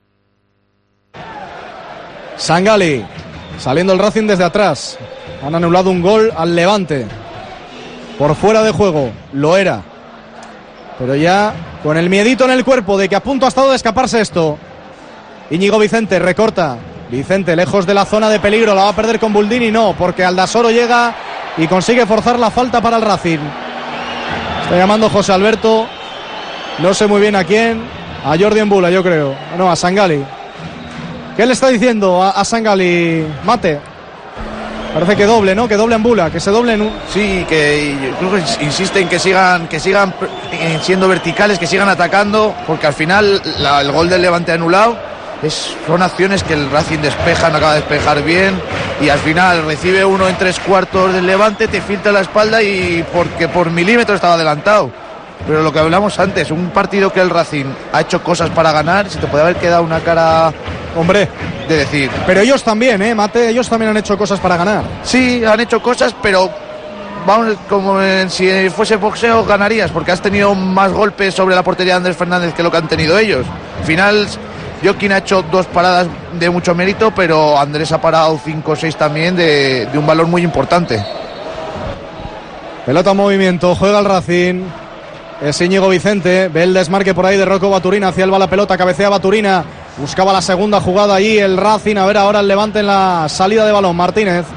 Sangali, saliendo el Racing desde atrás. Han anulado un gol al Levante. Por fuera de juego, lo era. Pero ya con el miedito en el cuerpo de que a punto ha estado de escaparse esto. Íñigo Vicente recorta. Vicente lejos de la zona de peligro, la va a perder con Buldini, no, porque Aldasoro llega y consigue forzar la falta para el Racing. Está llamando José Alberto, no sé muy bien a quién, a Jordi Embula yo creo, no, a Sangali. ¿Qué le está diciendo a Sangali, Mate? Parece que doble, ¿no? Que doble Embula, que se doble en un... Sí, que yo creo que insisten que sigan siendo verticales, que sigan atacando, porque al final el gol del Levante anulado son acciones que el Racing despeja, no acaba de despejar bien, y al final recibe uno en 3/4 del Levante, te filtra la espalda y porque por milímetros estaba adelantado. pero lo que hablamos antes, un partido que el Racing ha hecho cosas para ganar, se te puede haber quedado una cara, hombre, de decir. Pero ellos también, Mate, ellos también han hecho cosas para ganar. Sí, han hecho cosas, pero vamos, como si fuese boxeo ganarías, porque has tenido más golpes sobre la portería de Andrés Fernández que lo que han tenido ellos. Al final, Joaquín ha hecho 2 paradas de mucho mérito, pero Andrés ha parado 5 o 6 también de un valor muy importante. Pelota en movimiento, juega el Racing. Es Íñigo Vicente, ve el desmarque por ahí de Rocco Baturina, hacia él va la pelota, cabecea Baturina, buscaba la segunda jugada allí el Racing, a ver ahora el Levante en la salida de balón. Martínez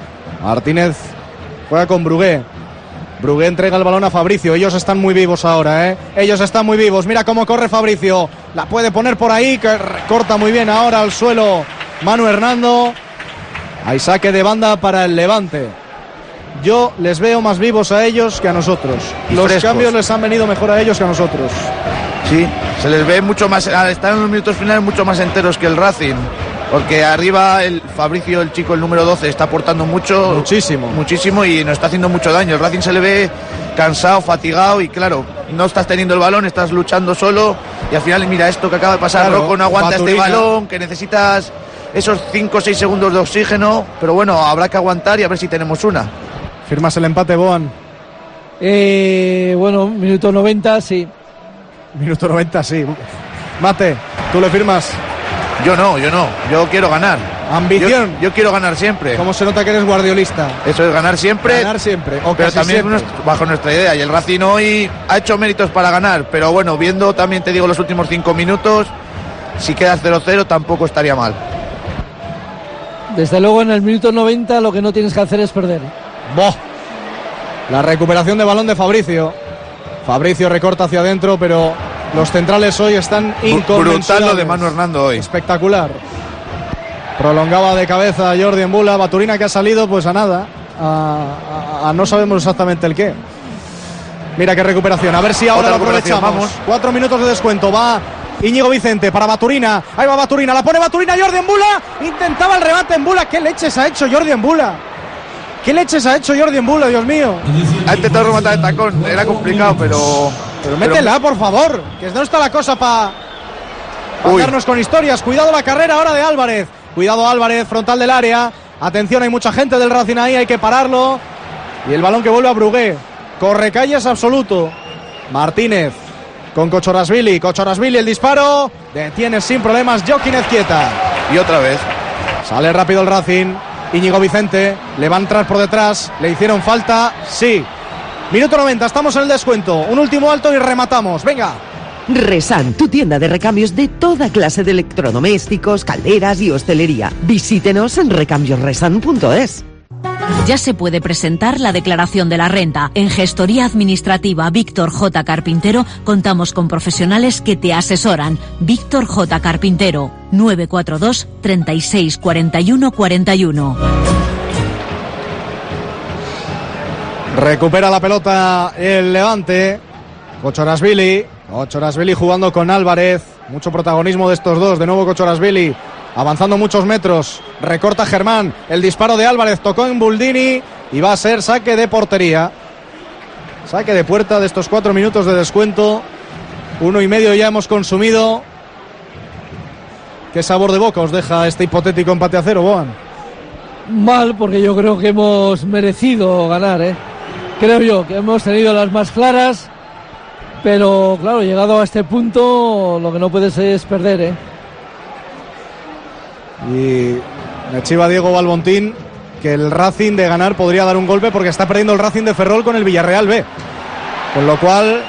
juega con Brugué entrega el balón a Fabricio. Ellos están muy vivos ahora, ellos están muy vivos, mira cómo corre Fabricio, la puede poner por ahí, que recorta muy bien ahora al suelo Manu Hernando. Hay saque de banda para el Levante. Yo les veo más vivos a ellos que a nosotros. Los frescos. Cambios les han venido mejor a ellos que a nosotros. Sí, se les ve mucho más, están en los minutos finales mucho más enteros que el Racing. Porque arriba el Fabricio, el chico, el número 12, está aportando muchísimo y nos está haciendo mucho daño. El Racing se le ve cansado, fatigado y claro, no estás teniendo el balón, estás luchando solo y al final mira esto que acaba de pasar, claro, Rocco no aguanta Baturina. Este balón, que necesitas esos 5 o 6 segundos de oxígeno, pero bueno, habrá que aguantar y a ver si tenemos una. ¿Firmas el empate, Boan? Bueno, minuto 90, sí. Minuto 90, sí. Mate, ¿tú le firmas? Yo no, yo quiero ganar. Ambición. Yo quiero ganar siempre. ¿Cómo se nota que eres guardiolista? Eso es ganar siempre. Ganar siempre. O pero también siempre. Bajo nuestra idea. Y el Racing hoy ha hecho méritos para ganar. Pero bueno, viendo también, te digo, los últimos 5 minutos, si quedas 0-0 tampoco estaría mal. Desde luego en el minuto 90 lo que no tienes que hacer es perder. La recuperación de balón de Fabricio. Fabricio recorta hacia adentro, pero los centrales hoy están inconmensurables. Brutal lo de Manu Hernando hoy. Espectacular. Prolongaba de cabeza Jordi Embula. Baturina, que ha salido pues a nada. A no sabemos exactamente el qué. Mira qué recuperación. A ver si ahora lo aprovechamos. Vamos. 4 minutos de descuento. Va Íñigo Vicente para Baturina. Ahí va Baturina. La pone Baturina. Jordi Embula. Intentaba el remate Embula. ¿Qué leches ha hecho Jordi Embula? ¿Qué leches ha hecho Jordi Embula, Dios mío? Ha intentado rematar el tacón. Era complicado, pero métela, por favor. Que no está la cosa para darnos con historias. Cuidado la carrera ahora de Álvarez. Cuidado Álvarez, frontal del área. Atención, hay mucha gente del Racing ahí. Hay que pararlo. Y el balón que vuelve a Brugué. Correcalles absoluto. Martínez con Cocchorasvili. Cocchorasvili, el disparo. Detiene sin problemas Joaquín Ezquieta. Y otra vez. Sale rápido el Racing. Íñigo Vicente. Le va a entrar por detrás. Le hicieron falta. Sí. Minuto 90. Estamos en el descuento. Un último alto y rematamos. Venga. Resan, tu tienda de recambios de toda clase de electrodomésticos, calderas y hostelería. Visítenos en recambiosresan.es. Ya se puede presentar la declaración de la renta. En Gestoría Administrativa Víctor J. Carpintero contamos con profesionales que te asesoran. Víctor J. Carpintero, 942 36 41 41. Recupera la pelota el Levante. Cocchorasvili jugando con Álvarez. Mucho protagonismo de estos dos. De nuevo Cocchorasvili avanzando muchos metros. Recorta Germán. El disparo de Álvarez tocó en Buldini y va a ser saque de portería. Saque de puerta de estos 4 minutos de descuento. 1,5 ya hemos consumido. ¿Qué sabor de boca os deja este hipotético empate a 0, Boan? Mal, porque yo creo que hemos merecido ganar, Creo yo que hemos tenido las más claras, pero claro, llegado a este punto lo que no puedes es perder, Y me chiva Diego Balbontín que el Racing de ganar podría dar un golpe porque está perdiendo el Racing de Ferrol con el Villarreal B, con lo cual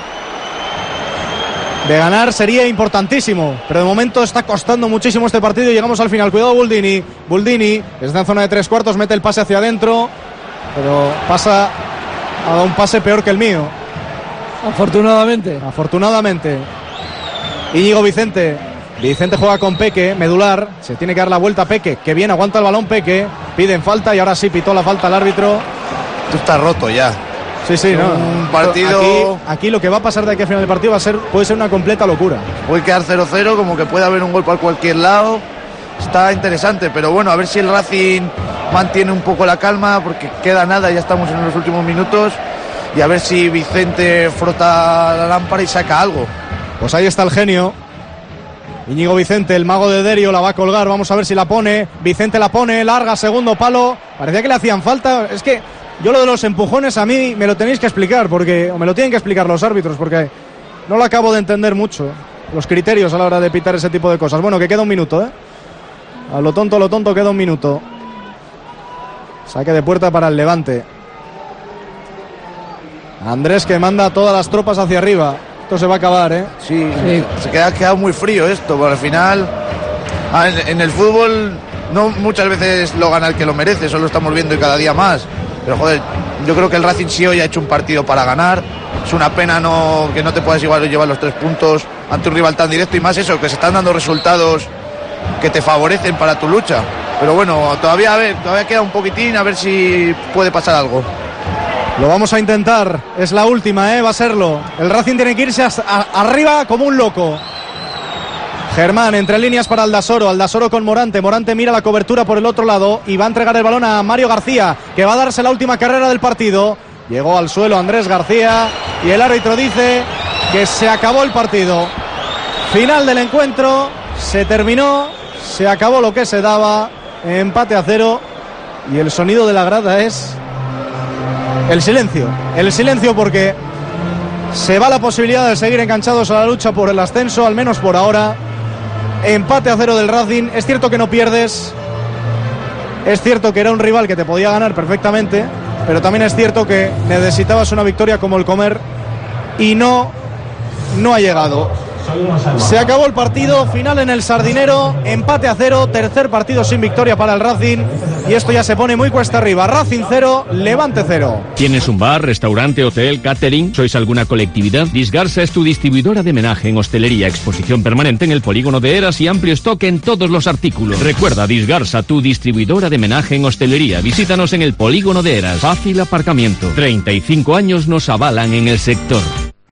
de ganar sería importantísimo, pero de momento está costando muchísimo este partido y llegamos al final. Cuidado Buldini está en zona de 3/4, mete el pase hacia adentro, pero ha dado un pase peor que el mío. Afortunadamente. Íñigo Vicente juega con Peque, medular, se tiene que dar la vuelta a Peque, que bien aguanta el balón Peque, piden falta y ahora sí pitó la falta el árbitro. Tú estás roto ya. Sí, no. Un partido. Aquí lo que va a pasar de aquí a final del partido puede ser una completa locura. Puede quedar 0-0, como que puede haber un gol por cualquier lado. Está interesante, pero bueno, a ver si el Racing mantiene un poco la calma, porque queda nada, ya estamos en los últimos minutos. y a ver si Vicente frota la lámpara y saca algo. Pues ahí está el genio. Íñigo Vicente, el mago de Derio, la va a colgar, vamos a ver si la pone. Vicente la pone, larga, segundo palo. Parecía que le hacían falta. Es que yo lo de los empujones a mí me lo tenéis que explicar, o me lo tienen que explicar los árbitros, porque no lo acabo de entender mucho, los criterios a la hora de pitar ese tipo de cosas. Bueno, que queda un minuto, ¿eh? A lo tonto queda un minuto. Saque de puerta para el Levante. Andrés que manda a todas las tropas hacia arriba. Esto se va a acabar, ¿eh? Sí. Se queda muy frío esto, porque al final en el fútbol no muchas veces lo gana el que lo merece, eso lo estamos viendo y cada día más. Pero joder, yo creo que el Racing sí hoy ha hecho un partido para ganar. Es una pena que no te puedas igual llevar los 3 puntos ante un rival tan directo, y más eso, que se están dando resultados que te favorecen para tu lucha. Pero bueno, todavía queda un poquitín, a ver si puede pasar algo. Lo vamos a intentar, es la última, va a serlo. El Racing tiene que irse arriba como un loco. Germán, entre líneas para Aldasoro con Morante. Morante mira la cobertura por el otro lado y va a entregar el balón a Mario García, que va a darse la última carrera del partido. Llegó al suelo Andrés García y el árbitro dice que se acabó el partido. Final del encuentro, se terminó, se acabó lo que se daba, empate a 0, y el sonido de la grada es el silencio, porque se va la posibilidad de seguir enganchados a la lucha por el ascenso, al menos por ahora. Empate a 0 del Racing. Es cierto que no pierdes, es cierto que era un rival que te podía ganar perfectamente, pero también es cierto que necesitabas una victoria como el Comer y no ha llegado. Se acabó el partido, final en el Sardinero, empate a 0, tercer partido sin victoria para el Racing, y esto ya se pone muy cuesta arriba. Racing 0, Levante 0. ¿Tienes un bar, restaurante, hotel, catering? ¿Sois alguna colectividad? Disgarsa es tu distribuidora de menaje en hostelería, exposición permanente en el polígono de Eras y amplio stock en todos los artículos. Recuerda, Disgarsa, tu distribuidora de menaje en hostelería. Visítanos en el polígono de Eras. Fácil aparcamiento. 35 años nos avalan en el sector.